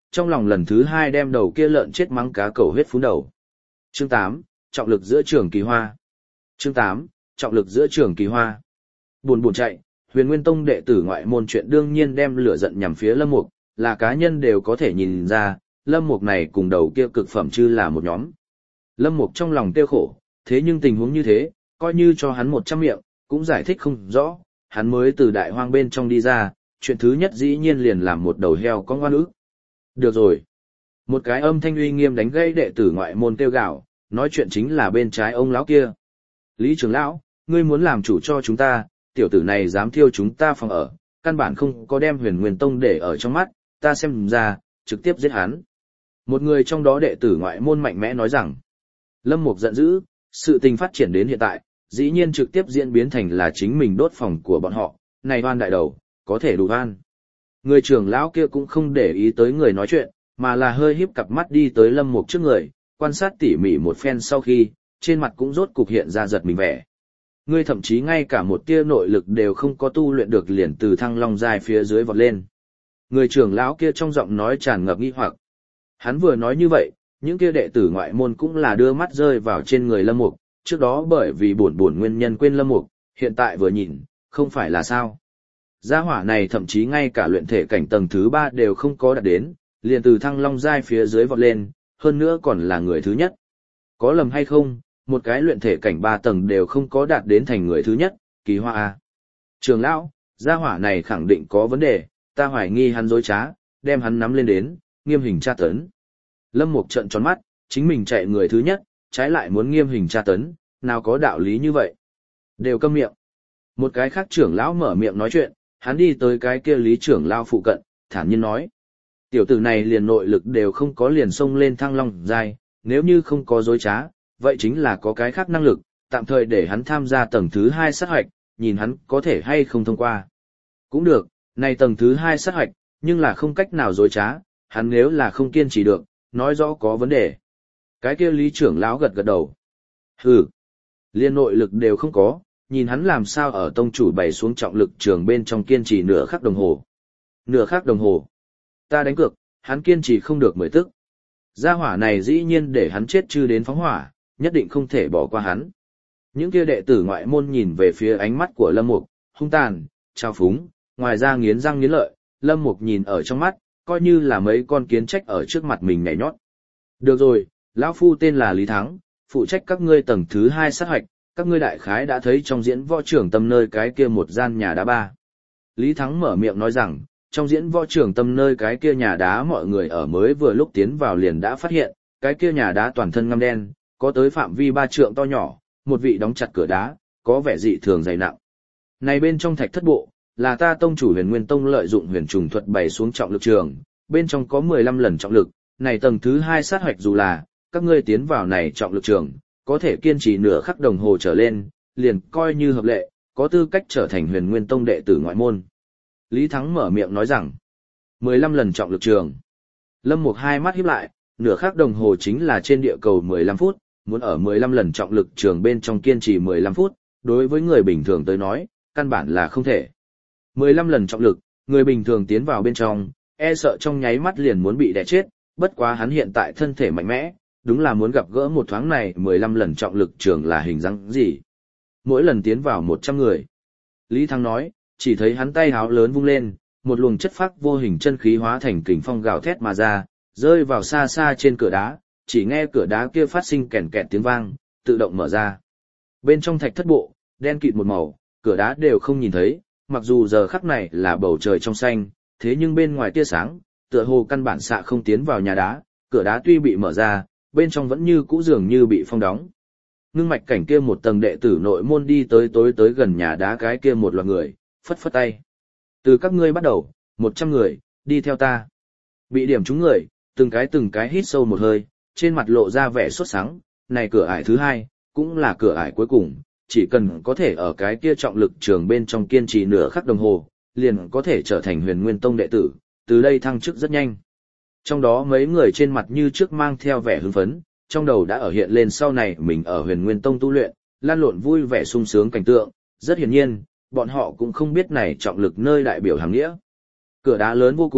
trong lòng lần thứ hai đem đầu kia lợn chết mắng cá cầu huyết phun đầu. Chương tám, trọng lực giữa trường kỳ hoa. Chương tám, trọng lực giữa trường kỳ hoa. Buồn buồn chạy, Huyền Nguyên Tông đệ tử ngoại môn chuyện đương nhiên đem lửa giận nhằm phía Lâm Mục, là cá nhân đều có thể nhìn ra, Lâm Mục này cùng đầu kia cực phẩm chư là một nhóm. Lâm Mục trong lòng tiêu khổ, thế nhưng tình huống như thế, coi như cho hắn một trăm miệng, cũng giải thích không rõ, hắn mới từ đại hoang bên trong đi ra, chuyện thứ nhất dĩ nhiên liền làm một đầu heo con ngoan ức. Được rồi. Một cái âm thanh uy nghiêm đánh gây đệ tử ngoại môn kêu gào, nói chuyện chính là bên trái ông lão kia. Lý trưởng lão, ngươi muốn làm chủ cho chúng ta, tiểu tử này dám thiêu chúng ta phòng ở, căn bản không có đem Huyền Nguyên Tông để ở trong mắt, ta xem ra, trực tiếp giết hắn. Một người trong đó đệ tử ngoại môn mạnh mẽ nói rằng, Lâm Mục giận dữ, sự tình phát triển đến hiện tại, dĩ nhiên trực tiếp diễn biến thành là chính mình đốt phòng của bọn họ, này oan đại đầu, có thể đủ oan. Người trưởng lão kia cũng không để ý tới người nói chuyện, mà là hơi híp cặp mắt đi tới Lâm Mục trước người, quan sát tỉ mỉ một phen sau khi, trên mặt cũng rốt cục hiện ra giật mình vẻ. Ngươi thậm chí ngay cả một tia nội lực đều không có tu luyện được liền từ thăng long giai phía dưới vọt lên. Người trưởng lão kia trong giọng nói tràn ngập nghi hoặc. Hắn vừa nói như vậy, những kia đệ tử ngoại môn cũng là đưa mắt rơi vào trên người Lâm Mục, trước đó bởi vì buồn buồn nguyên nhân quên Lâm Mục, hiện tại vừa nhìn, không phải là sao. Gia hỏa này thậm chí ngay cả luyện thể cảnh tầng thứ ba đều không có đạt đến, liền từ thăng long giai phía dưới vọt lên, hơn nữa còn là người thứ nhất. Có lầm hay không, một cái luyện thể cảnh ba tầng đều không có đạt đến thành người thứ nhất, kỳ hoa a. Trường lão, gia hỏa này khẳng định có vấn đề, ta hoài nghi hắn dối trá, đem hắn nắm lên đến, nghiêm hình tra tấn. Lâm Mục trợn tròn mắt, chính mình chạy người thứ nhất, trái lại muốn nghiêm hình tra tấn, nào có đạo lý như vậy. Đều câm miệng. Một cái khác trưởng lão mở miệng nói chuyện, hắn đi tới cái kia Lý trưởng lão phụ cận, thản nhiên nói. Tiểu tử này liền nội lực đều không có liền xông lên thăng long giai, nếu như không có dối trá, vậy chính là có cái khác năng lực, tạm thời để hắn tham gia tầng thứ hai sát hoạch, nhìn hắn có thể hay không thông qua. Cũng được, này tầng thứ hai sát hoạch, nhưng là không cách nào dối trá, hắn nếu là không kiên trì được, nói rõ có vấn đề. Cái kia Lý trưởng lão gật gật đầu. Hừ, liên nội lực đều không có, nhìn hắn làm sao ở tông chủ bày xuống trọng lực trường bên trong kiên trì nửa khắc đồng hồ. Nửa khắc đồng hồ. Ta đánh cược, hắn kiên trì không được mười tức. Gia hỏa này dĩ nhiên để hắn chết chư đến phóng hỏa, nhất định không thể bỏ qua hắn. Những kia đệ tử ngoại môn nhìn về phía ánh mắt của Lâm Mục, hung tàn, trao phúng, ngoài ra nghiến răng nghiến lợi, Lâm Mục nhìn ở trong mắt, coi như là mấy con kiến trách ở trước mặt mình nhảy nhót. Được rồi, lão phu tên là Lý Thắng, phụ trách các ngươi tầng thứ hai sát hoạch, các ngươi đại khái đã thấy trong diễn võ trưởng tâm nơi cái kia một gian nhà đá ba. Lý Thắng mở miệng nói rằng, trong diễn võ trưởng tâm nơi cái kia nhà đá mọi người ở mới vừa lúc tiến vào liền đã phát hiện, cái kia nhà đá toàn thân ngăm đen, có tới phạm vi ba trượng to nhỏ, một vị đóng chặt cửa đá, có vẻ dị thường dày nặng. Này bên trong thạch thất bộ, là ta tông chủ Huyền Nguyên Tông lợi dụng huyền trùng thuật bày xuống trọng lực trường, bên trong có mười lăm lần trọng lực, này tầng thứ hai sát hoạch dù là, các ngươi tiến vào này trọng lực trường, có thể kiên trì nửa khắc đồng hồ trở lên, liền coi như hợp lệ, có tư cách trở thành Huyền Nguyên Tông đệ tử ngoại môn. Lý Thắng mở miệng nói rằng, mười lăm lần trọng lực trường. Lâm Mục hai mắt híp lại, nửa khắc đồng hồ chính là trên địa cầu mười lăm phút, muốn ở mười lăm lần trọng lực trường bên trong kiên trì mười lăm phút, đối với người bình thường tới nói, căn bản là không thể. mười lăm lần trọng lực, người bình thường tiến vào bên trong, e sợ trong nháy mắt liền muốn bị đè chết, bất quá hắn hiện tại thân thể mạnh mẽ, đúng là muốn gặp gỡ một thoáng này mười lăm lần trọng lực trường là hình dáng gì. Mỗi lần tiến vào một trăm người. Lý Thắng nói, chỉ thấy hắn tay háo lớn vung lên, một luồng chất phác vô hình chân khí hóa thành kình phong gào thét mà ra, rơi vào xa xa trên cửa đá, chỉ nghe cửa đá kia phát sinh kèn kẹt tiếng vang, tự động mở ra. Bên trong thạch thất bộ, đen kịt một màu, cửa đá đều không nhìn thấy, mặc dù giờ khắc này là bầu trời trong xanh, thế nhưng bên ngoài tia sáng, tựa hồ căn bản xạ không tiến vào nhà đá, cửa đá tuy bị mở ra, bên trong vẫn như cũ dường như bị phong đóng. Ngưng mạch cảnh kia một tầng đệ tử nội môn đi tới tối tới gần nhà đá cái kia một loạt người, phất phất tay. Từ các ngươi bắt đầu, một trăm người, đi theo ta. Bị điểm trúng người, từng cái từng cái hít sâu một hơi, trên mặt lộ ra vẻ sốt sắng, này cửa ải thứ hai, cũng là cửa ải cuối cùng, chỉ cần có thể ở cái kia trọng lực trường bên trong kiên trì nửa khắc đồng hồ, liền có thể trở thành Huyền Nguyên Tông đệ tử, từ đây thăng chức rất nhanh. Trong đó mấy người trên mặt như trước mang theo vẻ hưng phấn, trong đầu đã ở hiện lên sau này mình ở Huyền Nguyên Tông tu luyện, lan lộn vui vẻ sung sướng cảnh tượng, rất hiển nhiên, bọn họ cũng không biết này trọng lực nơi đại biểu hàng nghĩa. Cửa đá lớn vô cùng,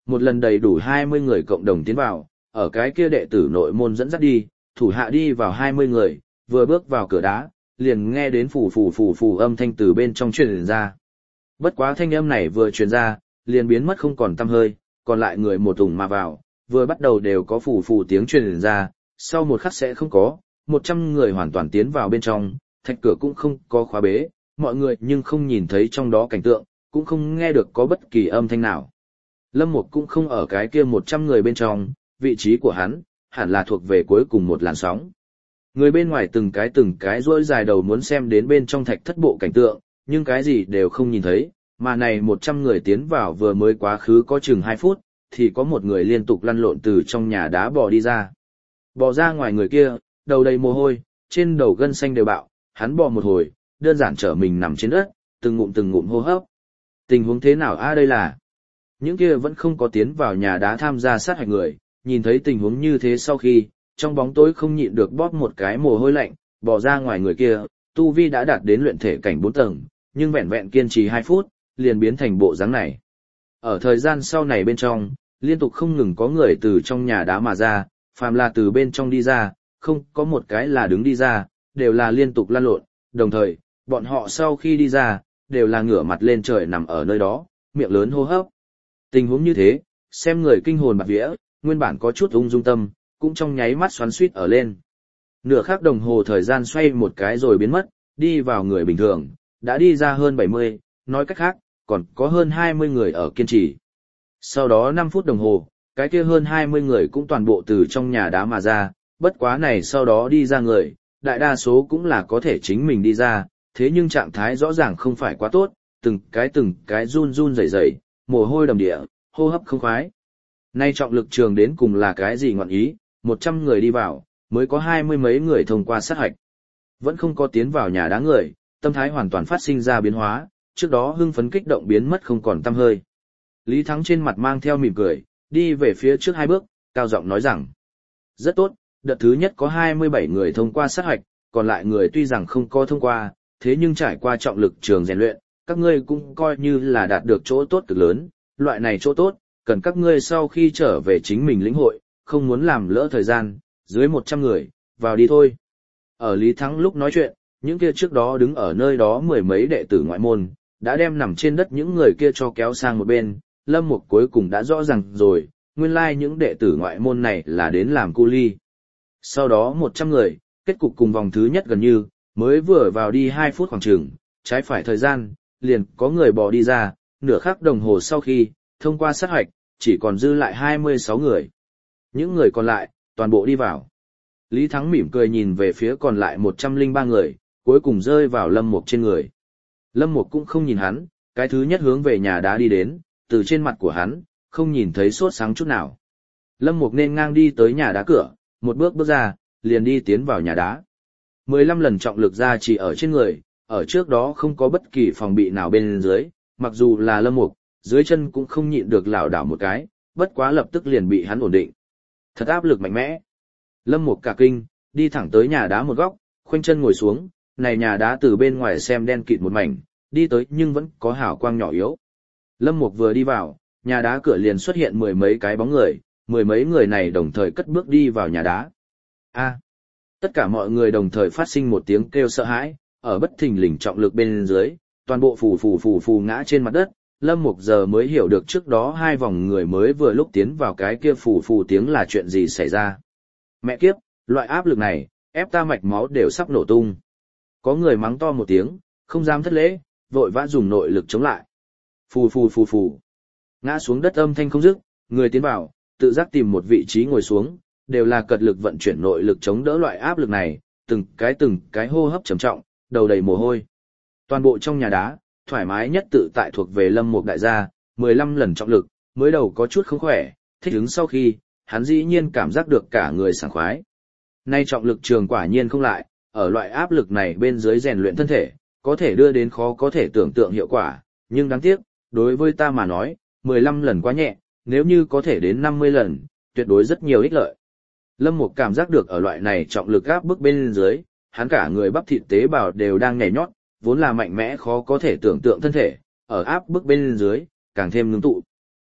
một lần đầy đủ hai mươi người cộng đồng tiến vào, ở cái kia đệ tử nội môn dẫn dắt đi, thủ hạ đi vào hai mươi người, vừa bước vào cửa đá, liền nghe đến phù phù phù phù âm thanh từ bên trong truyền ra. Bất quá thanh âm này vừa truyền ra, liền biến mất không còn tăm hơi, còn lại người một ủng mà vào, vừa bắt đầu đều có phù phù tiếng truyền ra, sau một khắc sẽ không có, một trăm người hoàn toàn tiến vào bên trong, thạch cửa cũng không có khóa bế, mọi người nhưng không nhìn thấy trong đó cảnh tượng, cũng không nghe được có bất kỳ âm thanh nào. Lâm Mục cũng không ở cái kia một trăm người bên trong, vị trí của hắn, hẳn là thuộc về cuối cùng một làn sóng. Người bên ngoài từng cái từng cái rỗi dài đầu muốn xem đến bên trong thạch thất bộ cảnh tượng, nhưng cái gì đều không nhìn thấy, mà này một trăm người tiến vào vừa mới quá khứ có chừng hai phút, thì có một người liên tục lăn lộn từ trong nhà đá bò đi ra. Bò ra ngoài người kia, đầu đầy mồ hôi, trên đầu gân xanh đều bạo, hắn bò một hồi, đơn giản trở mình nằm trên đất, từng ngụm từng ngụm hô hấp. Tình huống thế nào a đây là? Những kia vẫn không có tiến vào nhà đá tham gia sát hạch người, nhìn thấy tình huống như thế sau khi, trong bóng tối không nhịn được bóp một cái mồ hôi lạnh, bỏ ra ngoài người kia, tu vi đã đạt đến luyện thể cảnh bốn tầng, nhưng vẹn vẹn kiên trì hai phút, liền biến thành bộ dáng này. Ở thời gian sau này bên trong, liên tục không ngừng có người từ trong nhà đá mà ra, phàm là từ bên trong đi ra, không có một cái là đứng đi ra, đều là liên tục lăn lộn, đồng thời, bọn họ sau khi đi ra, đều là ngửa mặt lên trời nằm ở nơi đó, miệng lớn hô hấp. Tình huống như thế, xem người kinh hồn bạt vía, nguyên bản có chút ung dung tâm, cũng trong nháy mắt xoắn suýt ở lên. Nửa khắc đồng hồ thời gian xoay một cái rồi biến mất, đi vào người bình thường, đã đi ra hơn bảy mươi, nói cách khác, còn có hơn hai mươi người ở kiên trì. Sau đó năm phút đồng hồ, cái kia hơn hai mươi người cũng toàn bộ từ trong nhà đá mà ra, bất quá này sau đó đi ra người, đại đa số cũng là có thể chính mình đi ra, thế nhưng trạng thái rõ ràng không phải quá tốt, từng cái từng cái run run rẩy rẩy, mồ hôi đầm địa, hô hấp không khoái. Nay trọng lực trường đến cùng là cái gì ngọn ý, một trăm người đi vào, mới có hai mươi mấy người thông qua sát hạch. Vẫn không có tiến vào nhà đá người, tâm thái hoàn toàn phát sinh ra biến hóa, trước đó hưng phấn kích động biến mất không còn tăm hơi. Lý Thắng trên mặt mang theo mỉm cười, đi về phía trước hai bước, cao giọng nói rằng: rất tốt, đợt thứ nhất có hai mươi bảy người thông qua sát hạch, còn lại người tuy rằng không có thông qua, thế nhưng trải qua trọng lực trường rèn luyện, các ngươi cũng coi như là đạt được chỗ tốt cực lớn, loại này chỗ tốt, cần các ngươi sau khi trở về chính mình lĩnh hội, không muốn làm lỡ thời gian, dưới một trăm người, vào đi thôi. Ở Lý Thắng lúc nói chuyện, những kia trước đó đứng ở nơi đó mười mấy đệ tử ngoại môn, đã đem nằm trên đất những người kia cho kéo sang một bên, Lâm Mục cuối cùng đã rõ ràng rồi, nguyên lai like những đệ tử ngoại môn này là đến làm cu ly. Sau đó một trăm người, kết cục cùng vòng thứ nhất gần như, mới vừa vào đi hai phút khoảng chừng, trái phải thời gian, liền có người bỏ đi ra, nửa khắc đồng hồ sau khi, thông qua sát hoạch, chỉ còn dư lại hai mươi sáu người. Những người còn lại, toàn bộ đi vào. Lý Thắng mỉm cười nhìn về phía còn lại một trăm lẻ ba người, cuối cùng rơi vào Lâm Mục trên người. Lâm Mục cũng không nhìn hắn, cái thứ nhất hướng về nhà đá đi đến, từ trên mặt của hắn, không nhìn thấy sốt sáng chút nào. Lâm Mục nên ngang đi tới nhà đá cửa, một bước bước ra, liền đi tiến vào nhà đá. mười lăm lần trọng lực ra chỉ ở trên người, ở trước đó không có bất kỳ phòng bị nào bên dưới, mặc dù là Lâm Mục, dưới chân cũng không nhịn được lảo đảo một cái, bất quá lập tức liền bị hắn ổn định. Thật áp lực mạnh mẽ. Lâm Mục cả kinh, đi thẳng tới nhà đá một góc, khoanh chân ngồi xuống, này nhà đá từ bên ngoài xem đen kịt một mảnh, đi tới nhưng vẫn có hào quang nhỏ yếu. Lâm Mục vừa đi vào, nhà đá cửa liền xuất hiện mười mấy cái bóng người, mười mấy người này đồng thời cất bước đi vào nhà đá. A! Tất cả mọi người đồng thời phát sinh một tiếng kêu sợ hãi, ở bất thình lình trọng lực bên dưới, toàn bộ phù phù phù phù ngã trên mặt đất. Lâm Mục giờ mới hiểu được trước đó hai vòng người mới vừa lúc tiến vào cái kia phù phù tiếng là chuyện gì xảy ra. Mẹ kiếp, loại áp lực này, ép ta mạch máu đều sắp nổ tung. Có người mắng to một tiếng, không dám thất lễ, vội vã dùng nội lực chống lại. Phù phù phù phù. Ngã xuống đất âm thanh không dứt, người tiến vào, tự giác tìm một vị trí ngồi xuống, đều là cật lực vận chuyển nội lực chống đỡ loại áp lực này, từng cái từng cái hô hấp trầm trọng, đầu đầy mồ hôi. Toàn bộ trong nhà đá, thoải mái nhất tự tại thuộc về Lâm Mục đại gia, mười lăm lần trọng lực, mới đầu có chút không khỏe, thích ứng sau khi, hắn dĩ nhiên cảm giác được cả người sảng khoái. Nay trọng lực trường quả nhiên không lại, ở loại áp lực này bên dưới rèn luyện thân thể, có thể đưa đến khó có thể tưởng tượng hiệu quả, nhưng đáng tiếc, đối với ta mà nói, mười lăm lần quá nhẹ, nếu như có thể đến năm mươi lần, tuyệt đối rất nhiều ích lợi. Lâm Mục cảm giác được ở loại này trọng lực áp bức bên dưới, hắn cả người bắp thịt tế bào đều đang nhảy nhót, vốn là mạnh mẽ khó có thể tưởng tượng thân thể, ở áp bức bên dưới, càng thêm ngưng tụ.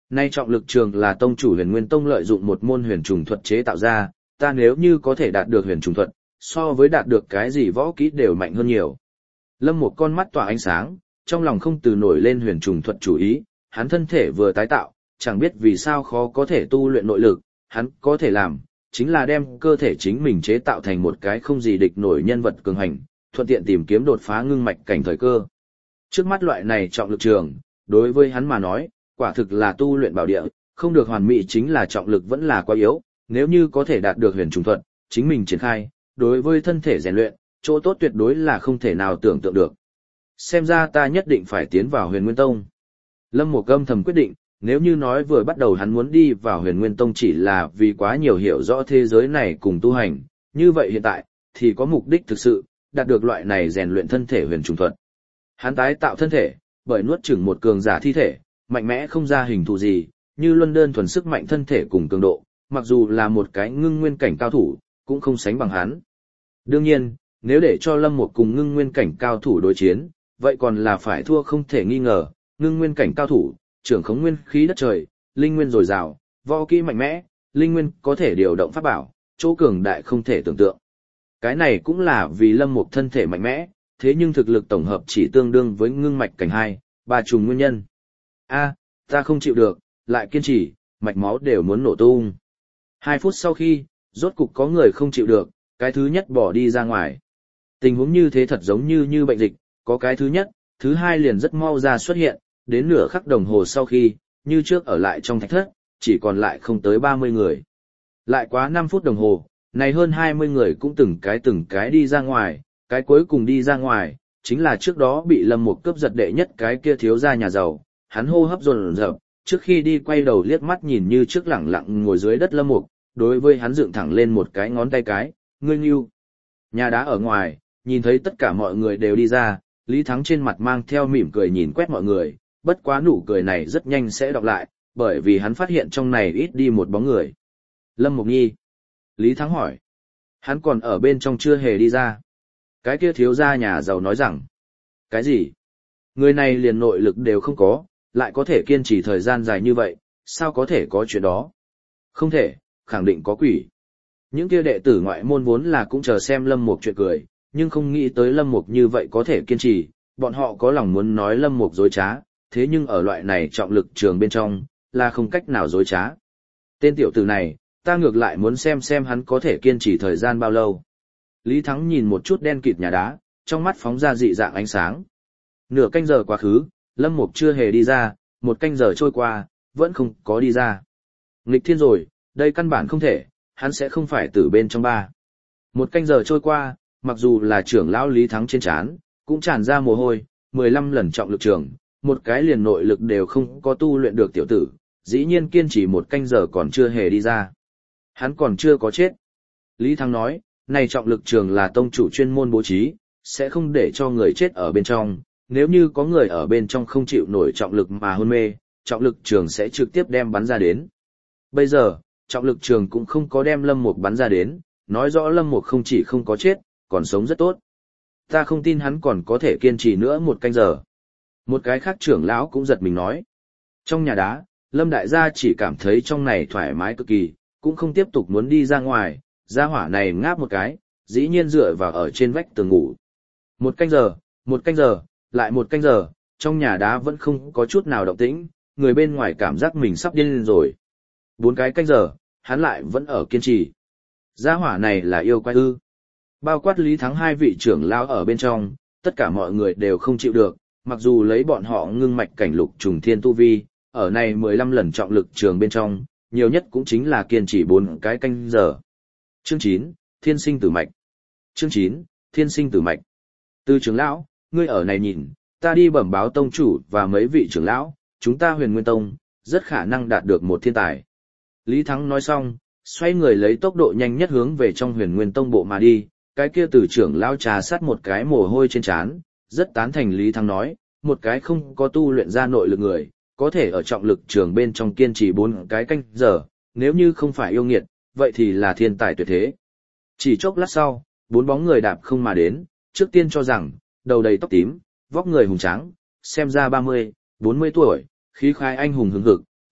Nay trọng lực trường là tông chủ Huyền Nguyên Tông lợi dụng một môn huyền trùng thuật chế tạo ra, ta nếu như có thể đạt được huyền trùng thuật, so với đạt được cái gì võ kỹ đều mạnh hơn nhiều. Lâm một con mắt tỏa ánh sáng, trong lòng không từ nổi lên huyền trùng thuật chủ ý, hắn thân thể vừa tái tạo, chẳng biết vì sao khó có thể tu luyện nội lực, hắn có thể làm, chính là đem cơ thể chính mình chế tạo thành một cái không gì địch nổi nhân vật cường hành, thuận tiện tìm kiếm đột phá ngưng mạch cảnh thời cơ. Trước mắt loại này trọng lực trường, đối với hắn mà nói, quả thực là tu luyện bảo địa, không được hoàn mỹ chính là trọng lực vẫn là quá yếu, nếu như có thể đạt được huyền trùng thuật, chính mình triển khai, đối với thân thể rèn luyện, chỗ tốt tuyệt đối là không thể nào tưởng tượng được. Xem ra ta nhất định phải tiến vào Huyền Nguyên Tông. Lâm Mộ âm thầm quyết định, nếu như nói vừa bắt đầu hắn muốn đi vào Huyền Nguyên Tông chỉ là vì quá nhiều hiểu rõ thế giới này cùng tu hành, như vậy hiện tại, thì có mục đích thực sự, đạt được loại này rèn luyện thân thể huyền trùng thuật. Hắn tái tạo thân thể, bởi nuốt chửng một cường giả thi thể, mạnh mẽ không ra hình thù gì, như luân đơn thuần sức mạnh thân thể cùng cường độ, mặc dù là một cái ngưng nguyên cảnh cao thủ, cũng không sánh bằng hắn. Đương nhiên, nếu để cho Lâm Mục cùng ngưng nguyên cảnh cao thủ đối chiến, vậy còn là phải thua không thể nghi ngờ, ngưng nguyên cảnh cao thủ, trưởng khống nguyên khí đất trời, linh nguyên dồi dào, võ kỹ mạnh mẽ, linh nguyên có thể điều động pháp bảo, chỗ cường đại không thể tưởng tượng. Cái này cũng là vì Lâm Mục thân thể mạnh mẽ, thế nhưng thực lực tổng hợp chỉ tương đương với ngưng mạch cảnh hai, ba trùng nguyên nhân. A, ta không chịu được, lại kiên trì, mạch máu đều muốn nổ tung. Hai phút sau khi, rốt cục có người không chịu được, cái thứ nhất bỏ đi ra ngoài. Tình huống như thế thật giống như như bệnh dịch, có cái thứ nhất, thứ hai liền rất mau ra xuất hiện, đến nửa khắc đồng hồ sau khi, như trước ở lại trong thạch thất, chỉ còn lại không tới ba mươi người. Lại quá năm phút đồng hồ, này hơn hai mươi người cũng từng cái từng cái đi ra ngoài, cái cuối cùng đi ra ngoài, chính là trước đó bị Lâm Mục cướp giật đệ nhất cái kia thiếu gia nhà giàu, hắn hô hấp dồn dập, trước khi đi quay đầu liếc mắt nhìn như trước lẳng lặng ngồi dưới đất Lâm Mục, đối với hắn dựng thẳng lên một cái ngón tay cái, ngươi nghiêu. Nhà đá ở ngoài, nhìn thấy tất cả mọi người đều đi ra, Lý Thắng trên mặt mang theo mỉm cười nhìn quét mọi người, bất quá nụ cười này rất nhanh sẽ đọc lại, bởi vì hắn phát hiện trong này ít đi một bóng người. Lâm Mục Nhi. Lý Thắng hỏi. Hắn còn ở bên trong chưa hề đi ra. Cái kia thiếu gia nhà giàu nói rằng. Cái gì? Người này liền nội lực đều không có, lại có thể kiên trì thời gian dài như vậy, sao có thể có chuyện đó? Không thể, khẳng định có quỷ. Những kia đệ tử ngoại môn vốn là cũng chờ xem Lâm Mục chuyện cười, nhưng không nghĩ tới Lâm Mục như vậy có thể kiên trì, bọn họ có lòng muốn nói Lâm Mục dối trá, thế nhưng ở loại này trọng lực trường bên trong, là không cách nào dối trá. Tên tiểu tử này, ta ngược lại muốn xem xem hắn có thể kiên trì thời gian bao lâu. Lý Thắng nhìn một chút đen kịt nhà đá, trong mắt phóng ra dị dạng ánh sáng. Nửa canh giờ quá khứ, Lâm Mục chưa hề đi ra, một canh giờ trôi qua, vẫn không có đi ra. Nghịch thiên rồi, đây căn bản không thể, hắn sẽ không phải từ bên trong ba. Một canh giờ trôi qua, mặc dù là trưởng lão Lý Thắng trên trán, cũng tràn ra mồ hôi, mười lăm lần trọng lực trường, một cái liền nội lực đều không có tu luyện được tiểu tử, dĩ nhiên kiên trì một canh giờ còn chưa hề đi ra. Hắn còn chưa có chết. Lý Thắng nói, này trọng lực trường là tông chủ chuyên môn bố trí, sẽ không để cho người chết ở bên trong, nếu như có người ở bên trong không chịu nổi trọng lực mà hôn mê, trọng lực trường sẽ trực tiếp đem bắn ra đến. Bây giờ, trọng lực trường cũng không có đem Lâm Mục bắn ra đến, nói rõ Lâm Mục không chỉ không có chết, còn sống rất tốt. Ta không tin hắn còn có thể kiên trì nữa một canh giờ. Một cái khác trưởng lão cũng giật mình nói. Trong nhà đá, Lâm đại gia chỉ cảm thấy trong này thoải mái cực kỳ, cũng không tiếp tục muốn đi ra ngoài, gia hỏa này ngáp một cái, dĩ nhiên dựa vào ở trên vách tường ngủ. Một canh giờ, một canh giờ, lại một canh giờ, trong nhà đá vẫn không có chút nào động tĩnh, người bên ngoài cảm giác mình sắp điên lên rồi. Bốn cái canh giờ, hắn lại vẫn ở kiên trì. Gia hỏa này là yêu quái ư. Bao quát Lý Thắng hai vị trưởng lão ở bên trong, tất cả mọi người đều không chịu được, mặc dù lấy bọn họ ngưng mạch cảnh lục trùng thiên tu vi, ở này mười lăm lần trọng lực trường bên trong, nhiều nhất cũng chính là kiên trì bốn cái canh giờ. Chương chín, Thiên sinh tử mạch. Chương chín, Thiên sinh tử mạch. Từ trưởng lão, ngươi ở này nhìn, ta đi bẩm báo tông chủ và mấy vị trưởng lão, chúng ta Huyền Nguyên Tông, rất khả năng đạt được một thiên tài. Lý Thắng nói xong, xoay người lấy tốc độ nhanh nhất hướng về trong Huyền Nguyên Tông bộ mà đi, cái kia từ trưởng lão trà sát một cái mồ hôi trên trán, rất tán thành Lý Thắng nói, một cái không có tu luyện ra nội lực người, có thể ở trọng lực trường bên trong kiên trì bốn cái canh giờ, nếu như không phải yêu nghiệt, vậy thì là thiên tài tuyệt thế. Chỉ chốc lát sau, bốn bóng người đạp không mà đến, trước tiên cho rằng, đầu đầy tóc tím, vóc người hùng tráng, xem ra ba mươi, bốn mươi tuổi, khí khái anh hùng hứng hực,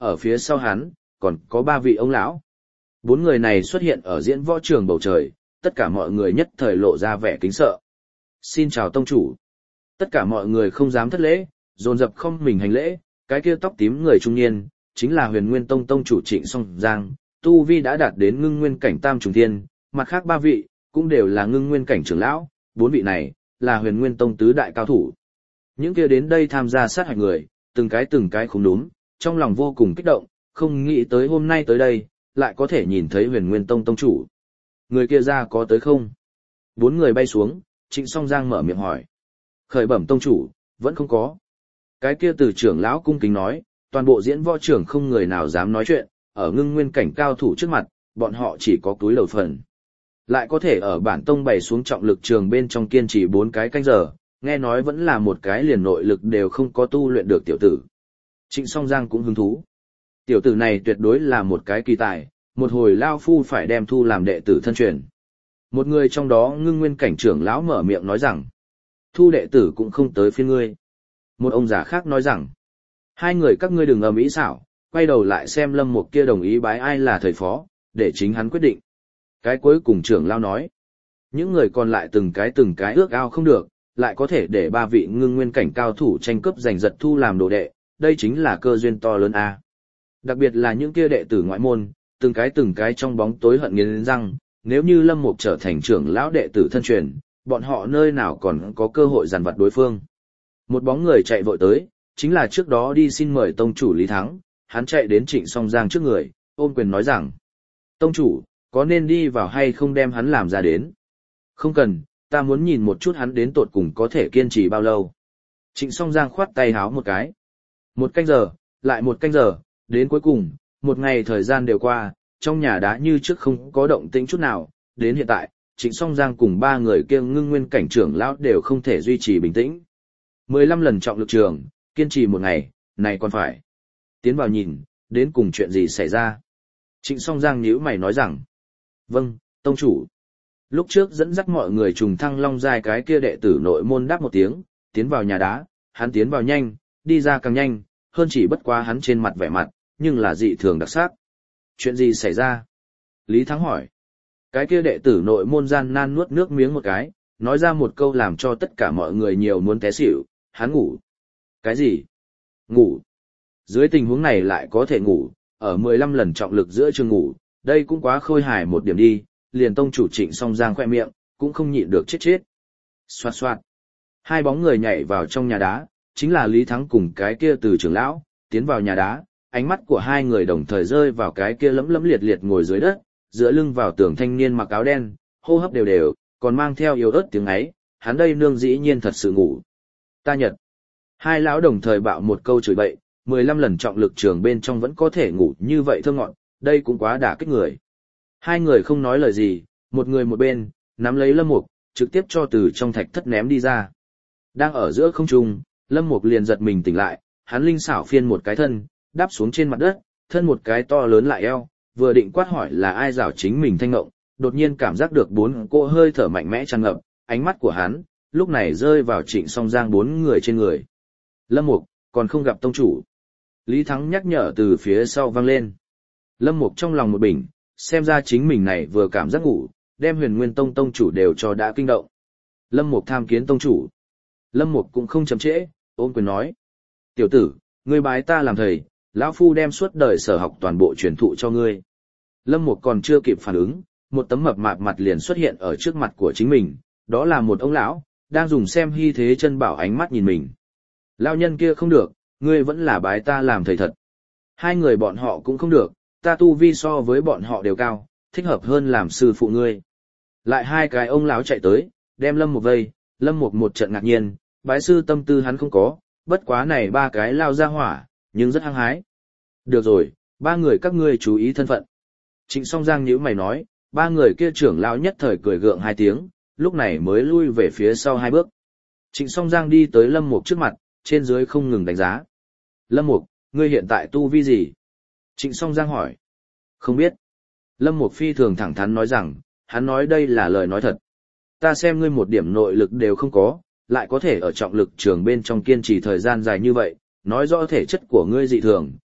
ở phía sau hắn, còn có ba vị ông lão. Bốn người này xuất hiện ở diễn võ trường bầu trời, tất cả mọi người nhất thời lộ ra vẻ kính sợ. Xin chào tông chủ. Tất cả mọi người không dám thất lễ, dồn dập không mình hành lễ, cái kia tóc tím người trung niên, chính là Huyền Nguyên Tông tông chủ Trịnh Song Giang, tu vi đã đạt đến ngưng nguyên cảnh tam trùng thiên, mặt khác ba vị, cũng đều là ngưng nguyên cảnh trưởng lão, bốn vị này, là Huyền Nguyên Tông tứ đại cao thủ. Những kia đến đây tham gia sát hạch người, từng cái từng cái không đúng, trong lòng vô cùng kích động, không nghĩ tới hôm nay tới đây, lại có thể nhìn thấy Huyền Nguyên Tông tông chủ. Người kia ra có tới không? Bốn người bay xuống, Trịnh Song Giang mở miệng hỏi. Khởi bẩm tông chủ, vẫn không có. Cái kia từ trưởng lão cung kính nói, toàn bộ diễn võ trưởng không người nào dám nói chuyện, ở ngưng nguyên cảnh cao thủ trước mặt, bọn họ chỉ có túi lầu phần. Lại có thể ở bản tông bày xuống trọng lực trường bên trong kiên trì bốn cái canh giờ, nghe nói vẫn là một cái liền nội lực đều không có tu luyện được tiểu tử. Trịnh Song Giang cũng hứng thú. Tiểu tử này tuyệt đối là một cái kỳ tài, một hồi lao phu phải đem thu làm đệ tử thân truyền. Một người trong đó ngưng nguyên cảnh trưởng lão mở miệng nói rằng, thu đệ tử cũng không tới phiên ngươi. Một ông già khác nói rằng, hai người các ngươi đừng ầm ĩ xảo, quay đầu lại xem Lâm Mục kia đồng ý bái ai là thầy phó, để chính hắn quyết định. Cái cuối cùng trưởng lão nói, những người còn lại từng cái từng cái ước ao không được, lại có thể để ba vị ngưng nguyên cảnh cao thủ tranh cướp giành giật thu làm đồ đệ, đây chính là cơ duyên to lớn a. Đặc biệt là những kia đệ tử ngoại môn, từng cái từng cái trong bóng tối hận nghiến răng, nếu như Lâm Mục trở thành trưởng lão đệ tử thân truyền, bọn họ nơi nào còn có cơ hội giàn vặt đối phương. Một bóng người chạy vội tới, chính là trước đó đi xin mời tông chủ Lý Thắng, hắn chạy đến Trịnh Song Giang trước người, ôm quyền nói rằng, tông chủ, có nên đi vào hay không đem hắn làm ra đến? Không cần, ta muốn nhìn một chút hắn đến tột cùng có thể kiên trì bao lâu. Trịnh Song Giang khoát tay háo một cái. Một canh giờ, lại một canh giờ, đến cuối cùng, một ngày thời gian đều qua, trong nhà đá như trước không có động tĩnh chút nào, đến hiện tại, Trịnh Song Giang cùng ba người kia ngưng nguyên cảnh trưởng lão đều không thể duy trì bình tĩnh. mười lăm lần trọng lực trường, kiên trì một ngày, này còn phải. Tiến vào nhìn, đến cùng chuyện gì xảy ra. Trịnh Song Giang nhíu mày nói rằng, vâng, tông chủ. Lúc trước dẫn dắt mọi người trùng thăng long giai cái kia đệ tử nội môn đáp một tiếng, tiến vào nhà đá, hắn tiến vào nhanh, đi ra càng nhanh, hơn chỉ bất quá hắn trên mặt vẻ mặt, nhưng là dị thường đặc sắc. Chuyện gì xảy ra? Lý Thắng hỏi. Cái kia đệ tử nội môn gian nan nuốt nước miếng một cái, nói ra một câu làm cho tất cả mọi người nhiều muốn té xỉu, hắn ngủ. Cái gì? Ngủ. Dưới tình huống này lại có thể ngủ, ở mười lăm lần trọng lực giữa trường ngủ, đây cũng quá khôi hài một điểm đi, liền tông chủ Trịnh Song Giang khoe miệng, cũng không nhịn được chết chết. Xoạt xoạt. Hai bóng người nhảy vào trong nhà đá, chính là Lý Thắng cùng cái kia từ trưởng lão, tiến vào nhà đá, ánh mắt của hai người đồng thời rơi vào cái kia lấm lấm liệt liệt ngồi dưới đất, dựa lưng vào tường thanh niên mặc áo đen, hô hấp đều đều, còn mang theo yếu ớt tiếng ấy, hắn đây nương dĩ nhiên thật sự ngủ. Ta nhật. Hai lão đồng thời bạo một câu chửi bậy, mười lăm lần trọng lực trường bên trong vẫn có thể ngủ như vậy thơ ngọn, đây cũng quá đả kích người. Hai người không nói lời gì, một người một bên, nắm lấy Lâm Mục, trực tiếp cho từ trong thạch thất ném đi ra. Đang ở giữa không trung, Lâm Mục liền giật mình tỉnh lại, hắn linh xảo phiên một cái thân, đáp xuống trên mặt đất, thân một cái to lớn lại eo, vừa định quát hỏi là ai rảo chính mình thanh ngộng, đột nhiên cảm giác được bốn cỗ hơi thở mạnh mẽ tràn ngập, ánh mắt của hắn, lúc này rơi vào Trịnh Song Giang bốn người trên người. Lâm Mục, còn không gặp tông chủ. Lý Thắng nhắc nhở từ phía sau vang lên. Lâm Mục trong lòng một bình, xem ra chính mình này vừa cảm giác ngủ, đem Huyền Nguyên Tông tông chủ đều cho đã kinh động. Lâm Mục tham kiến tông chủ. Lâm Mục cũng không chậm trễ, ôm quyền nói. Tiểu tử, ngươi bái ta làm thầy, lão phu đem suốt đời sở học toàn bộ truyền thụ cho ngươi. Lâm Mục còn chưa kịp phản ứng, một tấm mập mạp mặt liền xuất hiện ở trước mặt của chính mình, đó là một ông lão, đang dùng xem hy thế chân bảo ánh mắt nhìn mình. Lão nhân kia không được, ngươi vẫn là bái ta làm thầy thật. Hai người bọn họ cũng không được, ta tu vi so với bọn họ đều cao, thích hợp hơn làm sư phụ ngươi. Lại hai cái ông lão chạy tới, đem Lâm Mục vây, Lâm Mục một trận ngạc nhiên, bái sư tâm tư hắn không có, bất quá này ba cái lao ra hỏa, nhưng rất hăng hái. Được rồi, ba người các ngươi chú ý thân phận. Trịnh Song Giang nhíu mày nói, ba người kia trưởng lão nhất thời cười gượng hai tiếng, lúc này mới lui về phía sau hai bước. Trịnh Song Giang đi tới Lâm Mục trước mặt, trên dưới không ngừng đánh giá. Lâm Mục, ngươi hiện tại tu vi gì? Trịnh Song Giang hỏi. Không biết. Lâm Mục phi thường thẳng thắn nói rằng, hắn nói đây là lời nói thật. Ta xem ngươi một điểm nội lực đều không có, lại có thể ở trọng lực trường bên trong kiên trì thời gian dài như vậy, nói rõ thể chất của ngươi dị thường,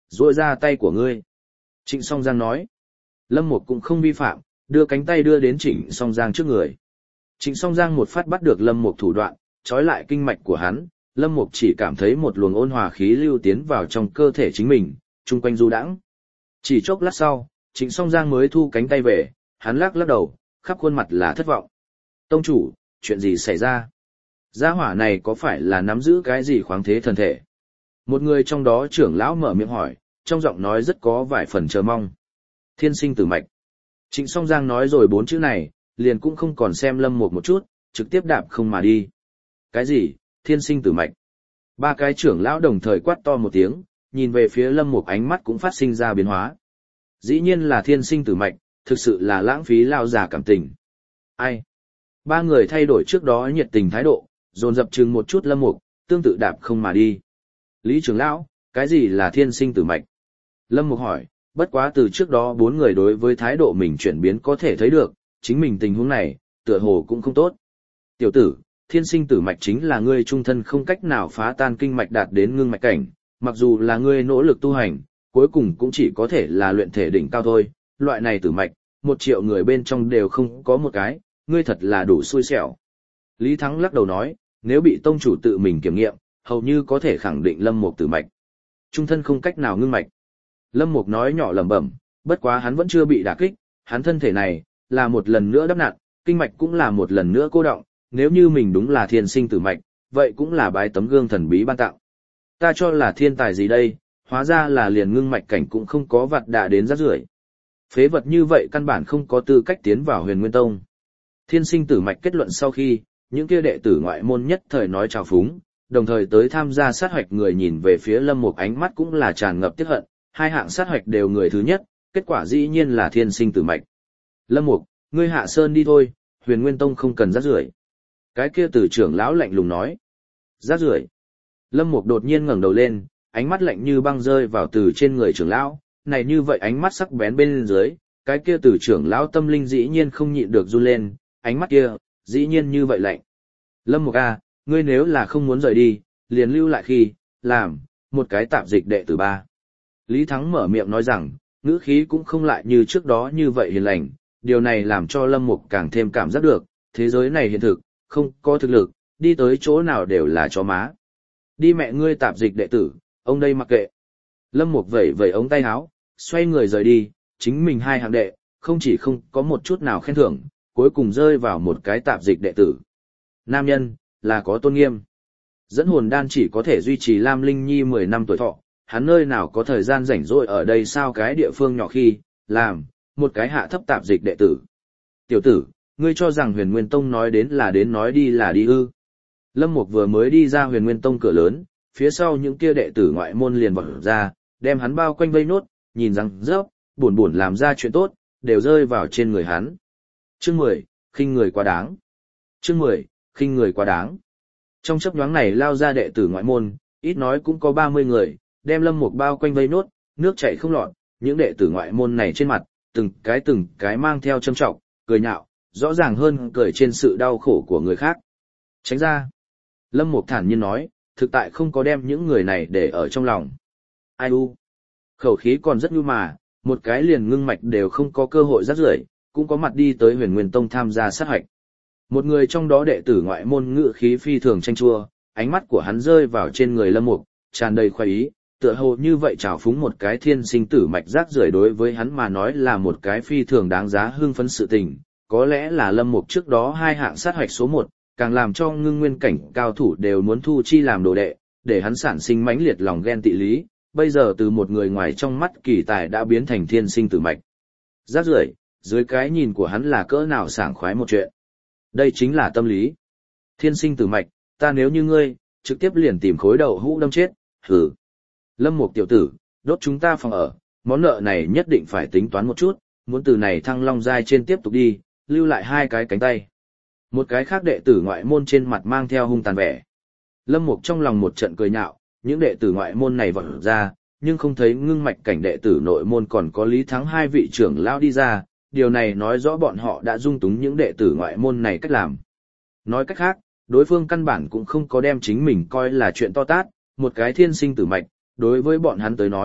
duỗi ra tay của ngươi. Trịnh Song Giang nói. Lâm Mục cũng không vi phạm, đưa cánh tay đưa đến Trịnh Song Giang trước người. Trịnh Song Giang một phát bắt được Lâm Mục thủ đoạn, trói lại kinh mạch của hắn, Lâm Mục chỉ cảm thấy một luồng ôn hòa khí lưu tiến vào trong cơ thể chính mình, chung quanh du đãng. Chỉ chốc lát sau, Trịnh Song Giang mới thu cánh tay về, hắn lắc lắc đầu, khắp khuôn mặt là thất vọng. Tông chủ, chuyện gì xảy ra? Gia hỏa này có phải là nắm giữ cái gì khoáng thế thần thể? Một người trong đó trưởng lão mở miệng hỏi, trong giọng nói rất có vài phần chờ mong. Thiên sinh tử mạch. Trịnh Song Giang nói rồi bốn chữ này, liền cũng không còn xem Lâm Mục một chút, trực tiếp đạp không mà đi. Cái gì? Thiên sinh tử mạch. Ba cái trưởng lão đồng thời quát to một tiếng, nhìn về phía Lâm Mục ánh mắt cũng phát sinh ra biến hóa. Dĩ nhiên là thiên sinh tử mạch, thực sự là lãng phí lao già cảm tình. Ai? Ba người thay đổi trước đó nhiệt tình thái độ, dồn dập chừng một chút Lâm Mục, tương tự đạp không mà đi. Lý trưởng lão, cái gì là thiên sinh tử mạch? Lâm Mục hỏi, bất quá từ trước đó bốn người đối với thái độ mình chuyển biến có thể thấy được, chính mình tình huống này, tựa hồ cũng không tốt. Tiểu tử, thiên sinh tử mạch chính là ngươi trung thân không cách nào phá tan kinh mạch đạt đến ngưng mạch cảnh, mặc dù là ngươi nỗ lực tu hành, cuối cùng cũng chỉ có thể là luyện thể đỉnh cao thôi, loại này tử mạch, một triệu người bên trong đều không có một cái, ngươi thật là đủ xui xẻo. Lý Thắng lắc đầu nói, nếu bị tông chủ tự mình kiểm nghiệm, hầu như có thể khẳng định Lâm Mục tử mạch. Trung thân không cách nào ngưng mạch. Lâm Mục nói nhỏ lẩm bẩm, bất quá hắn vẫn chưa bị đả kích, hắn thân thể này, là một lần nữa đắp nặn, kinh mạch cũng là một lần nữa cô đọng, nếu như mình đúng là thiên sinh tử mạch, vậy cũng là bái tấm gương thần bí ban tặng. Ta cho là thiên tài gì đây, hóa ra là liền ngưng mạch cảnh cũng không có vặt đạ đến rác rưởi. Phế vật như vậy căn bản không có tư cách tiến vào Huyền Nguyên Tông. Thiên sinh tử mạch kết luận sau khi, những kia đệ tử ngoại môn nhất thời nói chào phúng, đồng thời tới tham gia sát hoạch người nhìn về phía Lâm Mục ánh mắt cũng là tràn ngập tiếc hận, hai hạng sát hoạch đều người thứ nhất, kết quả dĩ nhiên là thiên sinh tử mạch. Lâm Mục, ngươi hạ sơn đi thôi, Huyền Nguyên Tông không cần rác rưởi. Cái kia tử trưởng lão lạnh lùng nói. Rác rưởi. Lâm Mục đột nhiên ngẩng đầu lên, ánh mắt lạnh như băng rơi vào từ trên người trưởng lão, này như vậy ánh mắt sắc bén bên dưới, cái kia tử trưởng lão tâm linh dĩ nhiên không nhịn được run lên, ánh mắt kia, dĩ nhiên như vậy lạnh. Lâm Mục a, ngươi nếu là không muốn rời đi, liền lưu lại khi, làm, một cái tạp dịch đệ tử ba. Lý Thắng mở miệng nói rằng, ngữ khí cũng không lại như trước đó như vậy hiền lành, điều này làm cho Lâm Mục càng thêm cảm giác được, thế giới này hiện thực, không có thực lực, đi tới chỗ nào đều là chó má. Đi mẹ ngươi tạp dịch đệ tử, ông đây mặc kệ. Lâm Mục vẩy vẩy ống tay áo, xoay người rời đi, chính mình hai hạng đệ, không chỉ không có một chút nào khen thưởng, cuối cùng rơi vào một cái tạp dịch đệ tử. Nam nhân, là có tôn nghiêm. Dẫn hồn đan chỉ có thể duy trì Lam Linh Nhi mười năm tuổi thọ, hắn nơi nào có thời gian rảnh rỗi ở đây sao cái địa phương nhỏ khi, làm, một cái hạ thấp tạp dịch đệ tử. Tiểu tử, ngươi cho rằng Huyền Nguyên Tông nói đến là đến nói đi là đi ư. Lâm Mục vừa mới đi ra Huyền Nguyên Tông cửa lớn, phía sau những kia đệ tử ngoại môn liền vọt ra, đem hắn bao quanh vây nốt, nhìn rằng rớp, buồn buồn làm ra chuyện tốt, đều rơi vào trên người hắn. Chương mười, khinh người quá đáng. Chương mười, khinh người quá đáng. Trong chớp nhoáng này lao ra đệ tử ngoại môn, ít nói cũng có ba mươi người, đem Lâm Mục bao quanh vây nốt, nước chảy không lọt, những đệ tử ngoại môn này trên mặt, từng cái từng cái mang theo châm trọng, cười nhạo, rõ ràng hơn cười trên sự đau khổ của người khác. Tránh ra. Lâm Mục thản nhiên nói, thực tại không có đem những người này để ở trong lòng. Ai u. Khẩu khí còn rất nhu mà, một cái liền ngưng mạch đều không có cơ hội rắc rưởi, cũng có mặt đi tới Huyền Nguyên Tông tham gia sát hạch. Một người trong đó đệ tử ngoại môn ngự khí phi thường tranh chua, ánh mắt của hắn rơi vào trên người Lâm Mục, tràn đầy khoái ý, tựa hồ như vậy trào phúng một cái thiên sinh tử mạch rác rưởi đối với hắn mà nói là một cái phi thường đáng giá hưng phấn sự tình, có lẽ là Lâm Mục trước đó hai hạng sát hoạch số một, càng làm cho ngưng nguyên cảnh cao thủ đều muốn thu chi làm đồ đệ, để hắn sản sinh mãnh liệt lòng ghen tị lý, bây giờ từ một người ngoài trong mắt kỳ tài đã biến thành thiên sinh tử mạch. Rác rưởi, dưới cái nhìn của hắn là cỡ nào sảng khoái một chuyện. Đây chính là tâm lý. Thiên sinh tử mạch, ta nếu như ngươi, trực tiếp liền tìm khối đầu hũ đâm chết, hừ. Lâm Mục tiểu tử, đốt chúng ta phòng ở, món nợ này nhất định phải tính toán một chút, muốn từ này thăng long giai trên tiếp tục đi, lưu lại hai cái cánh tay. Một cái khác đệ tử ngoại môn trên mặt mang theo hung tàn vẻ. Lâm Mục trong lòng một trận cười nhạo, những đệ tử ngoại môn này vọt ra, nhưng không thấy ngưng mạch cảnh đệ tử nội môn còn có Lý Thắng hai vị trưởng lão đi ra, điều này nói rõ bọn họ đã dung túng những đệ tử ngoại môn này cách làm. Nói cách khác, đối phương căn bản cũng không có đem chính mình coi là chuyện to tát, một cái thiên sinh tử mạch, đối với bọn hắn tới nói,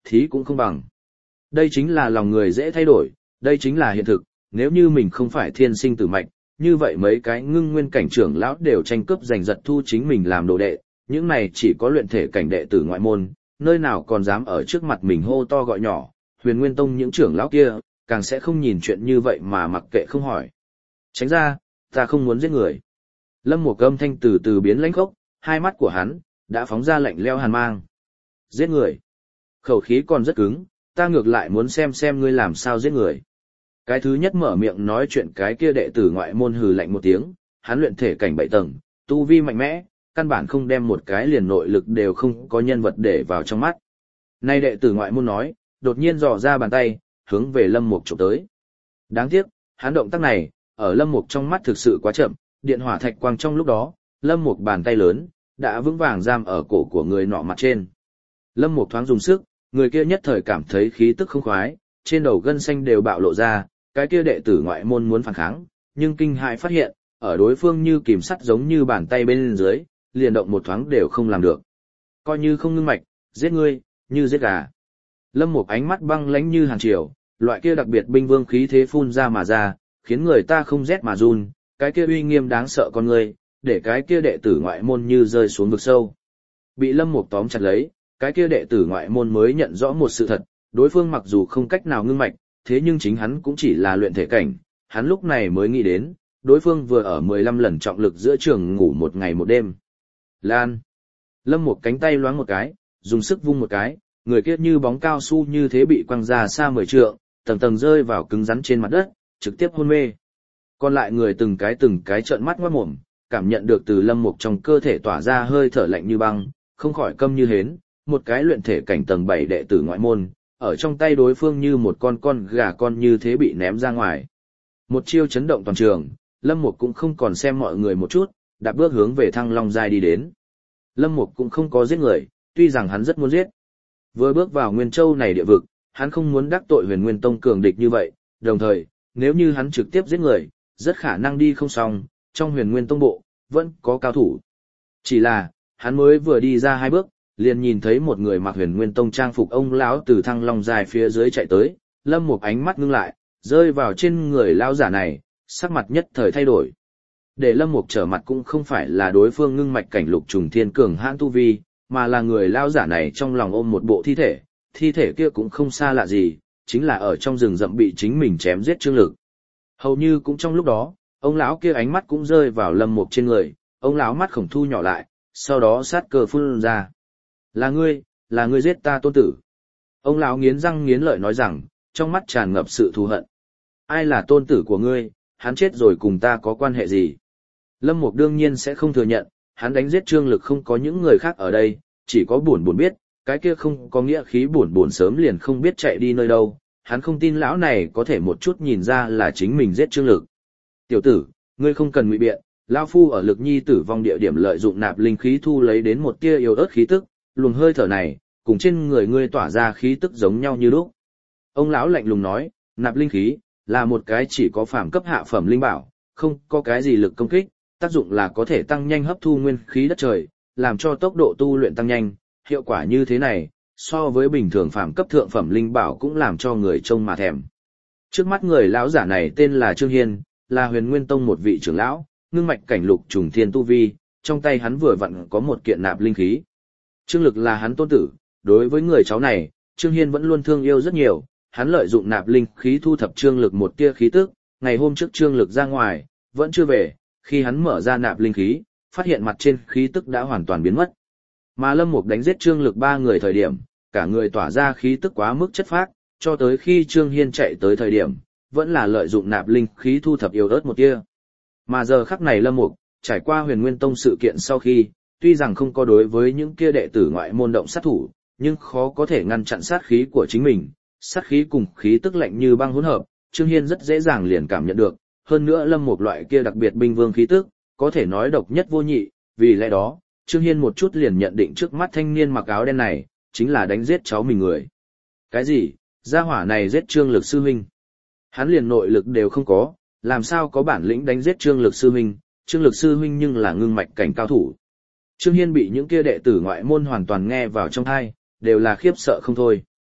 thí cũng không bằng. Đây chính là lòng người dễ thay đổi, đây chính là hiện thực, nếu như mình không phải thiên sinh tử mạch, như vậy mấy cái ngưng nguyên cảnh trưởng lão đều tranh cướp giành giật thu chính mình làm đồ đệ, những này chỉ có luyện thể cảnh đệ tử ngoại môn, nơi nào còn dám ở trước mặt mình hô to gọi nhỏ, Huyền Nguyên Tông những trưởng lão kia, càng sẽ không nhìn chuyện như vậy mà mặc kệ không hỏi. Tránh ra, ta không muốn giết người. Lâm Mục âm thanh từ từ biến lãnh khốc, hai mắt của hắn đã phóng ra lạnh lẽo hàn mang. Giết người? Khẩu khí còn rất cứng, ta ngược lại muốn xem xem ngươi làm sao giết người. Cái thứ nhất mở miệng nói chuyện cái kia đệ tử ngoại môn hừ lạnh một tiếng, hắn luyện thể cảnh bảy tầng, tu vi mạnh mẽ, căn bản không đem một cái liền nội lực đều không có nhân vật để vào trong mắt. Nay đệ tử ngoại môn nói, đột nhiên dò ra bàn tay, hướng về Lâm Mục chụp tới. Đáng tiếc, hắn động tác này, ở Lâm Mục trong mắt thực sự quá chậm, điện hỏa thạch quang trong lúc đó, Lâm Mục bàn tay lớn, đã vững vàng giam ở cổ của người nọ mặt trên. Lâm Mục thoáng dùng sức, người kia nhất thời cảm thấy khí tức không khoái, trên đầu gân xanh đều bạo lộ ra, cái kia đệ tử ngoại môn muốn phản kháng, nhưng kinh hãi phát hiện, ở đối phương như kìm sắt giống như bàn tay bên dưới, liền động một thoáng đều không làm được. Coi như không ngưng mạch, giết ngươi, như giết gà. Lâm Mục ánh mắt băng lãnh như hàn triều, loại kia đặc biệt binh vương khí thế phun ra mà ra, khiến người ta không rét mà run, cái kia uy nghiêm đáng sợ con người, để cái kia đệ tử ngoại môn như rơi xuống vực sâu. Bị Lâm Mục tóm chặt lấy, cái kia đệ tử ngoại môn mới nhận rõ một sự thật, đối phương mặc dù không cách nào ngưng mạch, thế nhưng chính hắn cũng chỉ là luyện thể cảnh, hắn lúc này mới nghĩ đến, đối phương vừa ở mười lăm lần trọng lực giữa trường ngủ một ngày một đêm. Lan. Lâm Mục cánh tay loáng một cái, dùng sức vung một cái, người kia như bóng cao su như thế bị quăng ra xa mười trượng, tầng tầng rơi vào cứng rắn trên mặt đất, trực tiếp hôn mê. Còn lại người từng cái từng cái trợn mắt ngoát mồm, cảm nhận được từ Lâm Mục trong cơ thể tỏa ra hơi thở lạnh như băng, không khỏi câm như hến, một cái luyện thể cảnh tầng bảy đệ tử ngoại môn, ở trong tay đối phương như một con con gà con như thế bị ném ra ngoài. Một chiêu chấn động toàn trường, Lâm Mục cũng không còn xem mọi người một chút, đạp bước hướng về Thăng Long Giai đi đến. Lâm Mục cũng không có giết người, tuy rằng hắn rất muốn giết. Vừa bước vào Nguyên Châu này địa vực, hắn không muốn đắc tội Huyền Nguyên Tông cường địch như vậy, đồng thời, nếu như hắn trực tiếp giết người, rất khả năng đi không xong, trong Huyền Nguyên Tông bộ, vẫn có cao thủ. Chỉ là, hắn mới vừa đi ra hai bước, liền nhìn thấy một người mặc Huyền Nguyên Tông trang phục ông lão từ Thăng Long Giai phía dưới chạy tới, Lâm Mục ánh mắt ngưng lại, rơi vào trên người lão giả này, sắc mặt nhất thời thay đổi. Để Lâm Mục trở mặt cũng không phải là đối phương ngưng mạch cảnh lục trùng thiên cường hãn tu vi, mà là người lão giả này trong lòng ôm một bộ thi thể, thi thể kia cũng không xa lạ gì, chính là ở trong rừng rậm bị chính mình chém giết Trương Lực. Hầu như cũng trong lúc đó, ông lão kia ánh mắt cũng rơi vào Lâm Mục trên người, ông lão mắt khổng thu nhỏ lại, sau đó sát cơ phun ra. Là ngươi, là ngươi giết ta tôn tử. Ông lão nghiến răng nghiến lợi nói rằng, trong mắt tràn ngập sự thù hận. Ai là tôn tử của ngươi, hắn chết rồi cùng ta có quan hệ gì? Lâm Mục đương nhiên sẽ không thừa nhận, hắn đánh giết Trương Lực không có những người khác ở đây, chỉ có buồn buồn biết, cái kia không có nghĩa khí buồn buồn sớm liền không biết chạy đi nơi đâu, hắn không tin lão này có thể một chút nhìn ra là chính mình giết Trương Lực. Tiểu tử, ngươi không cần ngụy biện, lão phu ở Lực Nhi tử vong địa điểm lợi dụng nạp linh khí thu lấy đến một tia yếu ớt khí tức, luồng hơi thở này, cùng trên người ngươi tỏa ra khí tức giống nhau như lúc. Ông lão lạnh lùng nói, nạp linh khí là một cái chỉ có phàm cấp hạ phẩm linh bảo, không có cái gì lực công kích, tác dụng là có thể tăng nhanh hấp thu nguyên khí đất trời, làm cho tốc độ tu luyện tăng nhanh, hiệu quả như thế này, so với bình thường phàm cấp thượng phẩm linh bảo cũng làm cho người trông mà thèm. Trước mắt người lão giả này tên là Trương Hiên, là Huyền Nguyên Tông một vị trưởng lão, ngưng mạch cảnh lục trùng thiên tu vi, trong tay hắn vừa vặn có một kiện nạp linh khí. Trương Lực là hắn tôn tử, đối với người cháu này, Trương Hiên vẫn luôn thương yêu rất nhiều, hắn lợi dụng nạp linh khí thu thập Trương Lực một tia khí tức, ngày hôm trước Trương Lực ra ngoài, vẫn chưa về, khi hắn mở ra nạp linh khí, phát hiện mặt trên khí tức đã hoàn toàn biến mất. Mà Lâm Mục đánh giết Trương Lực ba người thời điểm, cả người tỏa ra khí tức quá mức chất phác, cho tới khi Trương Hiên chạy tới thời điểm, vẫn là lợi dụng nạp linh khí thu thập yếu ớt một tia. Mà giờ khắc này Lâm Mục, trải qua Huyền Nguyên Tông sự kiện sau khi, tuy rằng không có đối với những kia đệ tử ngoại môn động sát thủ, nhưng khó có thể ngăn chặn sát khí của chính mình, sát khí cùng khí tức lạnh như băng hỗn hợp, Trương Hiên rất dễ dàng liền cảm nhận được, hơn nữa Lâm Mục loại kia đặc biệt binh vương khí tức, có thể nói độc nhất vô nhị, vì lẽ đó, Trương Hiên một chút liền nhận định trước mắt thanh niên mặc áo đen này, chính là đánh giết cháu mình người. Cái gì? Gia hỏa này giết Trương Lực sư huynh? Hắn liền nội lực đều không có, làm sao có bản lĩnh đánh giết Trương Lực sư huynh? Trương Lực sư huynh nhưng là ngưng mạch cảnh cao thủ. Trương Hiên bị những kia đệ tử ngoại môn hoàn toàn nghe vào trong tai, đều là khiếp sợ không thôi.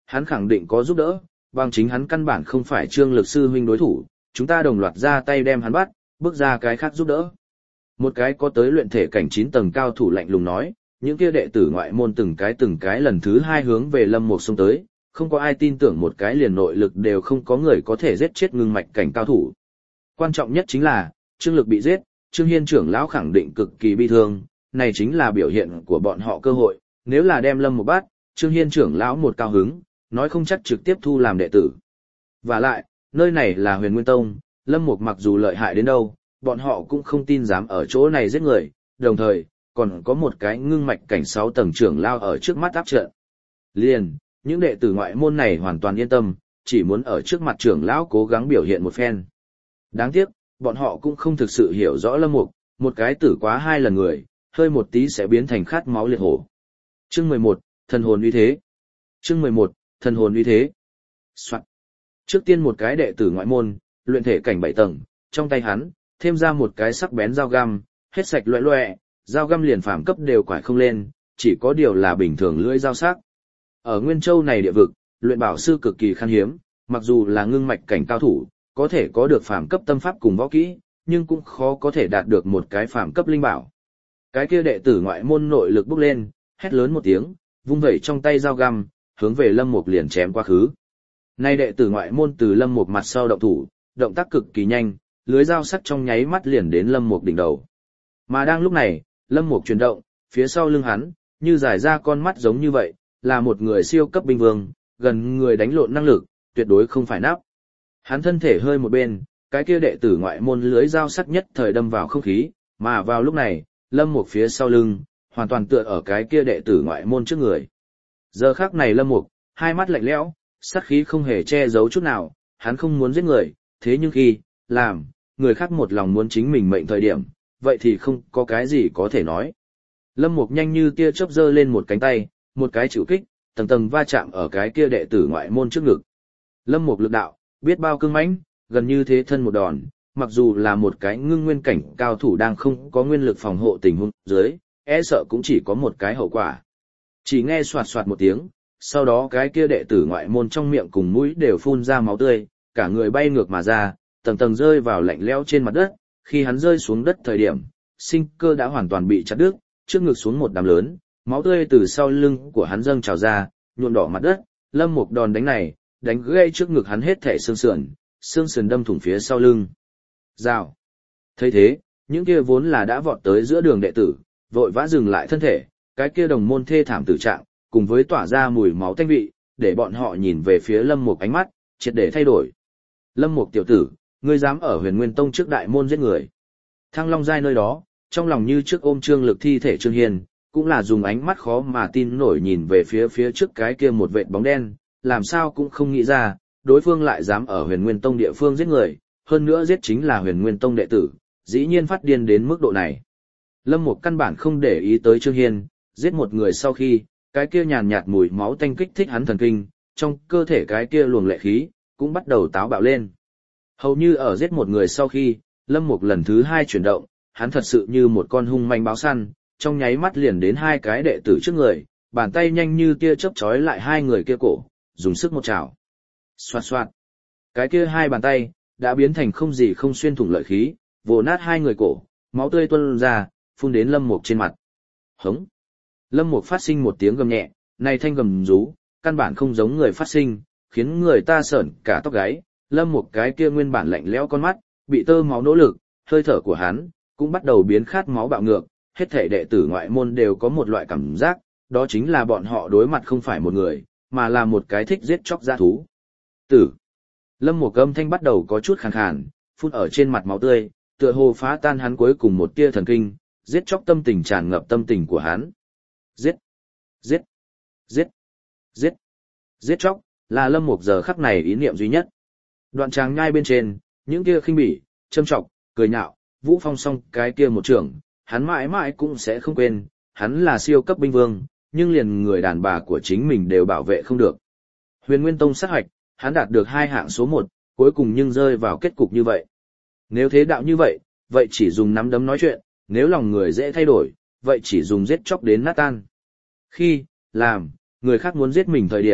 Hắn khẳng định có giúp đỡ, bằng chính hắn căn bản không phải Trương Lực sư huynh đối thủ, chúng ta đồng loạt ra tay đem hắn bắt, bước ra cái khác giúp đỡ. Một cái có tới luyện thể cảnh chín tầng cao thủ lạnh lùng nói, những kia đệ tử ngoại môn từng cái từng cái lần thứ hai hướng về Lâm Mục xông tới, không có ai tin tưởng một cái liền nội lực đều không có người có thể giết chết ngưng mạch cảnh cao thủ. Quan trọng nhất chính là, Trương Lực bị giết, Trương Hiên trưởng lão khẳng định cực kỳ bi thương, này chính là biểu hiện của bọn họ cơ hội, nếu là đem Lâm Mục bắt, Trương Hiên trưởng lão một cao hứng, nói không chắc trực tiếp thu làm đệ tử. Và lại, nơi này là Huyền Nguyên Tông, Lâm Mục mặc dù lợi hại đến đâu, bọn họ cũng không tin dám ở chỗ này giết người, đồng thời, còn có một cái ngưng mạch cảnh sáu tầng trưởng lao ở trước mắt áp trận. Liền, những đệ tử ngoại môn này hoàn toàn yên tâm, chỉ muốn ở trước mặt trưởng lão cố gắng biểu hiện một phen. Đáng tiếc, bọn họ cũng không thực sự hiểu rõ Lâm Mục, một cái tử quá hai lần người, hơi một tí sẽ biến thành khát máu liệt hổ. Chương mười một, thần hồn uy thế. Chương mười một, thần hồn uy thế. Soạn. Trước tiên một cái đệ tử ngoại môn, luyện thể cảnh bảy tầng, trong tay hắn, thêm ra một cái sắc bén dao găm, hết sạch loẹ loẹ, dao găm liền phàm cấp đều quải không lên, chỉ có điều là bình thường lưỡi dao sắc. Ở Nguyên Châu này địa vực, luyện bảo sư cực kỳ khan hiếm, mặc dù là ngưng mạch cảnh cao thủ, có thể có được phàm cấp tâm pháp cùng võ kỹ, nhưng cũng khó có thể đạt được một cái phàm cấp linh bảo. Cái kia đệ tử ngoại môn nội lực bốc lên, hét lớn một tiếng, vung vẩy trong tay dao găm, hướng về Lâm Mục liền chém qua khứ. Nay đệ tử ngoại môn từ Lâm Mục mặt sau động thủ, động tác cực kỳ nhanh, lưới dao sắc trong nháy mắt liền đến Lâm Mục đỉnh đầu. Mà đang lúc này, Lâm Mục chuyển động, phía sau lưng hắn, như giải ra con mắt giống như vậy, là một người siêu cấp binh vương, gần người đánh lộn năng lực, tuyệt đối không phải nắp. Hắn thân thể hơi một bên, cái kia đệ tử ngoại môn lưới dao sắc nhất thời đâm vào không khí, mà vào lúc này, Lâm Mục phía sau lưng, hoàn toàn tựa ở cái kia đệ tử ngoại môn trước người. Giờ khắc này Lâm Mục, hai mắt lạnh lẽo, sát khí không hề che giấu chút nào, hắn không muốn giết người, thế nhưng khi, làm, người khác một lòng muốn chính mình mệnh thời điểm, vậy thì không có cái gì có thể nói. Lâm Mục nhanh như tia chớp giơ lên một cánh tay, một cái chịu kích, tầng tầng va chạm ở cái kia đệ tử ngoại môn trước ngực. Lâm Mục lực đạo, biết bao cương mãnh, gần như thế thân một đòn, mặc dù là một cái ngưng nguyên cảnh cao thủ đang không có nguyên lực phòng hộ tình huống dưới, e sợ cũng chỉ có một cái hậu quả. Chỉ nghe soạt soạt một tiếng, sau đó cái kia đệ tử ngoại môn trong miệng cùng mũi đều phun ra máu tươi, cả người bay ngược mà ra, tầng tầng rơi vào lạnh lẽo trên mặt đất, khi hắn rơi xuống đất thời điểm, sinh cơ đã hoàn toàn bị chặt đứt, trước ngực xuống một đám lớn, máu tươi từ sau lưng của hắn dâng trào ra, nhuộm đỏ mặt đất, Lâm Mục đòn đánh này, đánh gãy trước ngực hắn hết thảy xương sườn, xương sườn đâm thủng phía sau lưng. Rào. Thấy thế, những kia vốn là đã vọt tới giữa đường đệ tử, vội vã dừng lại thân thể, cái kia đồng môn thê thảm tử trạng, cùng với tỏa ra mùi máu tanh vị, để bọn họ nhìn về phía Lâm Mục ánh mắt, triệt để thay đổi. Lâm Mục tiểu tử, ngươi dám ở Huyền Nguyên Tông trước đại môn giết người. Thăng Long giai nơi đó, trong lòng như trước ôm Trương Lực thi thể Trương Hiền, cũng là dùng ánh mắt khó mà tin nổi nhìn về phía phía trước cái kia một vệt bóng đen, làm sao cũng không nghĩ ra, đối phương lại dám ở Huyền Nguyên Tông địa phương giết người, hơn nữa giết chính là Huyền Nguyên Tông đệ tử, dĩ nhiên phát điên đến mức độ này. Lâm Mục căn bản không để ý tới Trương Hiên, giết một người sau khi, cái kia nhàn nhạt mùi máu tanh kích thích hắn thần kinh, trong cơ thể cái kia luồng lệ khí, cũng bắt đầu táo bạo lên. Hầu như ở giết một người sau khi, Lâm Mục lần thứ hai chuyển động, hắn thật sự như một con hung manh báo săn, trong nháy mắt liền đến hai cái đệ tử trước người, bàn tay nhanh như tia chớp chói lại hai người kia cổ, dùng sức một chảo. Xoạt xoạt. Cái kia hai bàn tay, đã biến thành không gì không xuyên thủng lợi khí, vồ nát hai người cổ, máu tươi tuôn ra, phun đến Lâm Mục trên mặt. Hống. Lâm Mục phát sinh một tiếng gầm nhẹ, này thanh gầm rú, căn bản không giống người phát sinh, khiến người ta sởn cả tóc gáy. Lâm Mục cái kia nguyên bản lạnh lẽo con mắt, bị tơ máu nỗ lực, hơi thở của hắn cũng bắt đầu biến khát máu bạo ngược, hết thảy đệ tử ngoại môn đều có một loại cảm giác, đó chính là bọn họ đối mặt không phải một người, mà là một cái thích giết chóc dã thú. Tử. Lâm Mục âm thanh bắt đầu có chút khàn khàn, phun ở trên mặt máu tươi, tựa hồ phá tan hắn cuối cùng một tia thần kinh, giết chóc tâm tình tràn ngập tâm tình của hắn. Giết, giết, giết, giết, giết chóc, là Lâm Mục giờ khắc này ý niệm duy nhất. Đoạn tràng nhai bên trên, những kia khinh bỉ, châm chọc, cười nhạo, Vũ Phong song cái kia một trưởng, hắn mãi mãi cũng sẽ không quên, hắn là siêu cấp binh vương, nhưng liền người đàn bà của chính mình đều bảo vệ không được. Huyền Nguyên Tông sát hoạch, hắn đạt được hai hạng số một, cuối cùng nhưng rơi vào kết cục như vậy. Nếu thế đạo như vậy, vậy chỉ dùng nắm đấm nói chuyện, nếu lòng người dễ thay đổi, vậy chỉ dùng giết chóc đến nát tan. Khi, làm, người khác muốn giết mình thời điểm,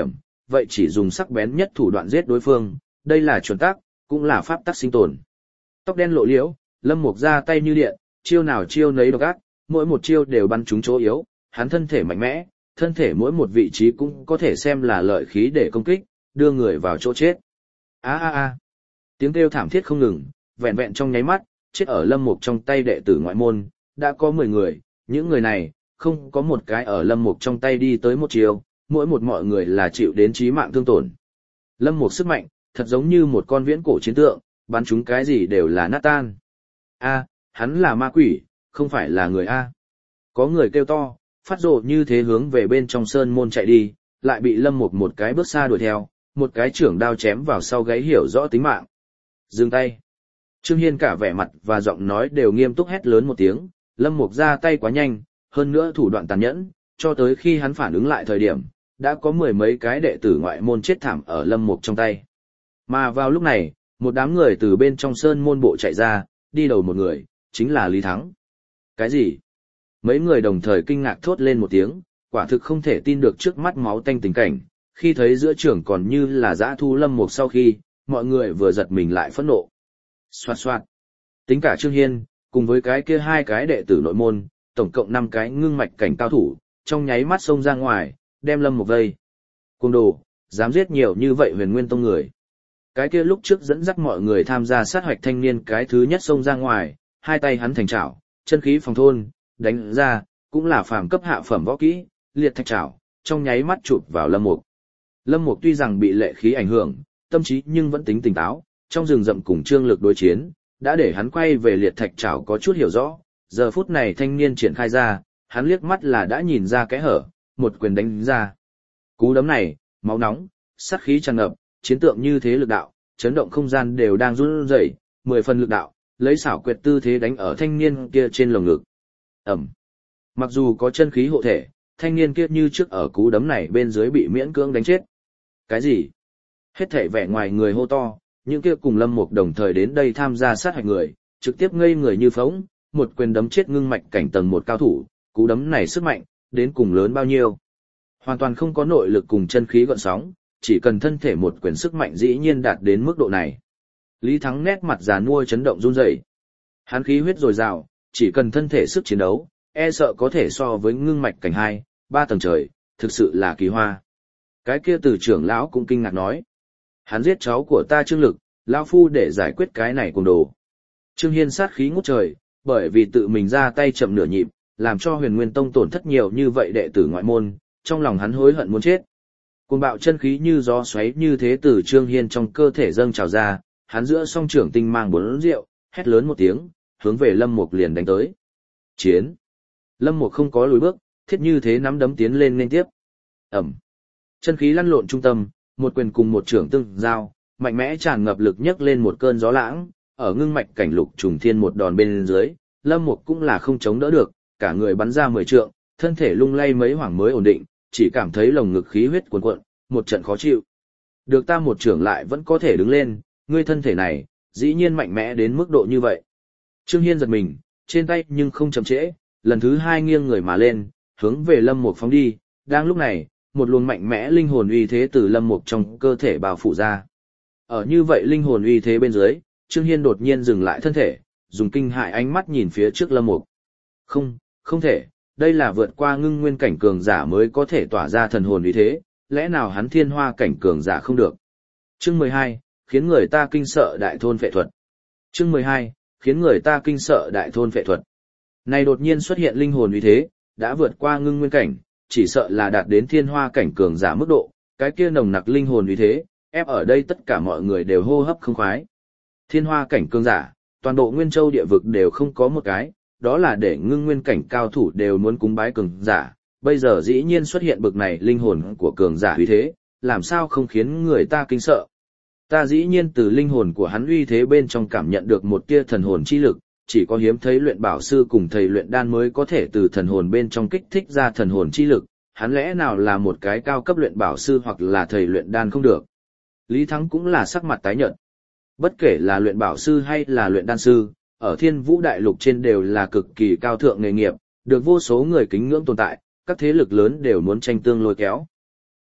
vậy chỉ dùng sắc bén nhất thủ đoạn giết đối phương, đây là chuẩn tắc, cũng là pháp tắc sinh tồn. Tóc đen lộ liễu, Lâm Mục ra tay như điện, chiêu nào chiêu nấy độc ác, mỗi một chiêu đều bắn trúng chỗ yếu, hắn thân thể mạnh mẽ, thân thể mỗi một vị trí cũng có thể xem là lợi khí để công kích, đưa người vào chỗ chết. A a a. Tiếng kêu thảm thiết không ngừng, vẹn vẹn trong nháy mắt, chết ở Lâm Mục trong tay đệ tử ngoại môn, đã có mười người, những người này, không có một cái ở Lâm Mục trong tay đi tới một chiều, mỗi một mọi người là chịu đến chí mạng thương tổn. Lâm Mục sức mạnh, thật giống như một con viễn cổ chiến tượng, bắn chúng cái gì đều là nát tan. A, hắn là ma quỷ, không phải là người A. Có người kêu to, phát rồ như thế hướng về bên trong sơn môn chạy đi, lại bị Lâm Mục một cái bước xa đuổi theo, một cái trưởng đao chém vào sau gáy hiểu rõ tính mạng. Dừng tay. Trương Hiên cả vẻ mặt và giọng nói đều nghiêm túc hét lớn một tiếng, Lâm Mục ra tay quá nhanh, hơn nữa thủ đoạn tàn nhẫn, cho tới khi hắn phản ứng lại thời điểm, đã có mười mấy cái đệ tử ngoại môn chết thảm ở Lâm Mục trong tay. Mà vào lúc này, một đám người từ bên trong sơn môn bộ chạy ra, đi đầu một người, chính là Lý Thắng. Cái gì? Mấy người đồng thời kinh ngạc thốt lên một tiếng, quả thực không thể tin được trước mắt máu tanh tình cảnh, khi thấy giữa trường còn như là dã thu Lâm Mục sau khi, mọi người vừa giật mình lại phẫn nộ. Xoạt xoạt. Tính cả Trương Hiên, cùng với cái kia hai cái đệ tử nội môn, tổng cộng năm cái ngưng mạch cảnh cao thủ, trong nháy mắt xông ra ngoài, đem Lâm Mục vây. Cuồng đồ, dám giết nhiều như vậy Huyền Nguyên Tông người. Cái kia lúc trước dẫn dắt mọi người tham gia sát hoạch thanh niên cái thứ nhất xông ra ngoài, hai tay hắn thành trảo, chân khí phòng thôn, đánh ra, cũng là phàm cấp hạ phẩm võ kỹ, liệt thạch trảo, trong nháy mắt chụp vào Lâm Mục. Lâm Mục tuy rằng bị lệ khí ảnh hưởng, tâm trí nhưng vẫn tính tỉnh táo, trong rừng rậm cùng Trương Lực đối chiến, đã để hắn quay về liệt thạch trảo có chút hiểu rõ, giờ phút này thanh niên triển khai ra, hắn liếc mắt là đã nhìn ra cái hở, một quyền đánh ra. Cú đấm này, máu nóng, sát khí tràn ngập, chiến tượng như thế lực đạo, chấn động không gian đều đang run rẩy, mười phần lực đạo, lấy xảo quyệt tư thế đánh ở thanh niên kia trên lồng ngực. Ẩm. Mặc dù có chân khí hộ thể, thanh niên kia như trước ở cú đấm này bên dưới bị miễn cưỡng đánh chết. Cái gì? Hết thảy vẻ ngoài người hô to, những kia cùng Lâm Mục đồng thời đến đây tham gia sát hạch người, trực tiếp ngây người như phóng, một quyền đấm chết ngưng mạch cảnh tầng một cao thủ, cú đấm này sức mạnh, đến cùng lớn bao nhiêu. Hoàn toàn không có nội lực cùng chân khí gợn sóng, chỉ cần thân thể một quyền sức mạnh dĩ nhiên đạt đến mức độ này. Lý Thắng nét mặt già nua chấn động run rẩy. Hắn khí huyết dồi dào, chỉ cần thân thể sức chiến đấu, e sợ có thể so với ngưng mạch cảnh hai, ba tầng trời, thực sự là kỳ hoa. Cái kia Từ trưởng lão cũng kinh ngạc nói. Hắn giết cháu của ta Trương Lực, lão phu để giải quyết cái này cùng đồ. Trương Hiên sát khí ngút trời, bởi vì tự mình ra tay chậm nửa nhịp, làm cho Huyền Nguyên Tông tổn thất nhiều như vậy đệ tử ngoại môn, trong lòng hắn hối hận muốn chết. Cuồng bạo chân khí như gió xoáy như thế từ Trương Hiên trong cơ thể dâng trào ra, hắn giữa song trưởng tinh mang bốn rượu, hét lớn một tiếng, hướng về Lâm Mục liền đánh tới. Chiến! Lâm Mục không có lùi bước, thiết như thế nắm đấm tiến lên nên tiếp. Ẩm! Chân khí lăn lộn trung tâm, một quyền cùng một trưởng tương giao, mạnh mẽ tràn ngập lực nhấc lên một cơn gió lãng, ở ngưng mạch cảnh lục trùng thiên một đòn bên dưới, Lâm Mục cũng là không chống đỡ được, cả người bắn ra mười trượng, thân thể lung lay mấy hoảng mới ổn định, chỉ cảm thấy lồng ngực khí huyết cuồn cuộn, một trận khó chịu. Được ta một trưởng lại vẫn có thể đứng lên, ngươi thân thể này, dĩ nhiên mạnh mẽ đến mức độ như vậy. Trương Hiên giật mình, trên tay nhưng không chậm trễ, lần thứ hai nghiêng người mà lên, hướng về Lâm Mục phóng đi, đang lúc này, một luồng mạnh mẽ linh hồn uy thế từ Lâm Mục trong cơ thể bao phủ ra. Ở như vậy linh hồn uy thế bên dưới, Trương Hiên đột nhiên dừng lại thân thể, dùng kinh hại ánh mắt nhìn phía trước Lâm Mục. Không, không thể, đây là vượt qua ngưng nguyên cảnh cường giả mới có thể tỏa ra thần hồn uy thế, lẽ nào hắn thiên hoa cảnh cường giả không được. Chương mười hai, khiến người ta kinh sợ đại thôn phệ thuật. Chương mười hai, khiến người ta kinh sợ đại thôn phệ thuật. Này đột nhiên xuất hiện linh hồn uy thế, đã vượt qua ngưng nguyên cảnh, chỉ sợ là đạt đến thiên hoa cảnh cường giả mức độ, cái kia nồng nặc linh hồn uy thế, ép ở đây tất cả mọi người đều hô hấp không khoái. Thiên hoa cảnh cường giả, toàn bộ Nguyên Châu địa vực đều không có một cái, đó là để ngưng nguyên cảnh cao thủ đều muốn cúng bái cường giả, bây giờ dĩ nhiên xuất hiện bực này linh hồn của cường giả uy thế, làm sao không khiến người ta kinh sợ. Ta dĩ nhiên từ linh hồn của hắn uy thế bên trong cảm nhận được một tia thần hồn chi lực, chỉ có hiếm thấy luyện bảo sư cùng thầy luyện đan mới có thể từ thần hồn bên trong kích thích ra thần hồn chi lực, hắn lẽ nào là một cái cao cấp luyện bảo sư hoặc là thầy luyện đan không được. Lý Thắng cũng là sắc mặt tái nhợt. Bất kể là luyện bảo sư hay là luyện đan sư, ở Thiên Vũ Đại Lục trên đều là cực kỳ cao thượng nghề nghiệp, được vô số người kính ngưỡng tồn tại, các thế lực lớn đều muốn tranh tương lôi kéo.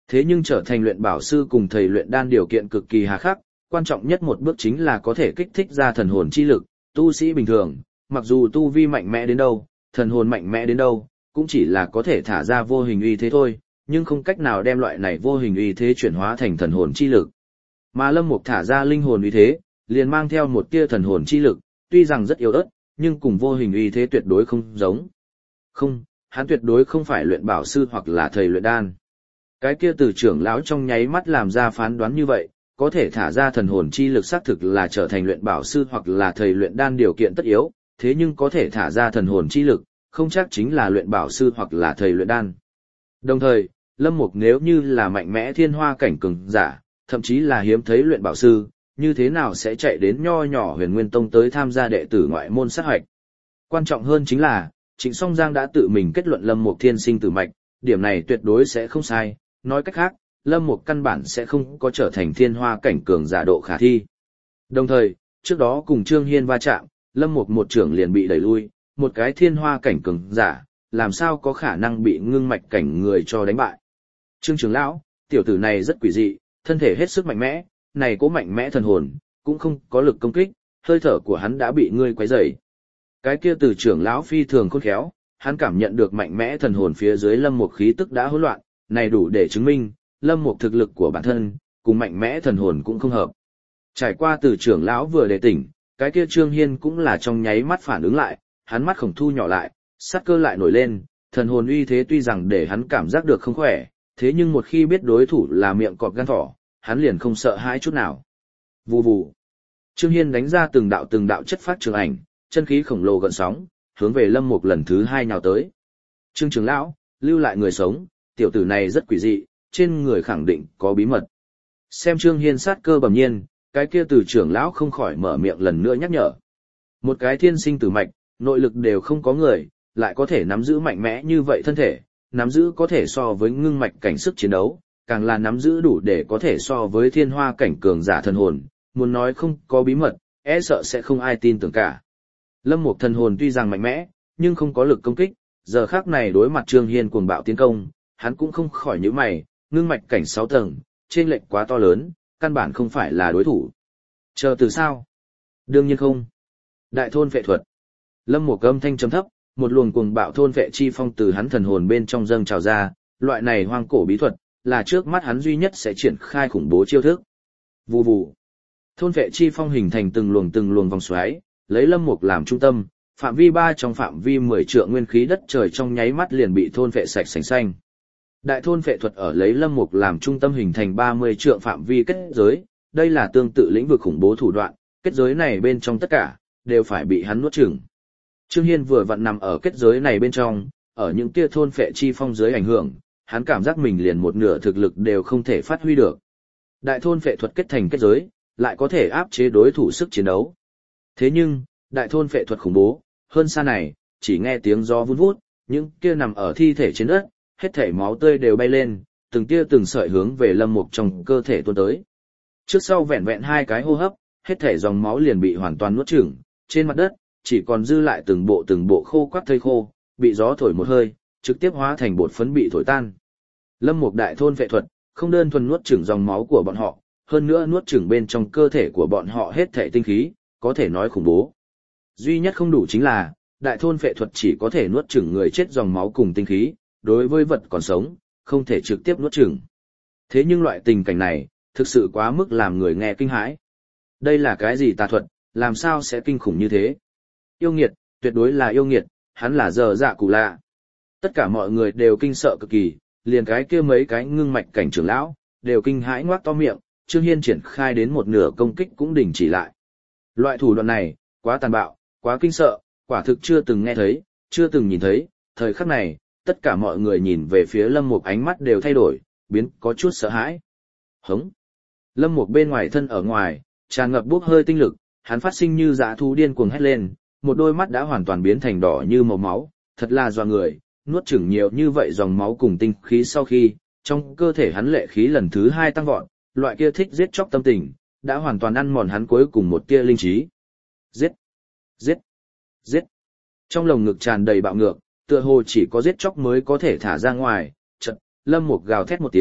Thế nhưng trở thành luyện bảo sư cùng thầy luyện đan điều kiện cực kỳ hà khắc, quan trọng nhất một bước chính là có thể kích thích ra thần hồn chi lực, tu sĩ bình thường, mặc dù tu vi mạnh mẽ đến đâu, thần hồn mạnh mẽ đến đâu, cũng chỉ là có thể thả ra vô hình uy thế thôi, nhưng không cách nào đem loại này vô hình uy thế chuyển hóa thành thần hồn chi lực. Mà Lâm Mục thả ra linh hồn uy thế, liền mang theo một tia thần hồn chi lực, tuy rằng rất yếu ớt, nhưng cùng vô hình uy thế tuyệt đối không giống. Không, hắn tuyệt đối không phải luyện bảo sư hoặc là thầy luyện đan. Cái kia từ trưởng lão trong nháy mắt làm ra phán đoán như vậy, có thể thả ra thần hồn chi lực xác thực là trở thành luyện bảo sư hoặc là thầy luyện đan điều kiện tất yếu, thế nhưng có thể thả ra thần hồn chi lực, không chắc chính là luyện bảo sư hoặc là thầy luyện đan. Đồng thời, Lâm Mục nếu như là mạnh mẽ thiên hoa cảnh cường giả, thậm chí là hiếm thấy luyện bảo sư, như thế nào sẽ chạy đến nho nhỏ Huyền Nguyên Tông tới tham gia đệ tử ngoại môn sát hoạch. Quan trọng hơn chính là, Trịnh Song Giang đã tự mình kết luận Lâm Mục thiên sinh tử mạch, điểm này tuyệt đối sẽ không sai, nói cách khác, Lâm Mục căn bản sẽ không có trở thành thiên hoa cảnh cường giả độ khả thi. Đồng thời, trước đó cùng Trương Hiên va chạm, Lâm Mục một trưởng liền bị đẩy lui, một cái thiên hoa cảnh cường giả, làm sao có khả năng bị ngưng mạch cảnh người cho đánh bại. Trương trưởng lão, tiểu tử này rất quỷ dị, thân thể hết sức mạnh mẽ, này cố mạnh mẽ thần hồn, cũng không có lực công kích, hơi thở của hắn đã bị ngươi quấy rầy. Cái kia từ trưởng lão phi thường khôn khéo, hắn cảm nhận được mạnh mẽ thần hồn phía dưới Lâm Mục khí tức đã hỗn loạn, này đủ để chứng minh, Lâm Mục thực lực của bản thân, cùng mạnh mẽ thần hồn cũng không hợp. Trải qua từ trưởng lão vừa đề tỉnh, cái kia Trương Hiên cũng là trong nháy mắt phản ứng lại, hắn mắt khổng thu nhỏ lại, sát cơ lại nổi lên, thần hồn uy thế tuy rằng để hắn cảm giác được không khỏe, thế nhưng một khi biết đối thủ là miệng cọp gan thỏ, hắn liền không sợ hãi chút nào. Vù vù. Trương Hiên đánh ra từng đạo từng đạo chất phát trường ảnh, chân khí khổng lồ gợn sóng, hướng về Lâm Mục lần thứ hai nhào tới. Trương trưởng lão, lưu lại người sống, tiểu tử này rất quỷ dị, trên người khẳng định có bí mật. Xem Trương Hiên sát cơ bẩm nhiên, cái kia từ trưởng lão không khỏi mở miệng lần nữa nhắc nhở. Một cái thiên sinh tử mạch, nội lực đều không có người, lại có thể nắm giữ mạnh mẽ như vậy thân thể, nắm giữ có thể so với ngưng mạch cảnh sức chiến đấu, càng là nắm giữ đủ để có thể so với thiên hoa cảnh cường giả thần hồn, muốn nói không có bí mật, e sợ sẽ không ai tin tưởng cả. Lâm Mục thần hồn tuy rằng mạnh mẽ, nhưng không có lực công kích, giờ khắc này đối mặt Trương Hiên cuồng bạo tiến công, hắn cũng không khỏi nhíu mày, ngưng mạch cảnh sáu tầng, trên lệch quá to lớn, căn bản không phải là đối thủ. Chờ từ sao? Đương nhiên không. Đại thôn phệ thuật. Lâm Mục âm thanh trầm thấp, một luồng cuồng bạo thôn phệ chi phong từ hắn thần hồn bên trong dâng trào ra, loại này hoang cổ bí thuật, là trước mắt hắn duy nhất sẽ triển khai khủng bố chiêu thức. Vù vù. Thôn phệ chi phong hình thành từng luồng từng luồng vòng xoáy, lấy Lâm Mục làm trung tâm, phạm vi ba trong phạm vi mười trượng nguyên khí đất trời trong nháy mắt liền bị thôn phệ sạch sành xanh. Đại thôn phệ thuật ở lấy Lâm Mục làm trung tâm hình thành ba mươi trượng phạm vi kết giới, đây là tương tự lĩnh vực khủng bố thủ đoạn, kết giới này bên trong tất cả đều phải bị hắn nuốt chửng. Trương Hiên vừa vặn nằm ở kết giới này bên trong, ở những tia thôn phệ chi phong dưới ảnh hưởng, hắn cảm giác mình liền một nửa thực lực đều không thể phát huy được. Đại thôn phệ thuật kết thành kết giới, lại có thể áp chế đối thủ sức chiến đấu. Thế nhưng, đại thôn phệ thuật khủng bố, hơn xa này, chỉ nghe tiếng gió vun vút, những kia nằm ở thi thể trên đất, hết thảy máu tươi đều bay lên, từng tia từng sợi hướng về Lâm Mục trong cơ thể tuôn tới. Trước sau vẹn vẹn hai cái hô hấp, hết thảy dòng máu liền bị hoàn toàn nuốt chửng, trên mặt đất chỉ còn dư lại từng bộ từng bộ khô quắt thây khô, bị gió thổi một hơi, trực tiếp hóa thành bột phấn bị thổi tan. Lâm Mục đại thôn phệ thuật, không đơn thuần nuốt chửng dòng máu của bọn họ, hơn nữa nuốt chửng bên trong cơ thể của bọn họ hết thảy tinh khí, có thể nói khủng bố. Duy nhất không đủ chính là, đại thôn phệ thuật chỉ có thể nuốt chửng người chết dòng máu cùng tinh khí, đối với vật còn sống, không thể trực tiếp nuốt chửng. Thế nhưng loại tình cảnh này, thực sự quá mức làm người nghe kinh hãi. Đây là cái gì tà thuật, làm sao sẽ kinh khủng như thế? Yêu nghiệt, tuyệt đối là yêu nghiệt, hắn là dở dạ cụ lạ. Tất cả mọi người đều kinh sợ cực kỳ, liền cái kia mấy cái ngưng mạch cảnh trưởng lão, đều kinh hãi ngoác to miệng, Trương Hiên triển khai đến một nửa công kích cũng đình chỉ lại. Loại thủ đoạn này, quá tàn bạo, quá kinh sợ, quả thực chưa từng nghe thấy, chưa từng nhìn thấy, thời khắc này, tất cả mọi người nhìn về phía Lâm Mục ánh mắt đều thay đổi, biến có chút sợ hãi. Hống! Lâm Mục bên ngoài thân ở ngoài, tràn ngập bốc hơi tinh lực, hắn phát sinh như dã thú điên cuồng hét lên, một đôi mắt đã hoàn toàn biến thành đỏ như màu máu, thật là doa người, nuốt chửng nhiều như vậy dòng máu cùng tinh khí sau khi, trong cơ thể hắn lệ khí lần thứ hai tăng vọt, loại kia thích giết chóc tâm tình, đã hoàn toàn ăn mòn hắn cuối cùng một tia linh trí. Giết! Giết! Giết! Trong lồng ngực tràn đầy bạo ngược, tựa hồ chỉ có giết chóc mới có thể thả ra ngoài, chợt, Lâm Mục gào thét một tiếng,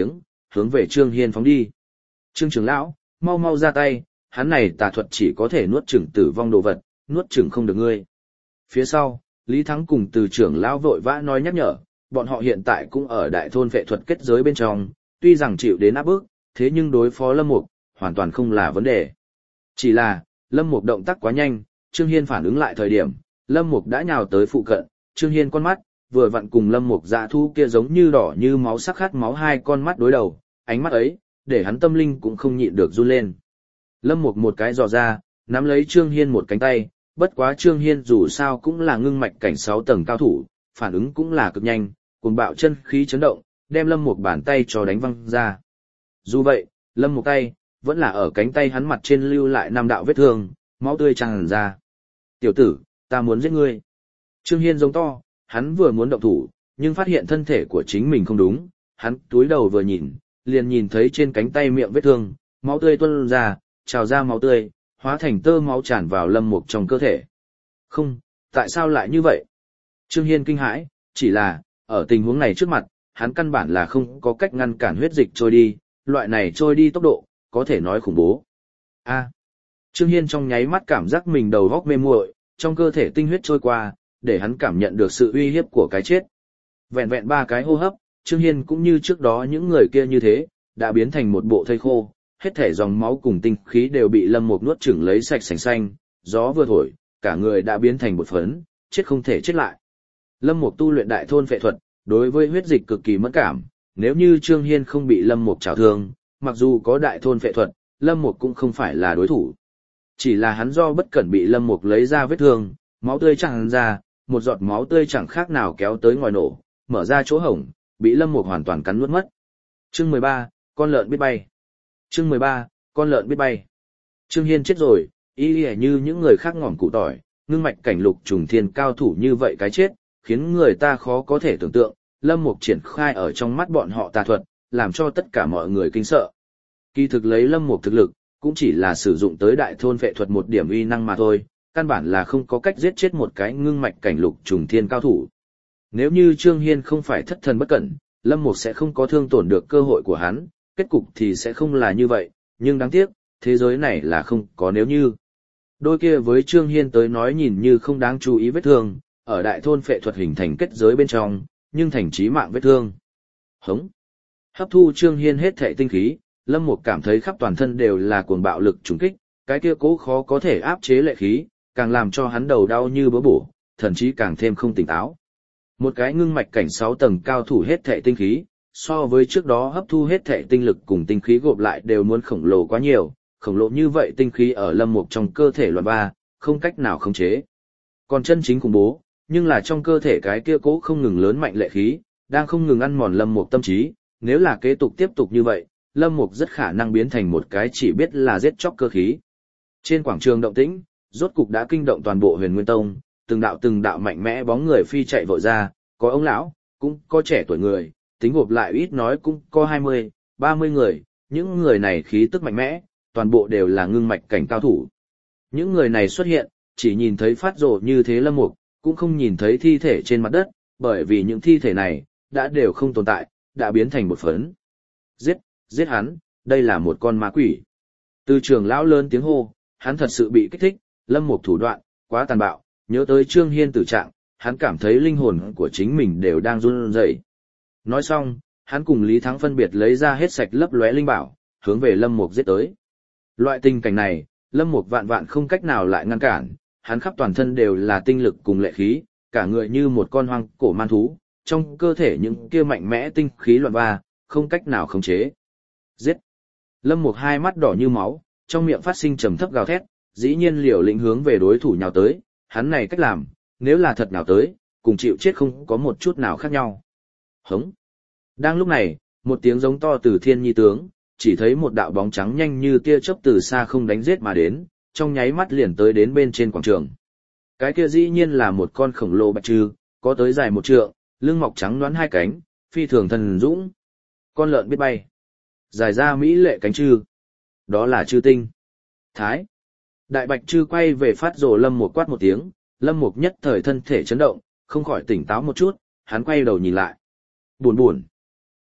hướng về Trương Hiên phóng đi. Trương trưởng lão, mau mau ra tay, hắn này tà thuật chỉ có thể nuốt chửng tử vong đồ vật, nuốt chửng không được ngươi. Phía sau, Lý Thắng cùng từ trưởng lão vội vã nói nhắc nhở, bọn họ hiện tại cũng ở đại thôn vệ thuật kết giới bên trong, tuy rằng chịu đến áp bức, thế nhưng đối phó Lâm Mục, hoàn toàn không là vấn đề. Chỉ là, Lâm Mục động tác quá nhanh, Trương Hiên phản ứng lại thời điểm, Lâm Mục đã nhào tới phụ cận, Trương Hiên con mắt, vừa vặn cùng Lâm Mục dạ thu kia giống như đỏ như máu sắc khát máu hai con mắt đối đầu, ánh mắt ấy, để hắn tâm linh cũng không nhịn được run lên. Lâm Mục một cái dò ra, nắm lấy Trương Hiên một cánh tay, bất quá Trương Hiên dù sao cũng là ngưng mạch cảnh sáu tầng cao thủ, phản ứng cũng là cực nhanh, cuồng bạo chân khí chấn động, đem Lâm Mục bàn tay cho đánh văng ra. Dù vậy, Lâm Mục tay, vẫn là ở cánh tay hắn mặt trên lưu lại năm đạo vết thương, máu tươi tràn ra. Tiểu tử, ta muốn giết ngươi. Trương Hiên giống to, hắn vừa muốn động thủ, nhưng phát hiện thân thể của chính mình không đúng, hắn túi đầu vừa nhìn, liền nhìn thấy trên cánh tay miệng vết thương, máu tươi tuôn ra, trào ra máu tươi, hóa thành tơ máu tràn vào Lâm Mục trong cơ thể. Không, tại sao lại như vậy? Trương Hiên kinh hãi, chỉ là, ở tình huống này trước mặt, hắn căn bản là không có cách ngăn cản huyết dịch trôi đi, loại này trôi đi tốc độ, có thể nói khủng bố. A. Trương Hiên trong nháy mắt cảm giác mình đầu góc mê muội, trong cơ thể tinh huyết trôi qua, để hắn cảm nhận được sự uy hiếp của cái chết. Vẹn vẹn ba cái hô hấp, Trương Hiên cũng như trước đó những người kia như thế, đã biến thành một bộ thây khô, hết thể dòng máu cùng tinh khí đều bị Lâm Mục nuốt chửng lấy sạch sành xanh, gió vừa thổi, cả người đã biến thành một phấn, chết không thể chết lại. Lâm Mục tu luyện đại thôn phệ thuật, đối với huyết dịch cực kỳ mẫn cảm, nếu như Trương Hiên không bị Lâm Mục trảo thương, mặc dù có đại thôn phệ thuật, Lâm Mục cũng không phải là đối thủ. Chỉ là hắn do bất cẩn bị Lâm Mục lấy ra vết thương, máu tươi tràn ra, một giọt máu tươi chẳng khác nào kéo tới ngoài nổ, mở ra chỗ hổng, bị Lâm Mục hoàn toàn cắn nuốt mất. Chương mười ba, con lợn biết bay. Chương mười ba, con lợn biết bay. Trương Hiên chết rồi, y lìa như những người khác ngỏm củ tỏi, ngưng mạch cảnh lục trùng thiên cao thủ như vậy cái chết, khiến người ta khó có thể tưởng tượng, Lâm Mục triển khai ở trong mắt bọn họ tà thuật, làm cho tất cả mọi người kinh sợ. Kỳ thực lấy Lâm Mục thực lực, cũng chỉ là sử dụng tới đại thôn vệ thuật một điểm uy năng mà thôi, căn bản là không có cách giết chết một cái ngưng mạch cảnh lục trùng thiên cao thủ. Nếu như Trương Hiên không phải thất thần bất cẩn, Lâm Mục sẽ không có thương tổn được cơ hội của hắn, kết cục thì sẽ không là như vậy, nhưng đáng tiếc, thế giới này là không có nếu như. Đôi kia với Trương Hiên tới nói nhìn như không đáng chú ý vết thương, ở đại thôn phệ thuật hình thành kết giới bên trong, nhưng thành chí mạng vết thương. Hống. Hấp thu Trương Hiên hết thảy tinh khí, Lâm Mục cảm thấy khắp toàn thân đều là cuồng bạo lực trùng kích, cái kia cố khó có thể áp chế lệ khí, càng làm cho hắn đầu đau như bữa bổ, thậm chí càng thêm không tỉnh táo. Một cái ngưng mạch cảnh sáu tầng cao thủ hết thảy tinh khí, so với trước đó hấp thu hết thảy tinh lực cùng tinh khí gộp lại đều muốn khổng lồ quá nhiều, khổng lồ như vậy tinh khí ở Lâm Mục trong cơ thể loạn ba, không cách nào khống chế. Còn chân chính khủng bố, nhưng là trong cơ thể cái kia cố không ngừng lớn mạnh lệ khí, đang không ngừng ăn mòn Lâm Mục tâm trí, nếu là kế tục tiếp tục như vậy, Lâm Mục rất khả năng biến thành một cái chỉ biết là giết chóc cơ khí. Trên quảng trường động tĩnh, rốt cục đã kinh động toàn bộ Huyền Nguyên Tông, từng đạo từng đạo mạnh mẽ bóng người phi chạy vội ra, có ông lão, cũng có trẻ tuổi người, tính gộp lại ít nói cũng có hai mươi, ba mươi người, những người này khí tức mạnh mẽ, toàn bộ đều là ngưng mạch cảnh cao thủ. Những người này xuất hiện, chỉ nhìn thấy phát rồ như thế Lâm Mục, cũng không nhìn thấy thi thể trên mặt đất, bởi vì những thi thể này, đã đều không tồn tại, đã biến thành một phấn. Giết, giết hắn, đây là một con ma quỷ. Từ trường lão lớn tiếng hô, hắn thật sự bị kích thích, Lâm Mục thủ đoạn, quá tàn bạo, nhớ tới Trương Hiên tử trạng, hắn cảm thấy linh hồn của chính mình đều đang run rẩy. Nói xong, hắn cùng Lý Thắng phân biệt lấy ra hết sạch lấp lóe linh bảo, hướng về Lâm Mục giết tới. Loại tình cảnh này, Lâm Mục vạn vạn không cách nào lại ngăn cản, hắn khắp toàn thân đều là tinh lực cùng lệ khí, cả người như một con hoang cổ man thú, trong cơ thể những kia mạnh mẽ tinh khí loạn ba, không cách nào khống chế. Giết! Lâm Mục hai mắt đỏ như máu, trong miệng phát sinh trầm thấp gào thét, dĩ nhiên liều lĩnh hướng về đối thủ nhào tới, hắn này cách làm, nếu là thật nào tới, cùng chịu chết không có một chút nào khác nhau. Hống! Đang lúc này, một tiếng giống to từ thiên nhi tướng, chỉ thấy một đạo bóng trắng nhanh như tia chớp từ xa không đánh giết mà đến, trong nháy mắt liền tới đến bên trên quảng trường. Cái kia dĩ nhiên là một con khổng lồ bạch trư, có tới dài một trượng, lưng mọc trắng đoán hai cánh, phi thường thần dũng. Con lợn biết bay. Dài ra mỹ lệ cánh trư. Đó là trư tinh. Thái. Đại bạch trư quay về phát rồ Lâm Mục quát một tiếng, Lâm Mục nhất thời thân thể chấn động, không khỏi tỉnh táo một chút, hắn quay đầu nhìn lại. Buồn buồn.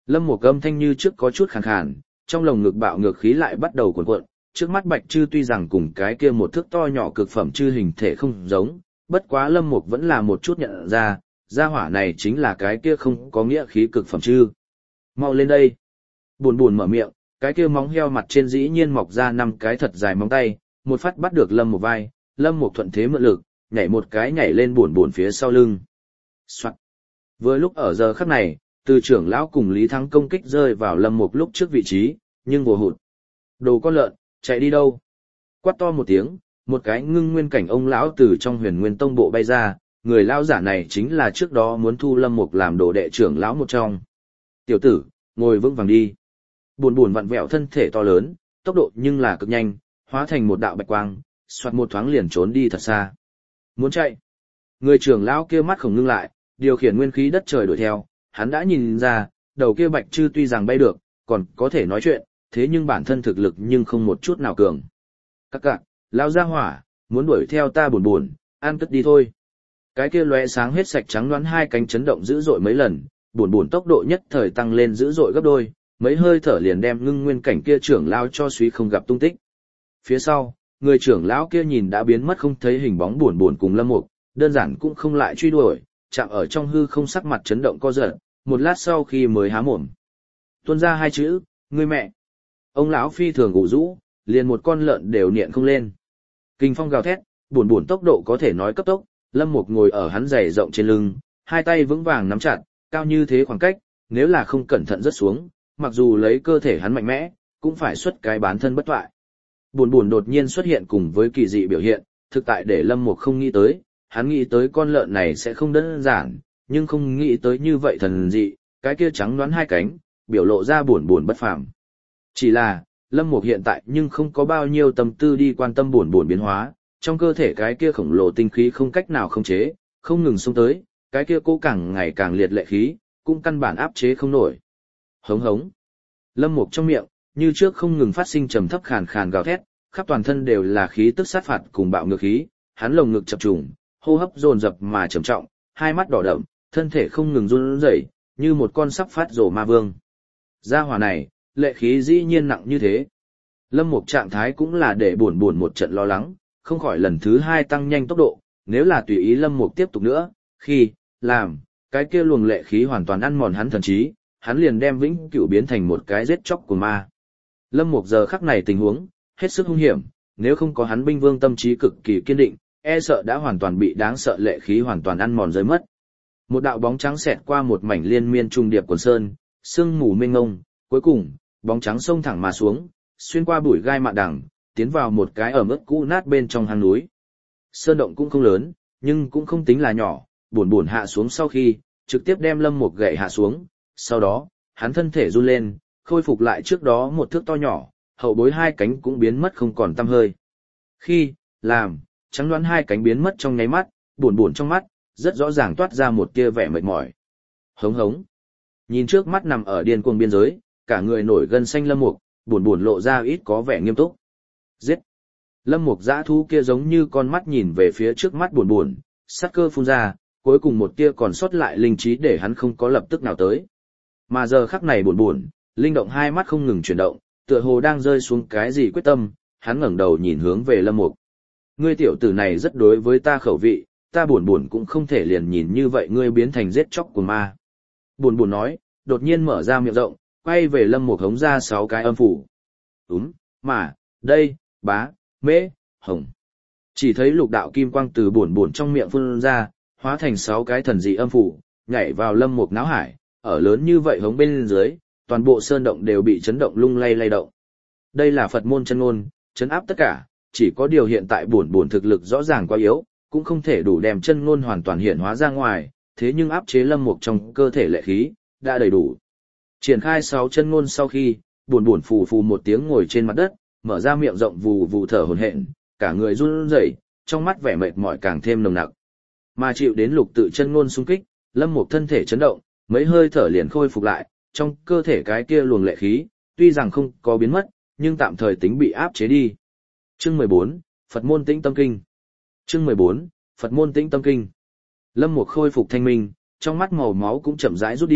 Lâm Mục âm thanh như trước có chút khàn khàn, trong lồng ngực bạo ngược khí lại bắt đầu cuộn cuộn, trước mắt Bạch Trư tuy rằng cùng cái kia một thước to nhỏ cực phẩm chư hình thể không giống, bất quá Lâm Mục vẫn là một chút nhận ra, gia hỏa này chính là cái kia không có nghĩa khí cực phẩm chư. Mau lên đây. Buồn buồn mở miệng, cái kia móng heo mặt trên dĩ nhiên mọc ra năm cái thật dài móng tay, một phát bắt được Lâm Mục vai, Lâm Mục thuận thế mượn lực, nhảy một cái nhảy lên buồn buồn phía sau lưng. Soạt. Vừa lúc ở giờ khắc này, từ trưởng lão cùng Lý Thắng công kích rơi vào Lâm Mục lúc trước vị trí, nhưng vô hụt. Đồ con lợn, chạy đi đâu? Quát to một tiếng, một cái ngưng nguyên cảnh ông lão từ trong Huyền Nguyên Tông bộ bay ra, người lão giả này chính là trước đó muốn thu Lâm Mục làm đồ đệ trưởng lão một trong. Tiểu tử, ngồi vững vàng đi. Buồn buồn vặn vẹo thân thể to lớn, tốc độ nhưng là cực nhanh, hóa thành một đạo bạch quang, xoạt một thoáng liền trốn đi thật xa. Muốn chạy. Người trưởng lão kia mắt không ngưng lại, điều khiển nguyên khí đất trời đuổi theo, hắn đã nhìn ra, đầu kia Bạch Trư tuy rằng bay được, còn có thể nói chuyện, thế nhưng bản thân thực lực nhưng không một chút nào cường. Các cạc, lão gia hỏa, muốn đuổi theo ta buồn buồn, ăn cất đi thôi. Cái kia lóe sáng hết sạch trắng đoán hai cánh chấn động dữ dội mấy lần, buồn buồn tốc độ nhất thời tăng lên dữ dội gấp đôi, mấy hơi thở liền đem ngưng nguyên cảnh kia trưởng lão cho suý không gặp tung tích. Phía sau, người trưởng lão kia nhìn đã biến mất không thấy hình bóng buồn buồn cùng Lâm Mục, đơn giản cũng không lại truy đuổi, chạm ở trong hư không sắc mặt chấn động co giật, một lát sau khi mới há mồm. Tuôn ra hai chữ, ngươi mẹ. Ông lão phi thường ủ rũ, liền một con lợn đều niệm không lên. Kinh phong gào thét, buồn buồn tốc độ có thể nói cấp tốc, Lâm Mục ngồi ở hắn dày rộng trên lưng, hai tay vững vàng nắm chặt, cao như thế khoảng cách, nếu là không cẩn thận rớt xuống, mặc dù lấy cơ thể hắn mạnh mẽ, cũng phải xuất cái bán thân bất toại. Buồn buồn đột nhiên xuất hiện cùng với kỳ dị biểu hiện, thực tại để Lâm Mục không nghĩ tới, hắn nghĩ tới con lợn này sẽ không đơn giản, nhưng không nghĩ tới như vậy thần dị, cái kia trắng đoán hai cánh, biểu lộ ra buồn buồn bất phàm. Chỉ là, Lâm Mục hiện tại nhưng không có bao nhiêu tâm tư đi quan tâm buồn buồn biến hóa, trong cơ thể cái kia khổng lồ tinh khí không cách nào khống chế, không ngừng xông tới, cái kia cố càng ngày càng liệt lệ khí, cũng căn bản áp chế không nổi. Hống hống. Lâm Mục trong miệng, như trước không ngừng phát sinh trầm thấp khàn khàn gào thét, khắp toàn thân đều là khí tức sát phạt cùng bạo ngược khí, hắn lồng ngực chập trùng, hô hấp dồn dập mà trầm trọng, hai mắt đỏ đậm, thân thể không ngừng run rẩy, như một con sắp phát rồ ma vương. Gia hỏa này, lệ khí dĩ nhiên nặng như thế. Lâm Mục trạng thái cũng là để buồn buồn một trận lo lắng, không khỏi lần thứ hai tăng nhanh tốc độ, nếu là tùy ý Lâm Mục tiếp tục nữa, khi, làm, cái kia luồng lệ khí hoàn toàn ăn mòn hắn thần trí, hắn liền đem vĩnh cửu biến thành một cái giết chóc của ma. Lâm Mục giờ khắc này tình huống, hết sức hung hiểm, nếu không có hắn binh vương tâm trí cực kỳ kiên định, e sợ đã hoàn toàn bị đáng sợ lệ khí hoàn toàn ăn mòn rơi mất. Một đạo bóng trắng xẹt qua một mảnh liên miên trung điệp quần sơn, sương mù mênh mông, cuối cùng, bóng trắng xông thẳng mà xuống, xuyên qua bụi gai mạ đằng, tiến vào một cái ẩm ướt cũ nát bên trong hang núi. Sơn động cũng không lớn, nhưng cũng không tính là nhỏ, buồn buồn hạ xuống sau khi, trực tiếp đem Lâm Mục gậy hạ xuống, sau đó, hắn thân thể run lên, khôi phục lại trước đó một thước to nhỏ, hậu bối hai cánh cũng biến mất không còn tăm hơi. Khi, làm, trắng đoán hai cánh biến mất trong nháy mắt, buồn buồn trong mắt, rất rõ ràng toát ra một tia vẻ mệt mỏi. Hống hống. Nhìn trước mắt nằm ở điên cuồng biên giới, cả người nổi gân xanh Lâm Mục, buồn buồn lộ ra ít có vẻ nghiêm túc. Giết. Lâm Mục dã thú kia giống như con mắt nhìn về phía trước mắt buồn buồn, sát cơ phun ra, cuối cùng một tia còn sót lại linh trí để hắn không có lập tức nào tới. Mà giờ khắc này buồn buồn, linh động hai mắt không ngừng chuyển động, tựa hồ đang rơi xuống cái gì quyết tâm, hắn ngẩng đầu nhìn hướng về Lâm Mục. Ngươi tiểu tử này rất đối với ta khẩu vị, ta buồn buồn cũng không thể liền nhìn như vậy ngươi biến thành giết chóc của ma. Buồn buồn nói, đột nhiên mở ra miệng rộng, quay về Lâm Mục hống ra sáu cái âm phủ. Úm, mà, đây, bá, mễ, hồng. Chỉ thấy lục đạo kim quang từ buồn buồn trong miệng phun ra, hóa thành sáu cái thần dị âm phủ, nhảy vào Lâm Mục náo hải, ở lớn như vậy hống bên dưới, toàn bộ sơn động đều bị chấn động lung lay lay động. Đây là Phật môn chân ngôn, chấn áp tất cả, chỉ có điều hiện tại buồn buồn thực lực rõ ràng quá yếu, cũng không thể đủ đem chân ngôn hoàn toàn hiện hóa ra ngoài, thế nhưng áp chế Lâm Mục trong cơ thể lệ khí đã đầy đủ. Triển khai sáu chân ngôn sau khi, buồn buồn phù phù một tiếng ngồi trên mặt đất, mở ra miệng rộng vù vù thở hổn hển, cả người run rẩy, trong mắt vẻ mệt mỏi càng thêm nồng nặc. Mà chịu đến lục tự chân ngôn xung kích, Lâm Mục thân thể chấn động, mấy hơi thở liền khôi phục lại, trong cơ thể cái kia luồng lệ khí, tuy rằng không có biến mất, nhưng tạm thời tính bị áp chế đi. Chương mười bốn, Phật môn Tĩnh Tâm Kinh. Chương mười bốn, Phật môn Tĩnh Tâm Kinh. Lâm Mục khôi phục thanh minh, trong mắt màu máu cũng chậm rãi rút đi,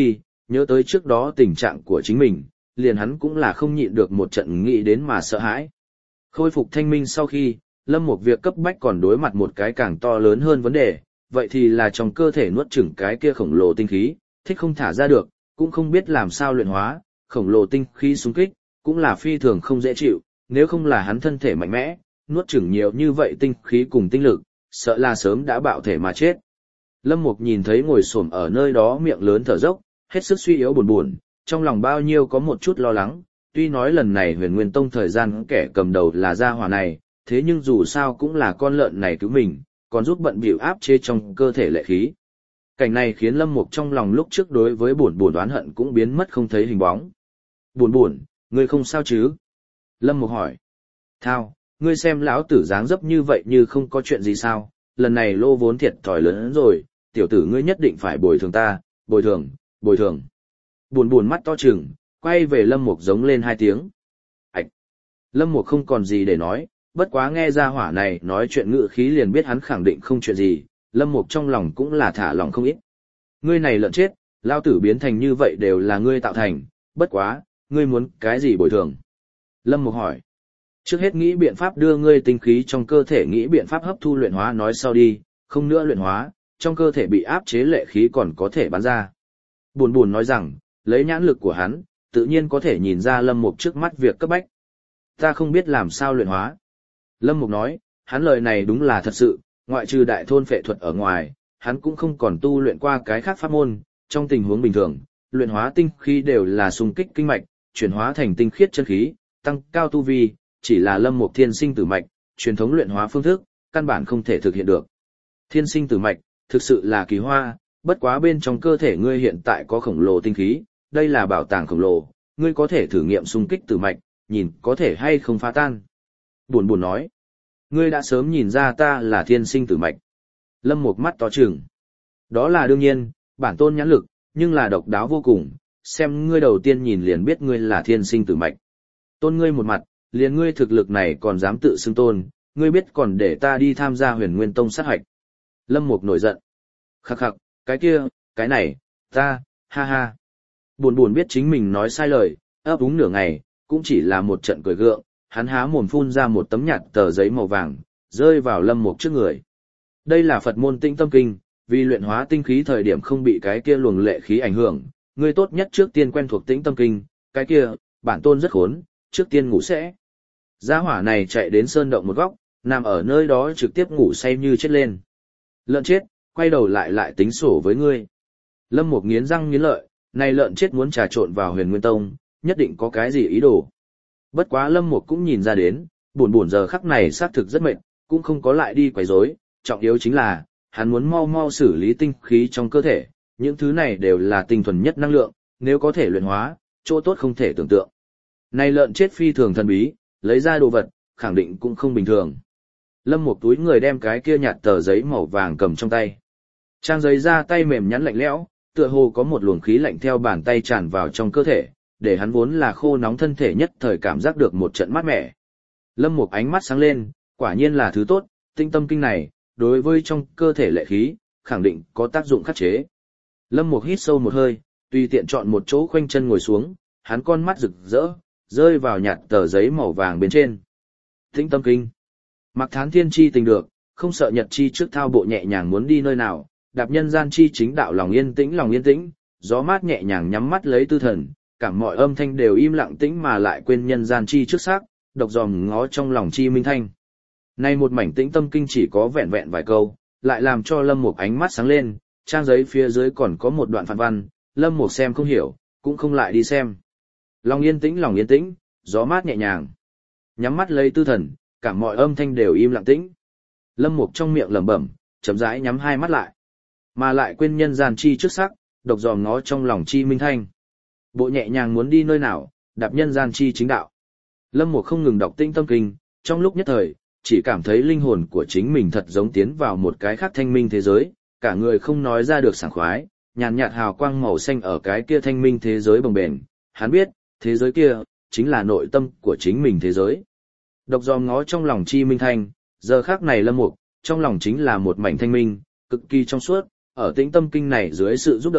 Nhớ tới trước đó tình trạng của chính mình, liền hắn cũng là không nhịn được một trận nghĩ đến mà sợ hãi. Khôi phục thanh minh sau khi, Lâm Mục việc cấp bách còn đối mặt một cái càng to lớn hơn vấn đề, vậy thì là trong cơ thể nuốt chửng cái kia khổng lồ tinh khí, thích không thả ra được, cũng không biết làm sao luyện hóa, khổng lồ tinh khí xung kích, cũng là phi thường không dễ chịu, nếu không là hắn thân thể mạnh mẽ, nuốt chửng nhiều như vậy tinh khí cùng tinh lực, sợ là sớm đã bạo thể mà chết. Lâm Mục nhìn thấy ngồi xổm ở nơi đó miệng lớn thở dốc, hết sức suy yếu buồn buồn, trong lòng bao nhiêu có một chút lo lắng, tuy nói lần này Huyền Nguyên Tông thời gian kẻ cầm đầu là gia hỏa này, thế nhưng dù sao cũng là con lợn này cứu mình, còn giúp bận bịu áp chế trong cơ thể lệ khí. Cảnh này khiến Lâm Mục trong lòng lúc trước đối với buồn buồn oán hận cũng biến mất không thấy hình bóng. Buồn buồn, ngươi không sao chứ? Lâm Mục hỏi. Thao, ngươi xem lão tử dáng dấp như vậy như không có chuyện gì sao, lần này lô vốn thiệt thòi lớn rồi, tiểu tử ngươi nhất định phải bồi thường ta, bồi thường, bồi thường. Buồn buồn mắt to trừng, quay về Lâm Mục giống lên hai tiếng. Ảch! Lâm Mục không còn gì để nói, bất quá nghe ra hỏa này nói chuyện ngữ khí liền biết hắn khẳng định không chuyện gì, Lâm Mục trong lòng cũng là thả lòng không ít. Ngươi này lợn chết, lao tử biến thành như vậy đều là ngươi tạo thành, bất quá, ngươi muốn cái gì bồi thường? Lâm Mục hỏi. Trước hết nghĩ biện pháp đưa ngươi tinh khí trong cơ thể nghĩ biện pháp hấp thu luyện hóa nói sau đi, không nữa luyện hóa, trong cơ thể bị áp chế lệ khí còn có thể bắn ra. Buồn buồn nói rằng, lấy nhãn lực của hắn, tự nhiên có thể nhìn ra Lâm Mục trước mắt việc cấp bách. Ta không biết làm sao luyện hóa. Lâm Mục nói, hắn lời này đúng là thật sự, ngoại trừ đại thôn phệ thuật ở ngoài, hắn cũng không còn tu luyện qua cái khác pháp môn, trong tình huống bình thường, luyện hóa tinh khí đều là xung kích kinh mạch, chuyển hóa thành tinh khiết chân khí, tăng cao tu vi, chỉ là Lâm Mục thiên sinh tử mạch, truyền thống luyện hóa phương thức, căn bản không thể thực hiện được. Thiên sinh tử mạch, thực sự là kỳ hoa, bất quá bên trong cơ thể ngươi hiện tại có khổng lồ tinh khí, đây là bảo tàng khổng lồ, ngươi có thể thử nghiệm xung kích tử mạch, nhìn có thể hay không phá tan. Buồn buồn nói, ngươi đã sớm nhìn ra ta là thiên sinh tử mạch. Lâm Mục mắt to trừng. Đó là đương nhiên, bản tôn nhãn lực, nhưng là độc đáo vô cùng, xem ngươi đầu tiên nhìn liền biết ngươi là thiên sinh tử mạch. Tôn ngươi một mặt, liền ngươi thực lực này còn dám tự xưng tôn, ngươi biết còn để ta đi tham gia Huyền Nguyên Tông sát hoạch. Lâm Mục nổi giận. Khắc khắc, cái kia, cái này, ta, ha ha. Buồn buồn biết chính mình nói sai lời, ấp úng nửa ngày, cũng chỉ là một trận cười gượng, hắn há mồm phun ra một tấm nhạt tờ giấy màu vàng, rơi vào Lâm Mục trước người. Đây là Phật môn Tĩnh Tâm Kinh, vì luyện hóa tinh khí thời điểm không bị cái kia luồng lệ khí ảnh hưởng, ngươi tốt nhất trước tiên quen thuộc Tĩnh Tâm Kinh, cái kia, bản tôn rất khốn, trước tiên ngủ sẽ. Gia hỏa này chạy đến sơn động một góc, nằm ở nơi đó trực tiếp ngủ say như chết lên. Lợn chết, quay đầu lại lại tính sổ với ngươi. Lâm Mục nghiến răng nghiến lợi, này lợn chết muốn trà trộn vào Huyền Nguyên Tông, nhất định có cái gì ý đồ. Bất quá Lâm Mục cũng nhìn ra đến, buồn buồn giờ khắc này xác thực rất mệt, cũng không có lại đi quấy rối, trọng yếu chính là, hắn muốn mau mau xử lý tinh khí trong cơ thể, những thứ này đều là tinh thuần nhất năng lượng, nếu có thể luyện hóa, chỗ tốt không thể tưởng tượng. Này lợn chết phi thường thần bí, lấy ra đồ vật, khẳng định cũng không bình thường. Lâm Mục túi người đem cái kia nhạt tờ giấy màu vàng cầm trong tay. Trang giấy ra tay mềm nhắn lạnh lẽo, tựa hồ có một luồng khí lạnh theo bàn tay tràn vào trong cơ thể, để hắn vốn là khô nóng thân thể nhất thời cảm giác được một trận mát mẻ. Lâm Mục ánh mắt sáng lên, quả nhiên là thứ tốt, Tĩnh Tâm Kinh này, đối với trong cơ thể lệ khí, khẳng định có tác dụng khắc chế. Lâm Mục hít sâu một hơi, tùy tiện chọn một chỗ khoanh chân ngồi xuống, hắn con mắt rực rỡ, rơi vào nhạt tờ giấy màu vàng bên trên. Tĩnh Tâm Kinh. Mặc Thán Thiên chi tình được, không sợ nhật chi trước thao bộ nhẹ nhàng muốn đi nơi nào, đạp nhân gian chi chính đạo lòng yên tĩnh lòng yên tĩnh, gió mát nhẹ nhàng nhắm mắt lấy tư thần, cảm mọi âm thanh đều im lặng tĩnh mà lại quên nhân gian chi trước xác, độc dòm ngó trong lòng chi minh thanh. Nay một mảnh Tĩnh Tâm Kinh chỉ có vẹn vẹn vài câu, lại làm cho Lâm Mục ánh mắt sáng lên, trang giấy phía dưới còn có một đoạn phản văn, Lâm Mục xem không hiểu, cũng không lại đi xem. Lòng yên tĩnh lòng yên tĩnh, gió mát nhẹ nhàng. Nhắm mắt lấy tư thần, cả mọi âm thanh đều im lặng tĩnh. Lâm Mục trong miệng lẩm bẩm, chậm rãi nhắm hai mắt lại. Mà lại quên nhân gian chi trước sắc, độc dòm ngó trong lòng chi minh thanh. Bộ nhẹ nhàng muốn đi nơi nào, đạp nhân gian chi chính đạo. Lâm Mục không ngừng đọc Tĩnh Tâm Kinh, trong lúc nhất thời, chỉ cảm thấy linh hồn của chính mình thật giống tiến vào một cái khác thanh minh thế giới, cả người không nói ra được sảng khoái, nhàn nhạt hào quang màu xanh ở cái kia thanh minh thế giới bồng bềnh. Hắn biết, thế giới kia, chính là nội tâm của chính mình thế giới. Độc dòm ngó trong lòng chi minh thanh, giờ khác này Lâm Mục, trong lòng chính là một mảnh thanh minh, cực kỳ trong suốt, ở Tĩnh Tâm Kinh này dưới sự giúp đỡ,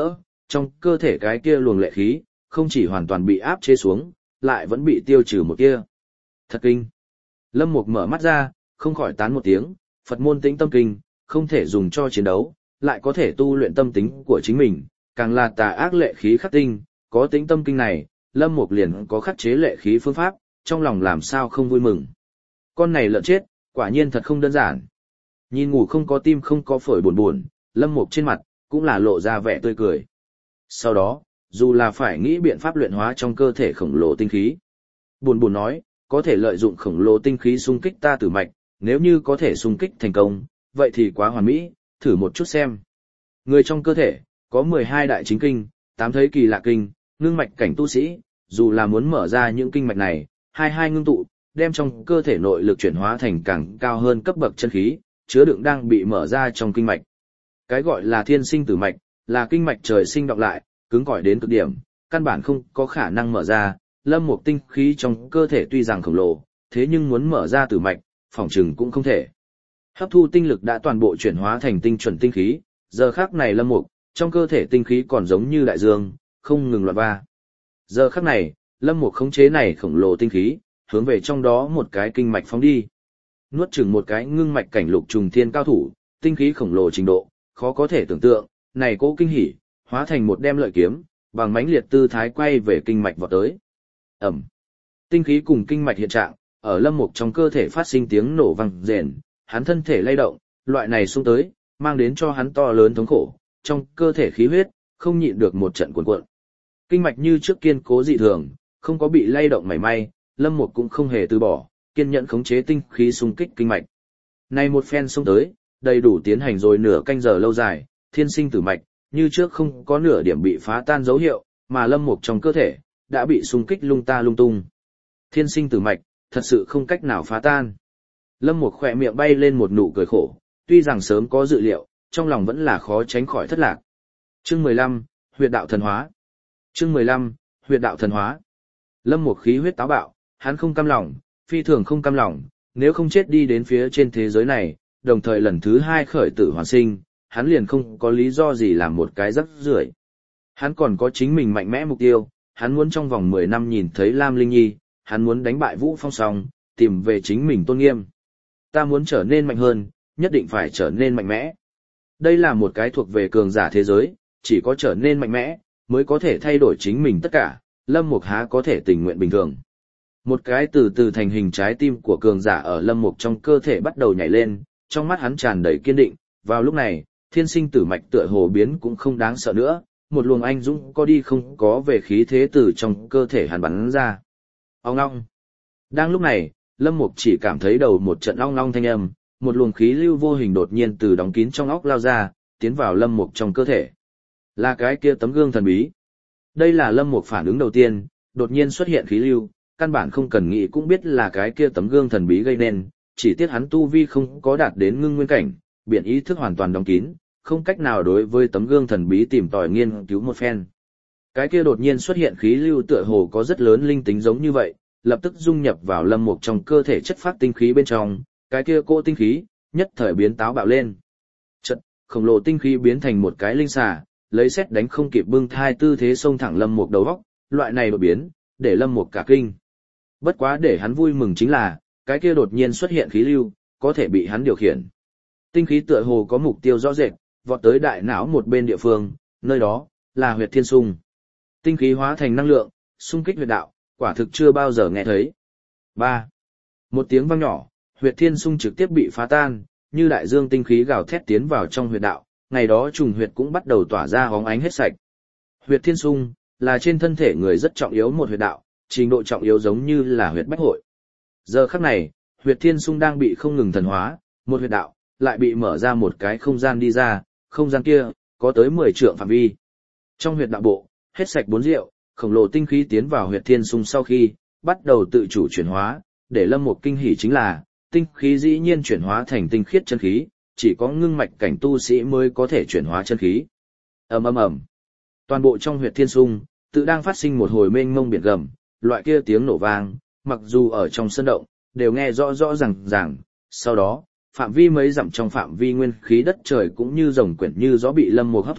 trong cơ thể cái kia luồng lệ khí, không chỉ hoàn toàn bị áp chế xuống, lại vẫn bị tiêu trừ một kia. Thật kinh. Lâm Mục mở mắt ra, không khỏi tán một tiếng, Phật môn tĩnh tâm kinh, không thể dùng cho chiến đấu, lại có thể tu luyện tâm tính của chính mình, càng là tà ác lệ khí khắc tinh, có tĩnh tâm kinh này, Lâm Mục liền có khắc chế lệ khí phương pháp, trong lòng làm sao không vui mừng. Con này lợn chết, quả nhiên thật không đơn giản. Nhìn ngủ không có tim không có phổi buồn buồn, Lâm Mục trên mặt, cũng là lộ ra vẻ tươi cười. Sau đó, dù là phải nghĩ biện pháp luyện hóa trong cơ thể khổng lồ tinh khí. Buồn buồn nói, có thể lợi dụng khổng lồ tinh khí xung kích ta tử mạch, nếu như có thể xung kích thành công, vậy thì quá hoàn mỹ, thử một chút xem. Người trong cơ thể, có mười hai đại chính kinh, tám thấy kỳ lạ kinh, ngưng mạch cảnh tu sĩ, dù là muốn mở ra những kinh mạch này, hai hai ngưng tụ, đem trong cơ thể nội lực chuyển hóa thành càng cao hơn cấp bậc chân khí, chứa đựng đang bị mở ra trong kinh mạch. Cái gọi là thiên sinh tử mạch, là kinh mạch trời sinh đọng lại, cứng cỏi đến cực điểm, căn bản không có khả năng mở ra. Lâm Mục tinh khí trong cơ thể tuy rằng khổng lồ, thế nhưng muốn mở ra tử mạch, phỏng chừng cũng không thể. Hấp thu tinh lực đã toàn bộ chuyển hóa thành tinh chuẩn tinh khí, giờ khắc này Lâm Mục, trong cơ thể tinh khí còn giống như đại dương, không ngừng loạn va. Giờ khắc này, Lâm Mục khống chế này khổng lồ tinh khí, hướng về trong đó một cái kinh mạch phóng đi. Nuốt chửng một cái ngưng mạch cảnh lục trùng thiên cao thủ, tinh khí khổng lồ trình độ, khó có thể tưởng tượng, này cố kinh hỉ, hóa thành một đem lợi kiếm, bằng mãnh liệt tư thái quay về kinh mạch vọt tới. Ẩm. Tinh khí cùng kinh mạch hiện trạng, ở Lâm Mục trong cơ thể phát sinh tiếng nổ vang rền, hắn thân thể lay động, loại này xung tới, mang đến cho hắn to lớn thống khổ, trong cơ thể khí huyết, không nhịn được một trận cuộn cuộn. Kinh mạch như trước kiên cố dị thường, không có bị lay động mảy may, Lâm Mục cũng không hề từ bỏ, kiên nhẫn khống chế tinh khí xung kích kinh mạch. Này một phen xung tới, đầy đủ tiến hành rồi nửa canh giờ lâu dài, thiên sinh tử mạch, như trước không có nửa điểm bị phá tan dấu hiệu, mà Lâm Mục trong cơ thể đã bị xung kích lung ta lung tung. Thiên sinh tử mạch, thật sự không cách nào phá tan. Lâm Mục khỏe miệng bay lên một nụ cười khổ, tuy rằng sớm có dự liệu, trong lòng vẫn là khó tránh khỏi thất lạc. Chương mười lăm, huyệt đạo thần hóa. Chương mười lăm, huyệt đạo thần hóa. Lâm Mục khí huyết táo bạo, hắn không cam lòng, phi thường không cam lòng, nếu không chết đi đến phía trên thế giới này, đồng thời lần thứ hai khởi tử hoàn sinh, hắn liền không có lý do gì làm một cái rắc rưởi. Hắn còn có chính mình mạnh mẽ mục tiêu, hắn muốn trong vòng mười năm nhìn thấy Lam Linh Nhi, hắn muốn đánh bại Vũ Phong Song, tìm về chính mình tôn nghiêm. Ta muốn trở nên mạnh hơn, nhất định phải trở nên mạnh mẽ. Đây là một cái thuộc về cường giả thế giới, chỉ có trở nên mạnh mẽ, mới có thể thay đổi chính mình tất cả, Lâm Mục há có thể tình nguyện bình thường. Một cái từ từ thành hình trái tim của cường giả ở Lâm Mục trong cơ thể bắt đầu nhảy lên, trong mắt hắn tràn đầy kiên định, vào lúc này, thiên sinh tử mạch tựa hồ biến cũng không đáng sợ nữa, một luồng anh dũng có đi không có về khí thế từ trong cơ thể hắn bắn ra. Ong ong. Đang lúc này, Lâm Mục chỉ cảm thấy đầu một trận ong ong thanh âm, một luồng khí lưu vô hình đột nhiên từ đóng kín trong óc lao ra, tiến vào Lâm Mục trong cơ thể. Là cái kia tấm gương thần bí. Đây là Lâm Mục phản ứng đầu tiên, đột nhiên xuất hiện khí lưu, căn bản không cần nghĩ cũng biết là cái kia tấm gương thần bí gây nên, chỉ tiếc hắn tu vi không có đạt đến ngưng nguyên cảnh, biển ý thức hoàn toàn đóng kín, không cách nào đối với tấm gương thần bí tìm tòi nghiên cứu một phen. Cái kia đột nhiên xuất hiện khí lưu tựa hồ có rất lớn linh tính giống như vậy, lập tức dung nhập vào Lâm Mục trong cơ thể chất phát tinh khí bên trong, cái kia cỗ tinh khí nhất thời biến táo bạo lên. Chợt, khổng lồ tinh khí biến thành một cái linh xà, lấy sét đánh không kịp bưng thai tư thế xông thẳng Lâm Mục đầu óc, loại này đột biến, để Lâm Mục cả kinh. Bất quá để hắn vui mừng chính là, cái kia đột nhiên xuất hiện khí lưu, có thể bị hắn điều khiển. Tinh khí tựa hồ có mục tiêu rõ rệt, vọt tới đại não một bên địa phương, nơi đó là huyệt thiên sung. Tinh khí hóa thành năng lượng, xung kích huyệt đạo, quả thực chưa bao giờ nghe thấy. ba. Một tiếng vang nhỏ, huyệt thiên sung trực tiếp bị phá tan, như đại dương tinh khí gào thét tiến vào trong huyệt đạo, ngày đó trùng huyệt cũng bắt đầu tỏa ra hóng ánh hết sạch. Huyệt thiên sung là trên thân thể người rất trọng yếu một huyệt đạo, trình độ trọng yếu giống như là huyệt bách hội. Giờ khắc này, huyệt thiên sung đang bị không ngừng thần hóa, một huyệt đạo lại bị mở ra một cái không gian đi ra, không gian kia có tới mười trượng phạm vi. Trong huyệt đạo bộ, hết sạch bốn rượu, khổng lồ tinh khí tiến vào huyệt thiên sung sau khi bắt đầu tự chủ chuyển hóa, để Lâm Mục kinh hỉ chính là tinh khí dĩ nhiên chuyển hóa thành tinh khiết chân khí, chỉ có ngưng mạch cảnh tu sĩ mới có thể chuyển hóa chân khí. Ầm ầm ầm. Toàn bộ trong huyệt thiên sung tự đang phát sinh một hồi mênh mông biển gầm, loại kia tiếng nổ vang, mặc dù ở trong sân động đều nghe rõ rõ ràng ràng. Sau đó, phạm vi mấy dặm trong phạm vi nguyên khí đất trời cũng như rồng quyển như gió bị Lâm Mục hấp thu,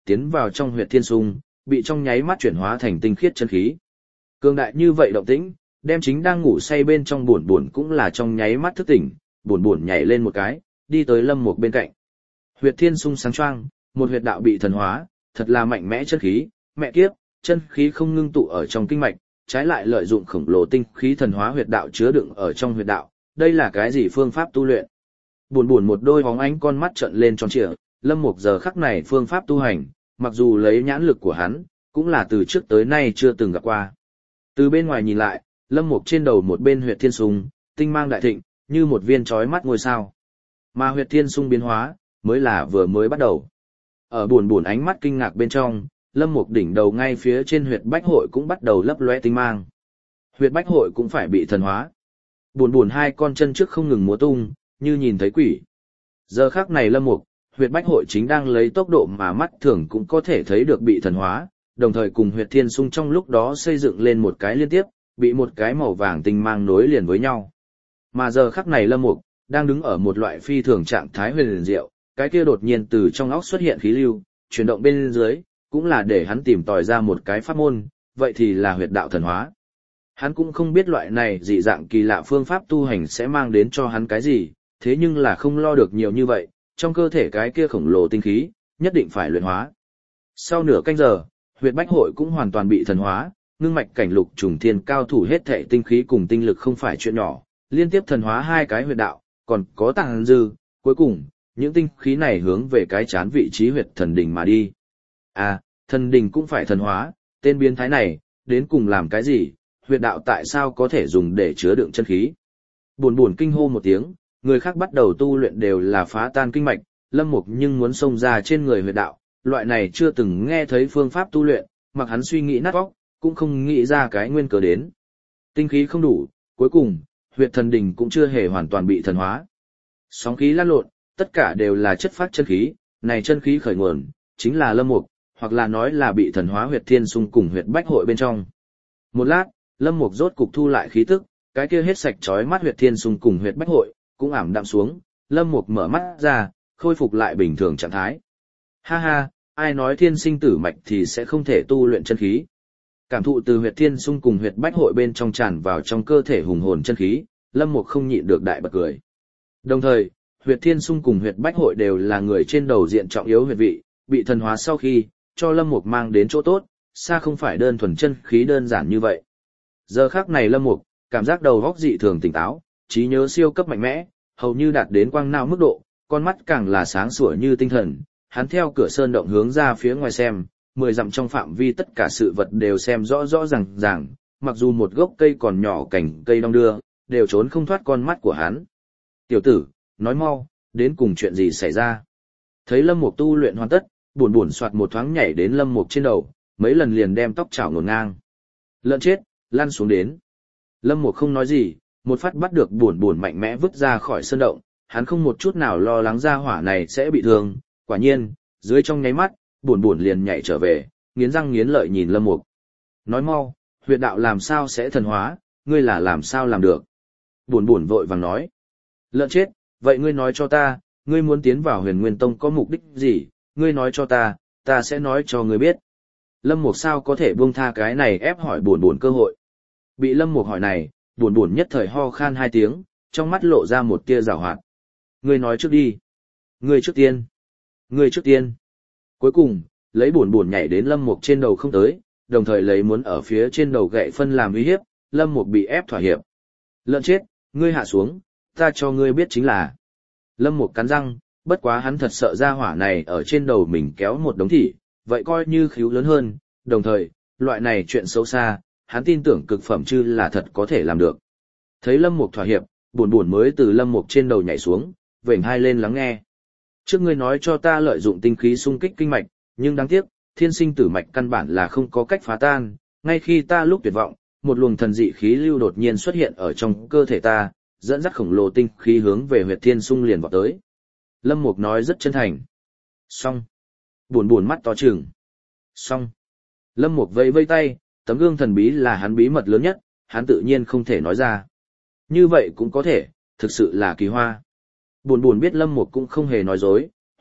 tiến vào trong huyệt thiên sung, bị trong nháy mắt chuyển hóa thành tinh khiết chân khí. Cường đại như vậy động tĩnh, đem chính đang ngủ say bên trong buồn buồn cũng là trong nháy mắt thức tỉnh, buồn buồn nhảy lên một cái, đi tới Lâm Mục bên cạnh. Huyệt thiên sung sáng choang, một huyệt đạo bị thần hóa, thật là mạnh mẽ chân khí, mẹ kiếp, chân khí không ngưng tụ ở trong kinh mạch, trái lại lợi dụng khổng lồ tinh khí thần hóa huyệt đạo chứa đựng ở trong huyệt đạo, đây là cái gì phương pháp tu luyện? Buồn buồn một đôi bóng ánh con mắt trợn lên tròn trịa, Lâm Mục giờ khắc này phương pháp tu hành, mặc dù lấy nhãn lực của hắn, cũng là từ trước tới nay chưa từng gặp qua. Từ bên ngoài nhìn lại, Lâm Mục trên đầu một bên huyệt thiên sung, tinh mang đại thịnh, như một viên chói mắt ngôi sao. Mà huyệt thiên sung biến hóa, mới là vừa mới bắt đầu. Ở buồn buồn ánh mắt kinh ngạc bên trong, Lâm Mục đỉnh đầu ngay phía trên huyệt bách hội cũng bắt đầu lấp lóe tinh mang. Huyệt bách hội cũng phải bị thần hóa. Buồn buồn hai con chân trước không ngừng múa tung, như nhìn thấy quỷ. Giờ khắc này Lâm Mục, huyệt bách hội chính đang lấy tốc độ mà mắt thường cũng có thể thấy được bị thần hóa, đồng thời cùng huyệt thiên sung trong lúc đó xây dựng lên một cái liên tiếp, bị một cái màu vàng tinh mang nối liền với nhau. Mà giờ khắc này Lâm Mục, đang đứng ở một loại phi thường trạng thái huyền diệu, cái kia đột nhiên từ trong óc xuất hiện khí lưu, chuyển động bên dưới, cũng là để hắn tìm tòi ra một cái pháp môn, vậy thì là huyệt đạo thần hóa. Hắn cũng không biết loại này dị dạng kỳ lạ phương pháp tu hành sẽ mang đến cho hắn cái gì, thế nhưng là không lo được nhiều như vậy, trong cơ thể cái kia khổng lồ tinh khí, nhất định phải luyện hóa. Sau nửa canh giờ, huyệt bách hội cũng hoàn toàn bị thần hóa, ngưng mạch cảnh lục trùng thiên cao thủ hết thảy tinh khí cùng tinh lực không phải chuyện nhỏ, liên tiếp thần hóa hai cái huyệt đạo, còn có tàng dư, cuối cùng, những tinh khí này hướng về cái chán vị trí huyệt thần đình mà đi. À, thần đình cũng phải thần hóa, tên biến thái này, đến cùng làm cái gì, huyệt đạo tại sao có thể dùng để chứa đựng chân khí. Buồn buồn kinh hô một tiếng, người khác bắt đầu tu luyện đều là phá tan kinh mạch, Lâm Mục nhưng muốn xông ra trên người huyệt đạo, loại này chưa từng nghe thấy phương pháp tu luyện, mặc hắn suy nghĩ nát óc, cũng không nghĩ ra cái nguyên cớ đến. Tinh khí không đủ, cuối cùng, huyệt thần đình cũng chưa hề hoàn toàn bị thần hóa. Sóng khí lan lộn, tất cả đều là chất phát chân khí, này chân khí khởi nguồn, chính là Lâm Mục, hoặc là nói là bị thần hóa huyệt thiên sung cùng huyệt bách hội bên trong. Một lát, Lâm Mục rốt cục thu lại khí tức, cái kia hết sạch chói mắt huyệt thiên sung cùng huyệt bách hội, cũng ảm đạm xuống, Lâm Mục mở mắt ra, khôi phục lại bình thường trạng thái. Ha ha, ai nói thiên sinh tử mạch thì sẽ không thể tu luyện chân khí. Cảm thụ từ huyệt thiên sung cùng huyệt bách hội bên trong tràn vào trong cơ thể hùng hồn chân khí, Lâm Mục không nhịn được đại bật cười. Đồng thời, huyệt thiên sung cùng huyệt bách hội đều là người trên đầu diện trọng yếu huyệt vị, bị thần hóa sau khi, cho Lâm Mục mang đến chỗ tốt, xa không phải đơn thuần chân khí đơn giản như vậy. Giờ khắc này Lâm Mục, cảm giác đầu óc dị thường tỉnh táo, trí nhớ siêu cấp mạnh mẽ, hầu như đạt đến quang não mức độ, con mắt càng là sáng sủa như tinh thần, hắn theo cửa sơn động hướng ra phía ngoài xem, mười dặm trong phạm vi tất cả sự vật đều xem rõ rõ ràng ràng, mặc dù một gốc cây còn nhỏ cành cây đong đưa, đều trốn không thoát con mắt của hắn. Tiểu tử, nói mau, đến cùng chuyện gì xảy ra? Thấy Lâm Mục tu luyện hoàn tất, buồn buồn soạt một thoáng nhảy đến Lâm Mục trên đầu, mấy lần liền đem tóc chảo ngổn ngang. Lợn chết, lăn xuống đến. Lâm Mục không nói gì, một phát bắt được buồn buồn mạnh mẽ vứt ra khỏi sơn động, hắn không một chút nào lo lắng ra hỏa này sẽ bị thương, quả nhiên, dưới trong nháy mắt, buồn buồn liền nhảy trở về, nghiến răng nghiến lợi nhìn Lâm Mục. Nói mau, huyệt đạo làm sao sẽ thần hóa, ngươi là làm sao làm được? Buồn buồn vội vàng nói. Lợn chết, vậy ngươi nói cho ta, ngươi muốn tiến vào Huyền Nguyên Tông có mục đích gì, ngươi nói cho ta, ta sẽ nói cho ngươi biết. Lâm Mục sao có thể buông tha cái này ép hỏi buồn buồn cơ hội. Bị Lâm Mục hỏi này, buồn buồn nhất thời ho khan hai tiếng, trong mắt lộ ra một tia giảo hoạt. Ngươi nói trước đi. Ngươi trước tiên. Ngươi trước tiên. Cuối cùng, lấy buồn buồn nhảy đến Lâm Mục trên đầu không tới, đồng thời lấy muốn ở phía trên đầu gậy phân làm uy hiếp, Lâm Mục bị ép thỏa hiệp. Lợn chết, ngươi hạ xuống, ta cho ngươi biết chính là. Lâm Mục cắn răng, bất quá hắn thật sợ ra hỏa này ở trên đầu mình kéo một đống thỉ, vậy coi như khíu lớn hơn, đồng thời, loại này chuyện xấu xa, hắn tin tưởng cực phẩm chư là thật có thể làm được. Thấy Lâm Mục thỏa hiệp, buồn buồn mới từ Lâm Mục trên đầu nhảy xuống, vểnh hai lên lắng nghe. Trước ngươi nói cho ta lợi dụng tinh khí xung kích kinh mạch, nhưng đáng tiếc, thiên sinh tử mạch căn bản là không có cách phá tan, ngay khi ta lúc tuyệt vọng, một luồng thần dị khí lưu đột nhiên xuất hiện ở trong cơ thể ta, dẫn dắt khổng lồ tinh khí hướng về huyệt thiên sung liền vọt tới. Lâm Mục nói rất chân thành. Xong. Buồn buồn mắt to trừng. Xong. Lâm Mục vẫy vây tay, tấm gương thần bí là hắn bí mật lớn nhất, hắn tự nhiên không thể nói ra. Như vậy cũng có thể, thực sự là kỳ hoa. Buồn buồn biết Lâm Mục cũng không hề nói dối,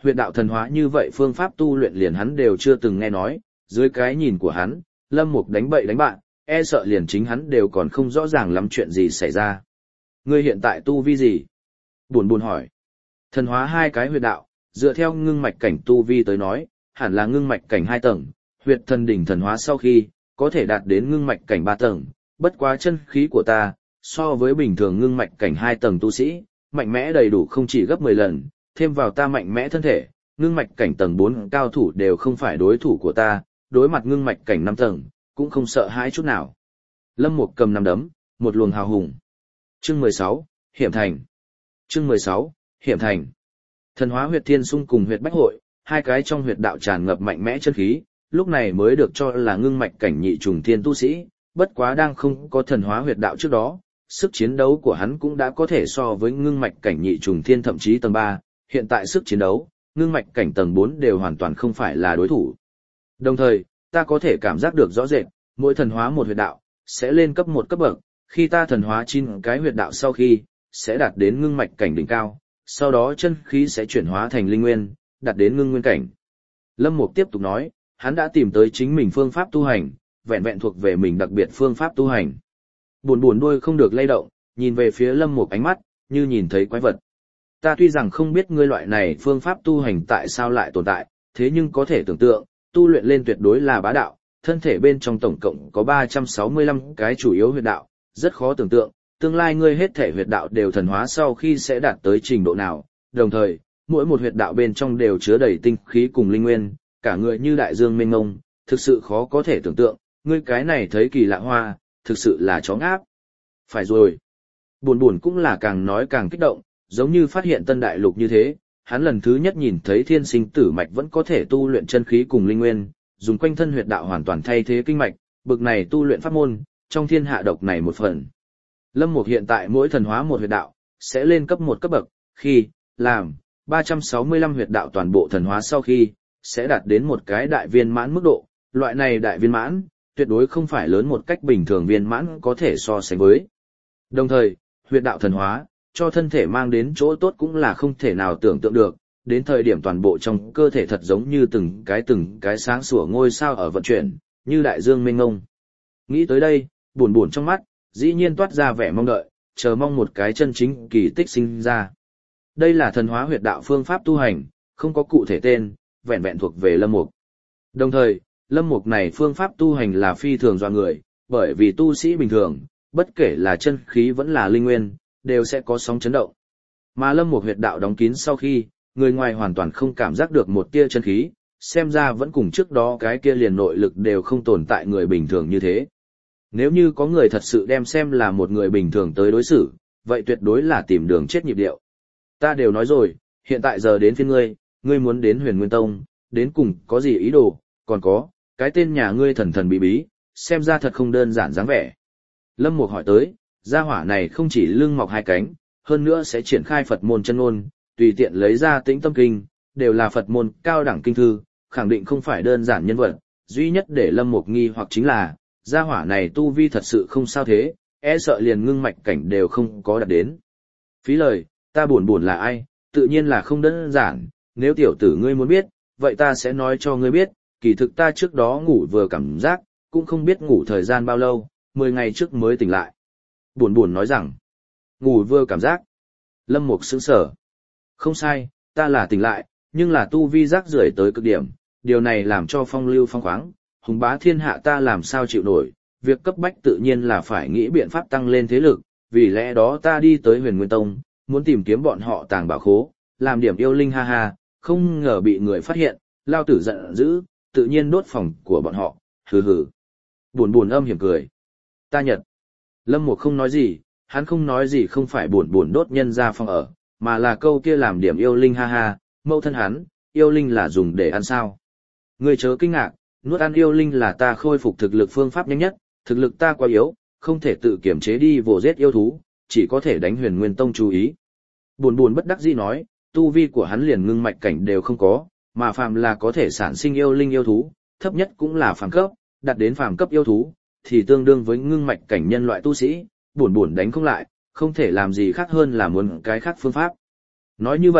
huyệt đạo thần hóa như vậy phương pháp tu luyện liền hắn đều chưa từng nghe nói, dưới cái nhìn của hắn, Lâm Mục đánh bậy đánh bạn, e sợ liền chính hắn đều còn không rõ ràng lắm chuyện gì xảy ra. Ngươi hiện tại tu vi gì? Buồn buồn hỏi. Thần hóa hai cái huyệt đạo, dựa theo ngưng mạch cảnh tu vi tới nói, hẳn là ngưng mạch cảnh hai tầng, huyệt thần đỉnh thần hóa sau khi, có thể đạt đến ngưng mạch cảnh ba tầng, bất quá chân khí của ta, so với bình thường ngưng mạch cảnh hai tầng tu sĩ, mạnh mẽ đầy đủ không chỉ gấp mười lần, thêm vào ta mạnh mẽ thân thể, ngưng mạch cảnh tầng bốn cao thủ đều không phải đối thủ của ta, đối mặt ngưng mạch cảnh năm tầng, cũng không sợ hãi chút nào. Lâm Mục cầm nắm đấm, một luồng hào hùng. Chương mười sáu, Hiểm Thành. Chương mười sáu, Hiểm Thành. Thần hóa huyệt thiên sung cùng huyệt bách hội, hai cái trong huyệt đạo tràn ngập mạnh mẽ chân khí, lúc này mới được cho là ngưng mạch cảnh nhị trùng thiên tu sĩ, bất quá đang không có thần hóa huyệt đạo trước đó, sức chiến đấu của hắn cũng đã có thể so với ngưng mạch cảnh nhị trùng thiên thậm chí tầng ba, hiện tại sức chiến đấu, ngưng mạch cảnh tầng bốn đều hoàn toàn không phải là đối thủ. Đồng thời, ta có thể cảm giác được rõ rệt, mỗi thần hóa một huyệt đạo, sẽ lên cấp một cấp bậc, khi ta thần hóa chín cái huyệt đạo sau khi, sẽ đạt đến ngưng mạch cảnh đỉnh cao, sau đó chân khí sẽ chuyển hóa thành linh nguyên, đạt đến ngưng nguyên cảnh. Lâm Mục tiếp tục nói, hắn đã tìm tới chính mình phương pháp tu hành, vẹn vẹn thuộc về mình đặc biệt phương pháp tu hành. Buồn buồn đuôi không được lay động, nhìn về phía Lâm Mục ánh mắt, như nhìn thấy quái vật. Ta tuy rằng không biết ngươi loại này phương pháp tu hành tại sao lại tồn tại, thế nhưng có thể tưởng tượng, tu luyện lên tuyệt đối là bá đạo, thân thể bên trong tổng cộng có ba trăm sáu mươi lăm cái chủ yếu huyệt đạo, rất khó tưởng tượng, tương lai ngươi hết thể huyệt đạo đều thần hóa sau khi sẽ đạt tới trình độ nào, đồng thời, mỗi một huyệt đạo bên trong đều chứa đầy tinh khí cùng linh nguyên, cả người như đại dương mênh mông, thực sự khó có thể tưởng tượng, ngươi cái này thấy kỳ lạ hoa, thực sự là chó ngáp. Phải rồi. Buồn buồn cũng là càng nói càng kích động, giống như phát hiện tân đại lục như thế, hắn lần thứ nhất nhìn thấy thiên sinh tử mạch vẫn có thể tu luyện chân khí cùng linh nguyên, dùng quanh thân huyệt đạo hoàn toàn thay thế kinh mạch, bực này tu luyện pháp môn, trong thiên hạ độc này một phần. Lâm Mục hiện tại mỗi thần hóa một huyệt đạo, sẽ lên cấp một cấp bậc, khi, làm, ba trăm sáu mươi lăm huyệt đạo toàn bộ thần hóa sau khi, sẽ đạt đến một cái đại viên mãn mức độ, loại này đại viên mãn, tuyệt đối không phải lớn một cách bình thường viên mãn có thể so sánh với. Đồng thời, huyệt đạo thần hóa, cho thân thể mang đến chỗ tốt cũng là không thể nào tưởng tượng được, đến thời điểm toàn bộ trong cơ thể thật giống như từng cái từng cái sáng sủa ngôi sao ở vận chuyển, như đại dương mênh mông. Nghĩ tới đây, buồn buồn trong mắt, dĩ nhiên toát ra vẻ mong đợi, chờ mong một cái chân chính kỳ tích sinh ra. Đây là thần hóa huyệt đạo phương pháp tu hành, không có cụ thể tên, vẹn vẹn thuộc về Lâm Mục. Đồng thời, Lâm Mục này phương pháp tu hành là phi thường do người, bởi vì tu sĩ bình thường, bất kể là chân khí vẫn là linh nguyên, đều sẽ có sóng chấn động. Mà Lâm Mục huyệt đạo đóng kín sau khi, người ngoài hoàn toàn không cảm giác được một tia chân khí, xem ra vẫn cùng trước đó cái kia liền nội lực đều không tồn tại người bình thường như thế. Nếu như có người thật sự đem xem là một người bình thường tới đối xử, vậy tuyệt đối là tìm đường chết nhịp điệu. Ta đều nói rồi, hiện tại giờ đến phiên ngươi, ngươi muốn đến Huyền Nguyên Tông, đến cùng có gì ý đồ, còn có, cái tên nhà ngươi thần thần bí bí, xem ra thật không đơn giản dáng vẻ. Lâm Mục hỏi tới, gia hỏa này không chỉ lưng mọc hai cánh, hơn nữa sẽ triển khai Phật môn chân ngôn, tùy tiện lấy ra Tĩnh Tâm Kinh, đều là Phật môn cao đẳng kinh thư, khẳng định không phải đơn giản nhân vật, duy nhất để Lâm Mục nghi hoặc chính là, gia hỏa này tu vi thật sự không sao thế, e sợ liền ngưng mạch cảnh đều không có đạt đến. Phí lời, ta buồn buồn là ai, tự nhiên là không đơn giản, nếu tiểu tử ngươi muốn biết, vậy ta sẽ nói cho ngươi biết, kỳ thực ta trước đó ngủ vừa cảm giác, cũng không biết ngủ thời gian bao lâu, mười ngày trước mới tỉnh lại. Buồn buồn nói rằng, ngủ vừa cảm giác. Lâm Mục sững sờ. Không sai, ta là tỉnh lại, nhưng là tu vi rác rưởi tới cực điểm, điều này làm cho phong lưu phong khoáng, hùng bá thiên hạ ta làm sao chịu nổi, việc cấp bách tự nhiên là phải nghĩ biện pháp tăng lên thế lực, vì lẽ đó ta đi tới Huyền Nguyên Tông, muốn tìm kiếm bọn họ tàng bảo khố, làm điểm yêu linh ha ha, không ngờ bị người phát hiện, lao tử giận dữ, tự nhiên đốt phòng của bọn họ, hừ hừ. Buồn buồn âm hiểm cười. Ta nhật. Lâm Mục không nói gì, hắn không nói gì không phải buồn buồn đốt nhân ra phòng ở, mà là câu kia làm điểm yêu linh ha ha, mẫu thân hắn, yêu linh là dùng để ăn sao. Ngươi chớ kinh ngạc, nuốt ăn yêu linh là ta khôi phục thực lực phương pháp nhanh nhất, thực lực ta quá yếu, không thể tự kiểm chế đi vồ giết yêu thú, chỉ có thể đánh Huyền Nguyên Tông chú ý. Buồn buồn bất đắc dĩ nói, tu vi của hắn liền ngưng mạch cảnh đều không có, mà phàm là có thể sản sinh yêu linh yêu thú, thấp nhất cũng là phàm cấp, đạt đến phàm cấp yêu thú, thì tương đương với ngưng mạch cảnh nhân loại tu sĩ, buồn buồn đánh không lại, không thể làm gì khác hơn là muốn cái khác phương pháp. Nói như vậy,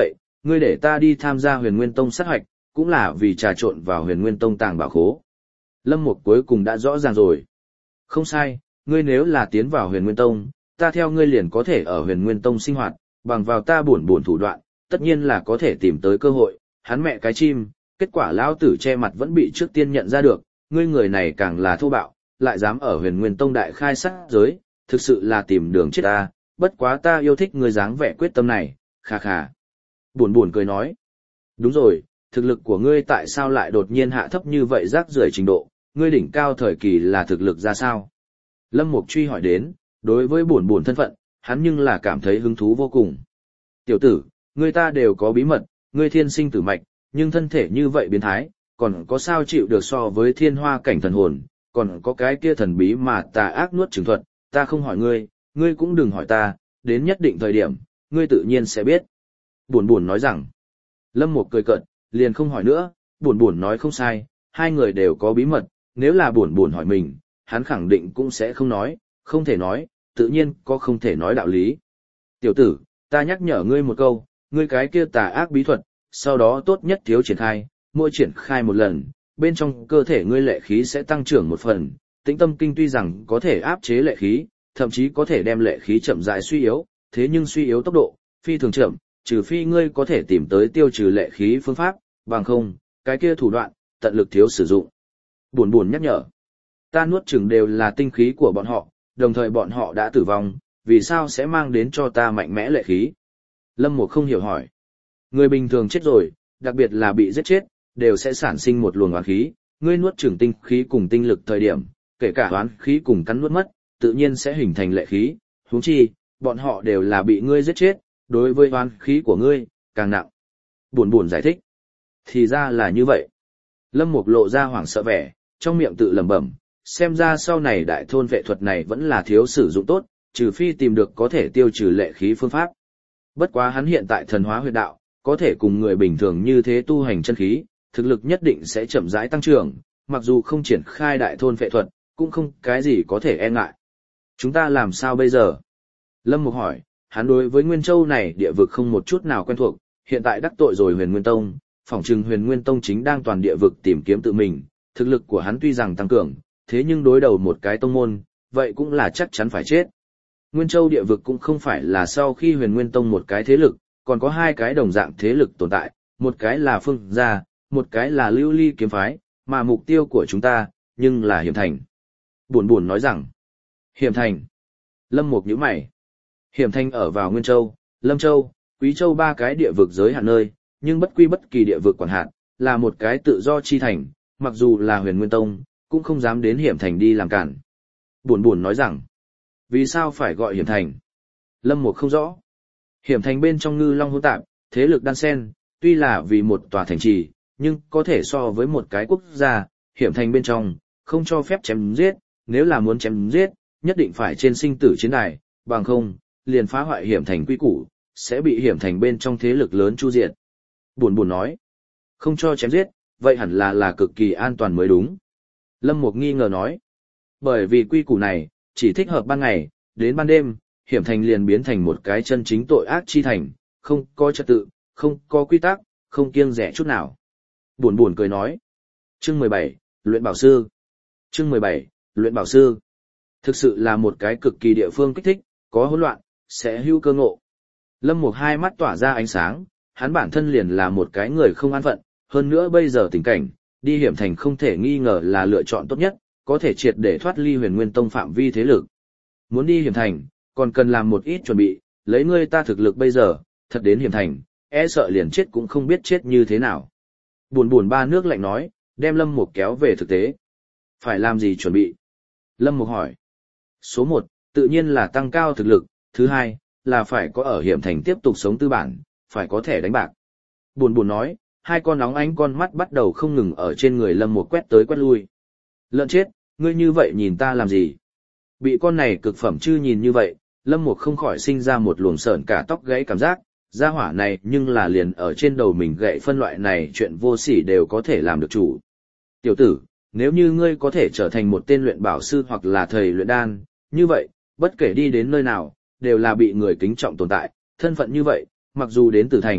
ngươi để ta đi tham gia huyền nguyên tông sát hoạch, cũng là vì trà trộn vào huyền nguyên tông tàng bảo khố. Lâm Mục cuối cùng đã rõ ràng rồi. Không sai, ngươi nếu là tiến vào huyền nguyên tông, ta theo ngươi liền có thể ở huyền nguyên tông sinh hoạt, bằng vào ta buồn buồn thủ đoạn, tất nhiên là có thể tìm tới cơ hội, hắn mẹ cái chim, kết quả lão tử che mặt vẫn bị trước tiên nhận ra được, ngươi người này càng là thô bạo, lại dám ở huyền nguyên tông đại khai sát giới, thực sự là tìm đường chết ta, bất quá ta yêu thích ngươi dáng vẻ quyết tâm này, khà khà. Buồn buồn cười nói, đúng rồi, thực lực của ngươi tại sao lại đột nhiên hạ thấp như vậy rác rưởi trình độ, ngươi đỉnh cao thời kỳ là thực lực ra sao? Lâm Mục truy hỏi đến, đối với buồn buồn thân phận, hắn nhưng là cảm thấy hứng thú vô cùng. Tiểu tử, ngươi ta đều có bí mật, ngươi thiên sinh tử mạch, nhưng thân thể như vậy biến thái, còn có sao chịu được so với thiên hoa cảnh thần hồn, còn có cái kia thần bí mà tà ác nuốt trừng thuật, ta không hỏi ngươi, ngươi cũng đừng hỏi ta, đến nhất định thời điểm, ngươi tự nhiên sẽ biết. Buồn buồn nói rằng, Lâm Mục cười cợt, liền không hỏi nữa, buồn buồn nói không sai, hai người đều có bí mật, nếu là buồn buồn hỏi mình, hắn khẳng định cũng sẽ không nói, không thể nói, tự nhiên có không thể nói đạo lý. Tiểu tử, ta nhắc nhở ngươi một câu, ngươi cái kia tà ác bí thuật, sau đó tốt nhất thiếu triển khai, mỗi triển khai một lần, bên trong cơ thể ngươi lệ khí sẽ tăng trưởng một phần, tĩnh tâm kinh tuy rằng có thể áp chế lệ khí, thậm chí có thể đem lệ khí chậm rãi suy yếu, thế nhưng suy yếu tốc độ, phi thường chậm, trừ phi ngươi có thể tìm tới tiêu trừ lệ khí phương pháp, bằng không, cái kia thủ đoạn, tận lực thiếu sử dụng. Buồn buồn nhắc nhở, ta nuốt chửng đều là tinh khí của bọn họ, đồng thời bọn họ đã tử vong, vì sao sẽ mang đến cho ta mạnh mẽ lệ khí? Lâm Mục không hiểu hỏi. Người bình thường chết rồi, đặc biệt là bị giết chết, đều sẽ sản sinh một luồng oán khí, ngươi nuốt chửng tinh khí cùng tinh lực thời điểm, kể cả oán khí cùng cắn nuốt mất, tự nhiên sẽ hình thành lệ khí, huống chi, bọn họ đều là bị ngươi giết chết, đối với oán khí của ngươi, càng nặng. Buồn buồn giải thích. Thì ra là như vậy. Lâm Mục lộ ra hoảng sợ vẻ, trong miệng tự lẩm bẩm, xem ra sau này đại thôn vệ thuật này vẫn là thiếu sử dụng tốt, trừ phi tìm được có thể tiêu trừ lệ khí phương pháp. Bất quá hắn hiện tại thần hóa huyệt đạo, có thể cùng người bình thường như thế tu hành chân khí, thực lực nhất định sẽ chậm rãi tăng trưởng, mặc dù không triển khai đại thôn vệ thuật, cũng không cái gì có thể e ngại. Chúng ta làm sao bây giờ? Lâm Mục hỏi, hắn đối với Nguyên Châu này địa vực không một chút nào quen thuộc, hiện tại đắc tội rồi Huyền Nguyên Tông, phỏng chừng Huyền Nguyên Tông chính đang toàn địa vực tìm kiếm tự mình, thực lực của hắn tuy rằng tăng cường, thế nhưng đối đầu một cái tông môn, vậy cũng là chắc chắn phải chết. Nguyên Châu địa vực cũng không phải là sau khi Huyền Nguyên Tông một cái thế lực, còn có hai cái đồng dạng thế lực tồn tại, một cái là Phương Gia, một cái là Lưu Ly kiếm phái, mà mục tiêu của chúng ta, nhưng là Hiểm Thành. Buồn buồn nói rằng, Hiểm Thành. Lâm Mục nhíu mày. Hiểm Thành ở vào Nguyên Châu, Lâm Châu, Quý Châu ba cái địa vực giới hạn nơi, nhưng bất quy bất kỳ địa vực quản hạt, là một cái tự do chi thành, mặc dù là Huyền Nguyên Tông, cũng không dám đến Hiểm Thành đi làm cản. Buồn buồn nói rằng, vì sao phải gọi Hiểm Thành? Lâm Mục không rõ. Hiểm Thành bên trong ngư long hỗn tạp, thế lực đan xen, tuy là vì một tòa thành trì, nhưng có thể so với một cái quốc gia, Hiểm Thành bên trong, không cho phép chém giết, nếu là muốn chém giết, nhất định phải trên sinh tử chiến đài, bằng không, liền phá hoại Hiểm Thành quy củ, sẽ bị Hiểm Thành bên trong thế lực lớn chu diệt. Buồn buồn nói, không cho chém giết, vậy hẳn là là cực kỳ an toàn mới đúng. Lâm Mục nghi ngờ nói, bởi vì quy củ này, chỉ thích hợp ban ngày, đến ban đêm, Hiểm Thành liền biến thành một cái chân chính tội ác chi thành, không có trật tự, không có quy tắc, không kiêng dè chút nào. Buồn buồn cười nói, chương mười bảy, luyện bảo sư. Chương mười bảy, luyện bảo sư. Thực sự là một cái cực kỳ địa phương kích thích, có hỗn loạn, sẽ hữu cơ ngộ. Lâm Mục hai mắt tỏa ra ánh sáng, hắn bản thân liền là một cái người không an phận, hơn nữa bây giờ tình cảnh, đi Hiểm Thành không thể nghi ngờ là lựa chọn tốt nhất, có thể triệt để thoát ly Huyền Nguyên Tông phạm vi thế lực. Muốn đi Hiểm Thành, còn cần làm một ít chuẩn bị, lấy ngươi ta thực lực bây giờ, thật đến Hiểm Thành, e sợ liền chết cũng không biết chết như thế nào. Buồn buồn ba nước lạnh nói, đem Lâm Mục kéo về thực tế. Phải làm gì chuẩn bị? Lâm Mục hỏi. Số một, tự nhiên là tăng cao thực lực, thứ hai, là phải có ở Hiểm Thành tiếp tục sống tư bản, phải có thẻ đánh bạc. Buồn buồn nói, hai con nóng ánh con mắt bắt đầu không ngừng ở trên người Lâm Mục quét tới quét lui. Lợn chết, ngươi như vậy nhìn ta làm gì? Bị con này cực phẩm chư nhìn như vậy, Lâm Mục không khỏi sinh ra một luồng sởn cả tóc gáy cảm giác, gia hỏa này nhưng là liền ở trên đầu mình gậy phân loại này chuyện vô sỉ đều có thể làm được chủ. Tiểu tử, nếu như ngươi có thể trở thành một tên luyện bảo sư hoặc là thầy luyện đan, như vậy, bất kể đi đến nơi nào, đều là bị người kính trọng tồn tại, thân phận như vậy, mặc dù đến từ thành,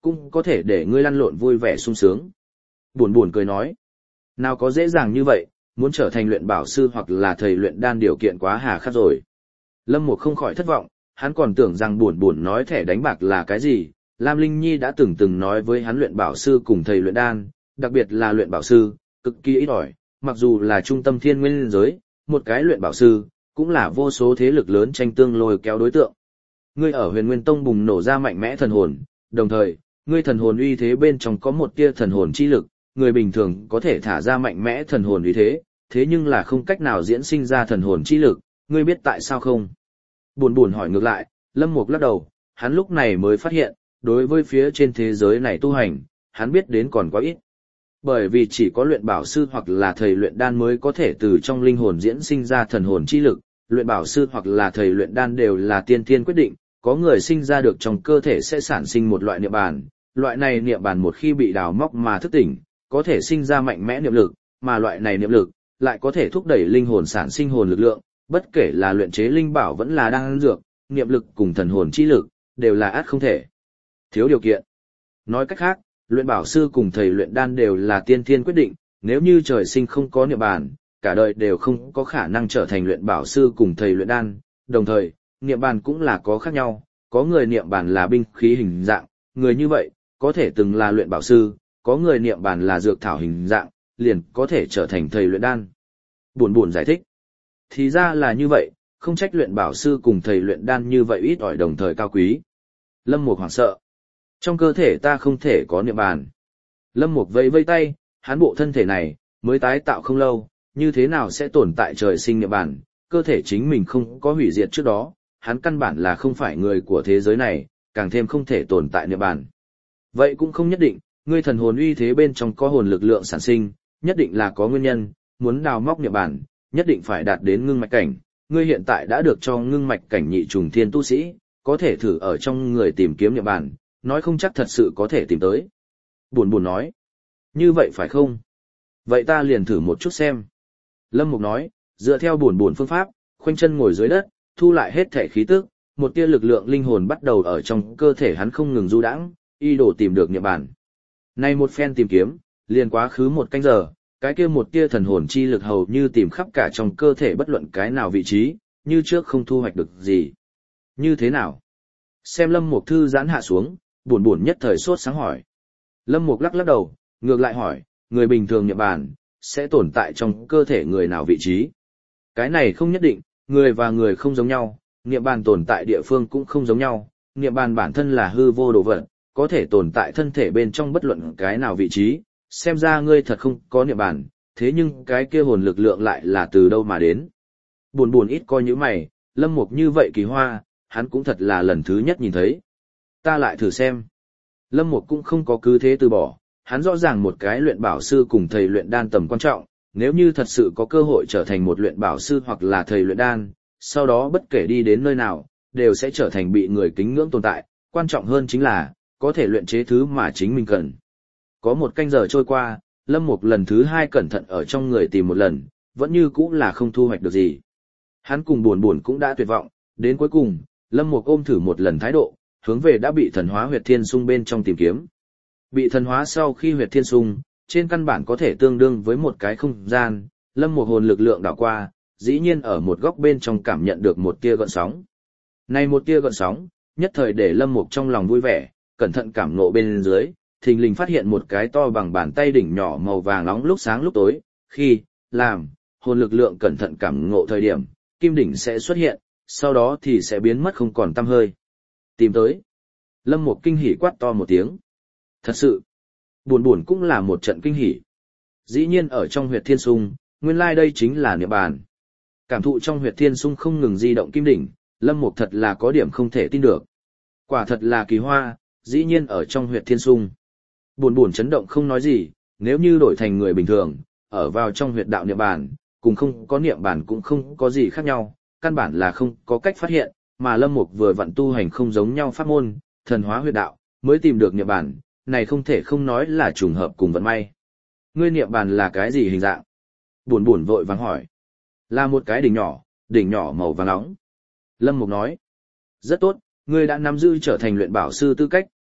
cũng có thể để ngươi lăn lộn vui vẻ sung sướng. Buồn buồn cười nói, nào có dễ dàng như vậy, muốn trở thành luyện bảo sư hoặc là thầy luyện đan điều kiện quá hà khắc rồi. Lâm Mục không khỏi thất vọng, hắn còn tưởng rằng buồn buồn nói thẻ đánh bạc là cái gì. Lam Linh Nhi đã từng từng nói với hắn luyện bảo sư cùng thầy luyện đan, đặc biệt là luyện bảo sư, cực kỳ ít ỏi, mặc dù là trung tâm thiên nguyên giới, một cái luyện bảo sư, cũng là vô số thế lực lớn tranh tương lôi kéo đối tượng. Ngươi ở Huyền Nguyên Tông bùng nổ ra mạnh mẽ thần hồn, đồng thời, ngươi thần hồn uy thế bên trong có một tia thần hồn chi lực, người bình thường có thể thả ra mạnh mẽ thần hồn uy thế, thế nhưng là không cách nào diễn sinh ra thần hồn chi lực, ngươi biết tại sao không? Buồn buồn hỏi ngược lại, Lâm Mục lắc đầu, hắn lúc này mới phát hiện, đối với phía trên thế giới này tu hành, hắn biết đến còn quá ít. Bởi vì chỉ có luyện bảo sư hoặc là thầy luyện đan mới có thể từ trong linh hồn diễn sinh ra thần hồn chi lực, luyện bảo sư hoặc là thầy luyện đan đều là tiên thiên quyết định, có người sinh ra được trong cơ thể sẽ sản sinh một loại niệm bàn, loại này niệm bàn một khi bị đào móc mà thức tỉnh, có thể sinh ra mạnh mẽ niệm lực, mà loại này niệm lực lại có thể thúc đẩy linh hồn sản sinh hồn lực lượng, bất kể là luyện chế linh bảo vẫn là đan dược, niệm lực cùng thần hồn chi lực đều là ắt không thể thiếu điều kiện. Nói cách khác, luyện bảo sư cùng thầy luyện đan đều là tiên thiên quyết định, nếu như trời sinh không có niệm bàn, cả đời đều không có khả năng trở thành luyện bảo sư cùng thầy luyện đan, đồng thời, niệm bàn cũng là có khác nhau, có người niệm bàn là binh khí hình dạng, người như vậy, có thể từng là luyện bảo sư, có người niệm bàn là dược thảo hình dạng, liền có thể trở thành thầy luyện đan. Buồn buồn giải thích. Thì ra là như vậy, không trách luyện bảo sư cùng thầy luyện đan như vậy ít ỏi đồng thời cao quý. Lâm Mục hoảng sợ. Trong cơ thể ta không thể có niệm bàn. Lâm Mục vẫy vây tay, hắn bộ thân thể này, mới tái tạo không lâu, như thế nào sẽ tồn tại trời sinh niệm bàn, cơ thể chính mình không có hủy diệt trước đó, hắn căn bản là không phải người của thế giới này, càng thêm không thể tồn tại niệm bàn. Vậy cũng không nhất định, ngươi thần hồn uy thế bên trong có hồn lực lượng sản sinh, nhất định là có nguyên nhân, muốn đào móc niệm bàn, nhất định phải đạt đến ngưng mạch cảnh, ngươi hiện tại đã được cho ngưng mạch cảnh nhị trùng thiên tu sĩ, có thể thử ở trong người tìm kiếm niệm bàn, nói không chắc thật sự có thể tìm tới. Buồn buồn nói, như vậy phải không? Vậy ta liền thử một chút xem. Lâm Mục nói, dựa theo buồn buồn phương pháp, khoanh chân ngồi dưới đất, thu lại hết thể khí tức, một tia lực lượng linh hồn bắt đầu ở trong cơ thể hắn không ngừng du đãng, y đổ tìm được niệm bàn. Nay một phen tìm kiếm, liền quá khứ một canh giờ, cái kia một tia thần hồn chi lực hầu như tìm khắp cả trong cơ thể bất luận cái nào vị trí, như trước không thu hoạch được gì. Như thế nào? Xem Lâm Mục thư giãn hạ xuống, buồn buồn nhất thời sốt sáng hỏi. Lâm Mục lắc lắc đầu, ngược lại hỏi, người bình thường niệm bàn, sẽ tồn tại trong cơ thể người nào vị trí? Cái này không nhất định, người và người không giống nhau, niệm bàn tồn tại địa phương cũng không giống nhau, niệm bàn bản thân là hư vô đồ vật, có thể tồn tại thân thể bên trong bất luận cái nào vị trí, xem ra ngươi thật không có niệm bàn, thế nhưng cái kia hồn lực lượng lại là từ đâu mà đến. Buồn buồn ít coi như mày, Lâm Mục như vậy kỳ hoa, hắn cũng thật là lần thứ nhất nhìn thấy. Ta lại thử xem. Lâm Mục cũng không có cứ thế từ bỏ, hắn rõ ràng một cái luyện bảo sư cùng thầy luyện đan tầm quan trọng, nếu như thật sự có cơ hội trở thành một luyện bảo sư hoặc là thầy luyện đan, sau đó bất kể đi đến nơi nào, đều sẽ trở thành bị người kính ngưỡng tồn tại, quan trọng hơn chính là, có thể luyện chế thứ mà chính mình cần. Có một canh giờ trôi qua, Lâm Mục lần thứ hai cẩn thận ở trong người tìm một lần, vẫn như cũ là không thu hoạch được gì. Hắn cùng buồn buồn cũng đã tuyệt vọng, đến cuối cùng, Lâm Mục ôm thử một lần thái độ, hướng về đã bị thần hóa huyệt thiên sung bên trong tìm kiếm. Bị thần hóa sau khi huyệt thiên sung, trên căn bản có thể tương đương với một cái không gian, Lâm Mục hồn lực lượng đảo qua, dĩ nhiên ở một góc bên trong cảm nhận được một tia gợn sóng. Này một tia gợn sóng, nhất thời để Lâm Mục trong lòng vui vẻ, cẩn thận cảm ngộ bên dưới, thình lình phát hiện một cái to bằng bàn tay đỉnh nhỏ màu vàng nóng lúc sáng lúc tối, khi làm hồn lực lượng cẩn thận cảm ngộ thời điểm, kim đỉnh sẽ xuất hiện, sau đó thì sẽ biến mất không còn tăm hơi. Tìm tới. Lâm Mục kinh hỉ quát to một tiếng. Thật sự, buồn buồn cũng là một trận kinh hỉ. Dĩ nhiên ở trong huyệt thiên sung, nguyên lai đây chính là niệm bàn. Cảm thụ trong huyệt thiên sung không ngừng di động kim đỉnh, Lâm Mục thật là có điểm không thể tin được. Quả thật là kỳ hoa, dĩ nhiên ở trong huyệt thiên sung. Buồn buồn chấn động không nói gì, nếu như đổi thành người bình thường, ở vào trong huyệt đạo niệm bàn, cùng không có niệm bàn cũng không có gì khác nhau, căn bản là không có cách phát hiện, mà Lâm Mục vừa vặn tu hành không giống nhau pháp môn, thần hóa huyệt đạo, mới tìm được niệm bàn, này không thể không nói là trùng hợp cùng vận may. Ngươi niệm bàn là cái gì hình dạng? Buồn buồn vội vàng hỏi. Là một cái đỉnh nhỏ, đỉnh nhỏ màu vàng nóng. Lâm Mục nói. Rất tốt, ngươi đã nắm giữ trở thành luyện bảo sư tư cách,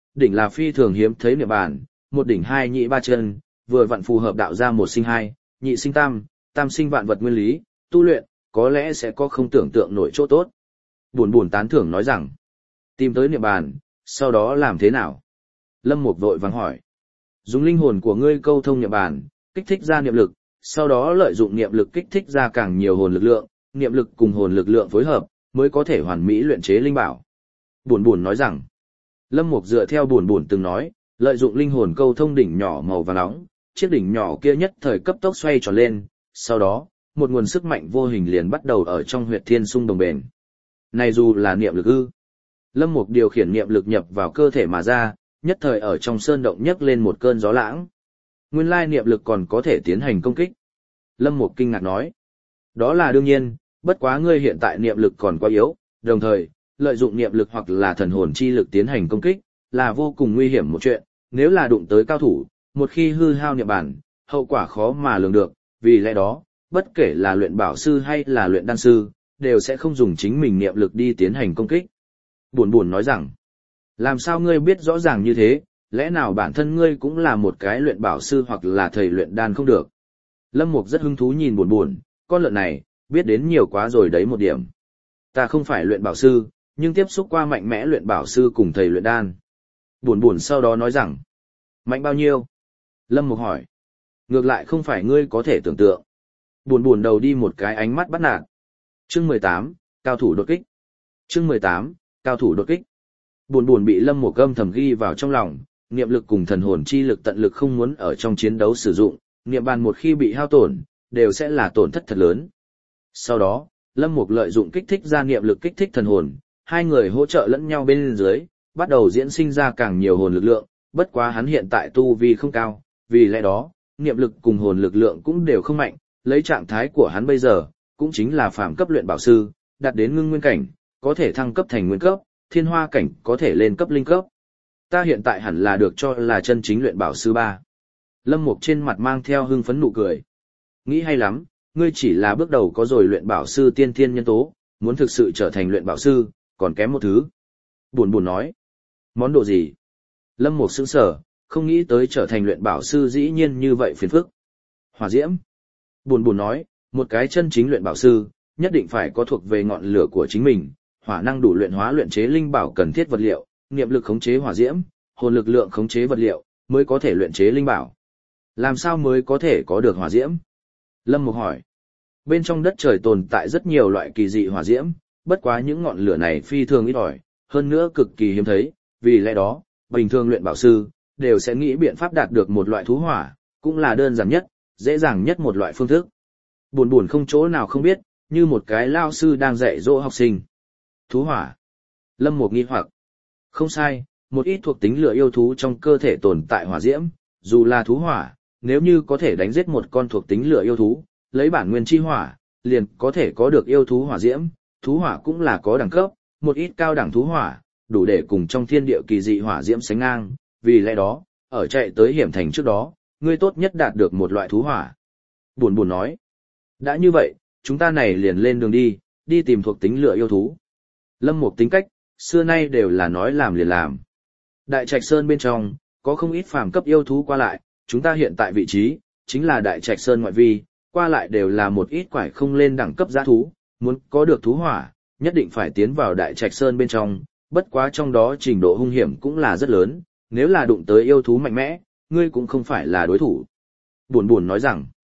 đỉnh là phi thường hiếm thấy niệm bàn, một đỉnh hai nhị ba chân, vừa vặn phù hợp đạo ra một sinh hai, nhị sinh tam, tam sinh vạn vật nguyên lý, tu luyện, có lẽ sẽ có không tưởng tượng nổi chỗ tốt. Buồn buồn tán thưởng nói rằng, tìm tới niệm bàn, sau đó làm thế nào? Lâm Mục vội vàng hỏi. Dùng linh hồn của ngươi câu thông niệm bàn, kích thích ra niệm lực, sau đó lợi dụng niệm lực kích thích ra càng nhiều hồn lực lượng, niệm lực cùng hồn lực lượng phối hợp, mới có thể hoàn mỹ luyện chế linh bảo. Buồn buồn nói rằng, Lâm Mục dựa theo buồn buồn từng nói, lợi dụng linh hồn câu thông đỉnh nhỏ màu vàng nóng, chiếc đỉnh nhỏ kia nhất thời cấp tốc xoay tròn lên, sau đó, một nguồn sức mạnh vô hình liền bắt đầu ở trong huyệt thiên xung đồng bền. Này dù là niệm lực ư? Lâm Mục điều khiển niệm lực nhập vào cơ thể mà ra, nhất thời ở trong sơn động nhấc lên một cơn gió lãng. Nguyên lai niệm lực còn có thể tiến hành công kích. Lâm Mục kinh ngạc nói. Đó là đương nhiên, bất quá ngươi hiện tại niệm lực còn quá yếu, đồng thời, lợi dụng niệm lực hoặc là thần hồn chi lực tiến hành công kích, là vô cùng nguy hiểm một chuyện, nếu là đụng tới cao thủ, một khi hư hao niệm bản, hậu quả khó mà lường được, vì lẽ đó, bất kể là luyện bảo sư hay là luyện đan sư, đều sẽ không dùng chính mình niệm lực đi tiến hành công kích. Buồn buồn nói rằng, làm sao ngươi biết rõ ràng như thế, lẽ nào bản thân ngươi cũng là một cái luyện bảo sư hoặc là thầy luyện đan không được? Lâm Mục rất hứng thú nhìn buồn buồn, con lợn này, biết đến nhiều quá rồi đấy một điểm. Ta không phải luyện bảo sư, nhưng tiếp xúc qua mạnh mẽ luyện bảo sư cùng thầy luyện đan. Buồn buồn sau đó nói rằng, mạnh bao nhiêu? Lâm Mục hỏi. Ngược lại không phải ngươi có thể tưởng tượng. Buồn buồn đầu đi một cái ánh mắt bắt nạt. Chương mười tám, cao thủ đột kích. Chương mười tám, cao thủ đột kích. Buồn buồn bị Lâm Mục âm thầm ghi vào trong lòng, niệm lực cùng thần hồn chi lực tận lực không muốn ở trong chiến đấu sử dụng, niệm bàn một khi bị hao tổn, đều sẽ là tổn thất thật lớn. Sau đó, Lâm Mục lợi dụng kích thích ra niệm lực kích thích thần hồn, hai người hỗ trợ lẫn nhau bên dưới, bắt đầu diễn sinh ra càng nhiều hồn lực lượng, bất quá hắn hiện tại tu vi không cao, vì lẽ đó, niệm lực cùng hồn lực lượng cũng đều không mạnh, lấy trạng thái của hắn bây giờ, cũng chính là phàm cấp luyện bảo sư, đạt đến ngưng nguyên cảnh, có thể thăng cấp thành nguyên cấp, thiên hoa cảnh có thể lên cấp linh cấp. Ta hiện tại hẳn là được cho là chân chính luyện bảo sư ba. Lâm Mục trên mặt mang theo hưng phấn nụ cười. Nghĩ hay lắm, ngươi chỉ là bước đầu có rồi luyện bảo sư tiên thiên nhân tố, muốn thực sự trở thành luyện bảo sư, còn kém một thứ. Buồn buồn nói. Món đồ gì? Lâm Mục sững sờ, không nghĩ tới trở thành luyện bảo sư dĩ nhiên như vậy phiền phức. Hỏa diễm. Buồn buồn nói, một cái chân chính luyện bảo sư, nhất định phải có thuộc về ngọn lửa của chính mình, hỏa năng đủ luyện hóa luyện chế linh bảo cần thiết vật liệu, niệm lực khống chế hỏa diễm, hồn lực lượng khống chế vật liệu, mới có thể luyện chế linh bảo. Làm sao mới có thể có được hỏa diễm? Lâm Mục hỏi. Bên trong đất trời tồn tại rất nhiều loại kỳ dị hỏa diễm, bất quá những ngọn lửa này phi thường ít ỏi, hơn nữa cực kỳ hiếm thấy, vì lẽ đó, bình thường luyện bảo sư đều sẽ nghĩ biện pháp đạt được một loại thú hỏa, cũng là đơn giản nhất, dễ dàng nhất một loại phương thức. Buồn buồn không chỗ nào không biết, như một cái lao sư đang dạy dỗ học sinh. Thú hỏa. Lâm Mục nghi hoặc. Không sai, một ít thuộc tính lửa yêu thú trong cơ thể tồn tại hỏa diễm, dù là thú hỏa, nếu như có thể đánh giết một con thuộc tính lửa yêu thú, lấy bản nguyên chi hỏa, liền có thể có được yêu thú hỏa diễm, thú hỏa cũng là có đẳng cấp, một ít cao đẳng thú hỏa, đủ để cùng trong thiên địa kỳ dị hỏa diễm sánh ngang, vì lẽ đó, ở chạy tới hiểm thành trước đó, ngươi tốt nhất đạt được một loại thú hỏa. Buồn buồn nói. Đã như vậy, chúng ta này liền lên đường đi, đi tìm thuộc tính lửa yêu thú. Lâm Mục tính cách, xưa nay đều là nói làm liền làm. Đại Trạch Sơn bên trong, có không ít phàm cấp yêu thú qua lại, chúng ta hiện tại vị trí, chính là Đại Trạch Sơn ngoại vi, qua lại đều là một ít quải không lên đẳng cấp giã thú, muốn có được thú hỏa, nhất định phải tiến vào Đại Trạch Sơn bên trong, bất quá trong đó trình độ hung hiểm cũng là rất lớn, nếu là đụng tới yêu thú mạnh mẽ, ngươi cũng không phải là đối thủ. Buồn buồn nói rằng,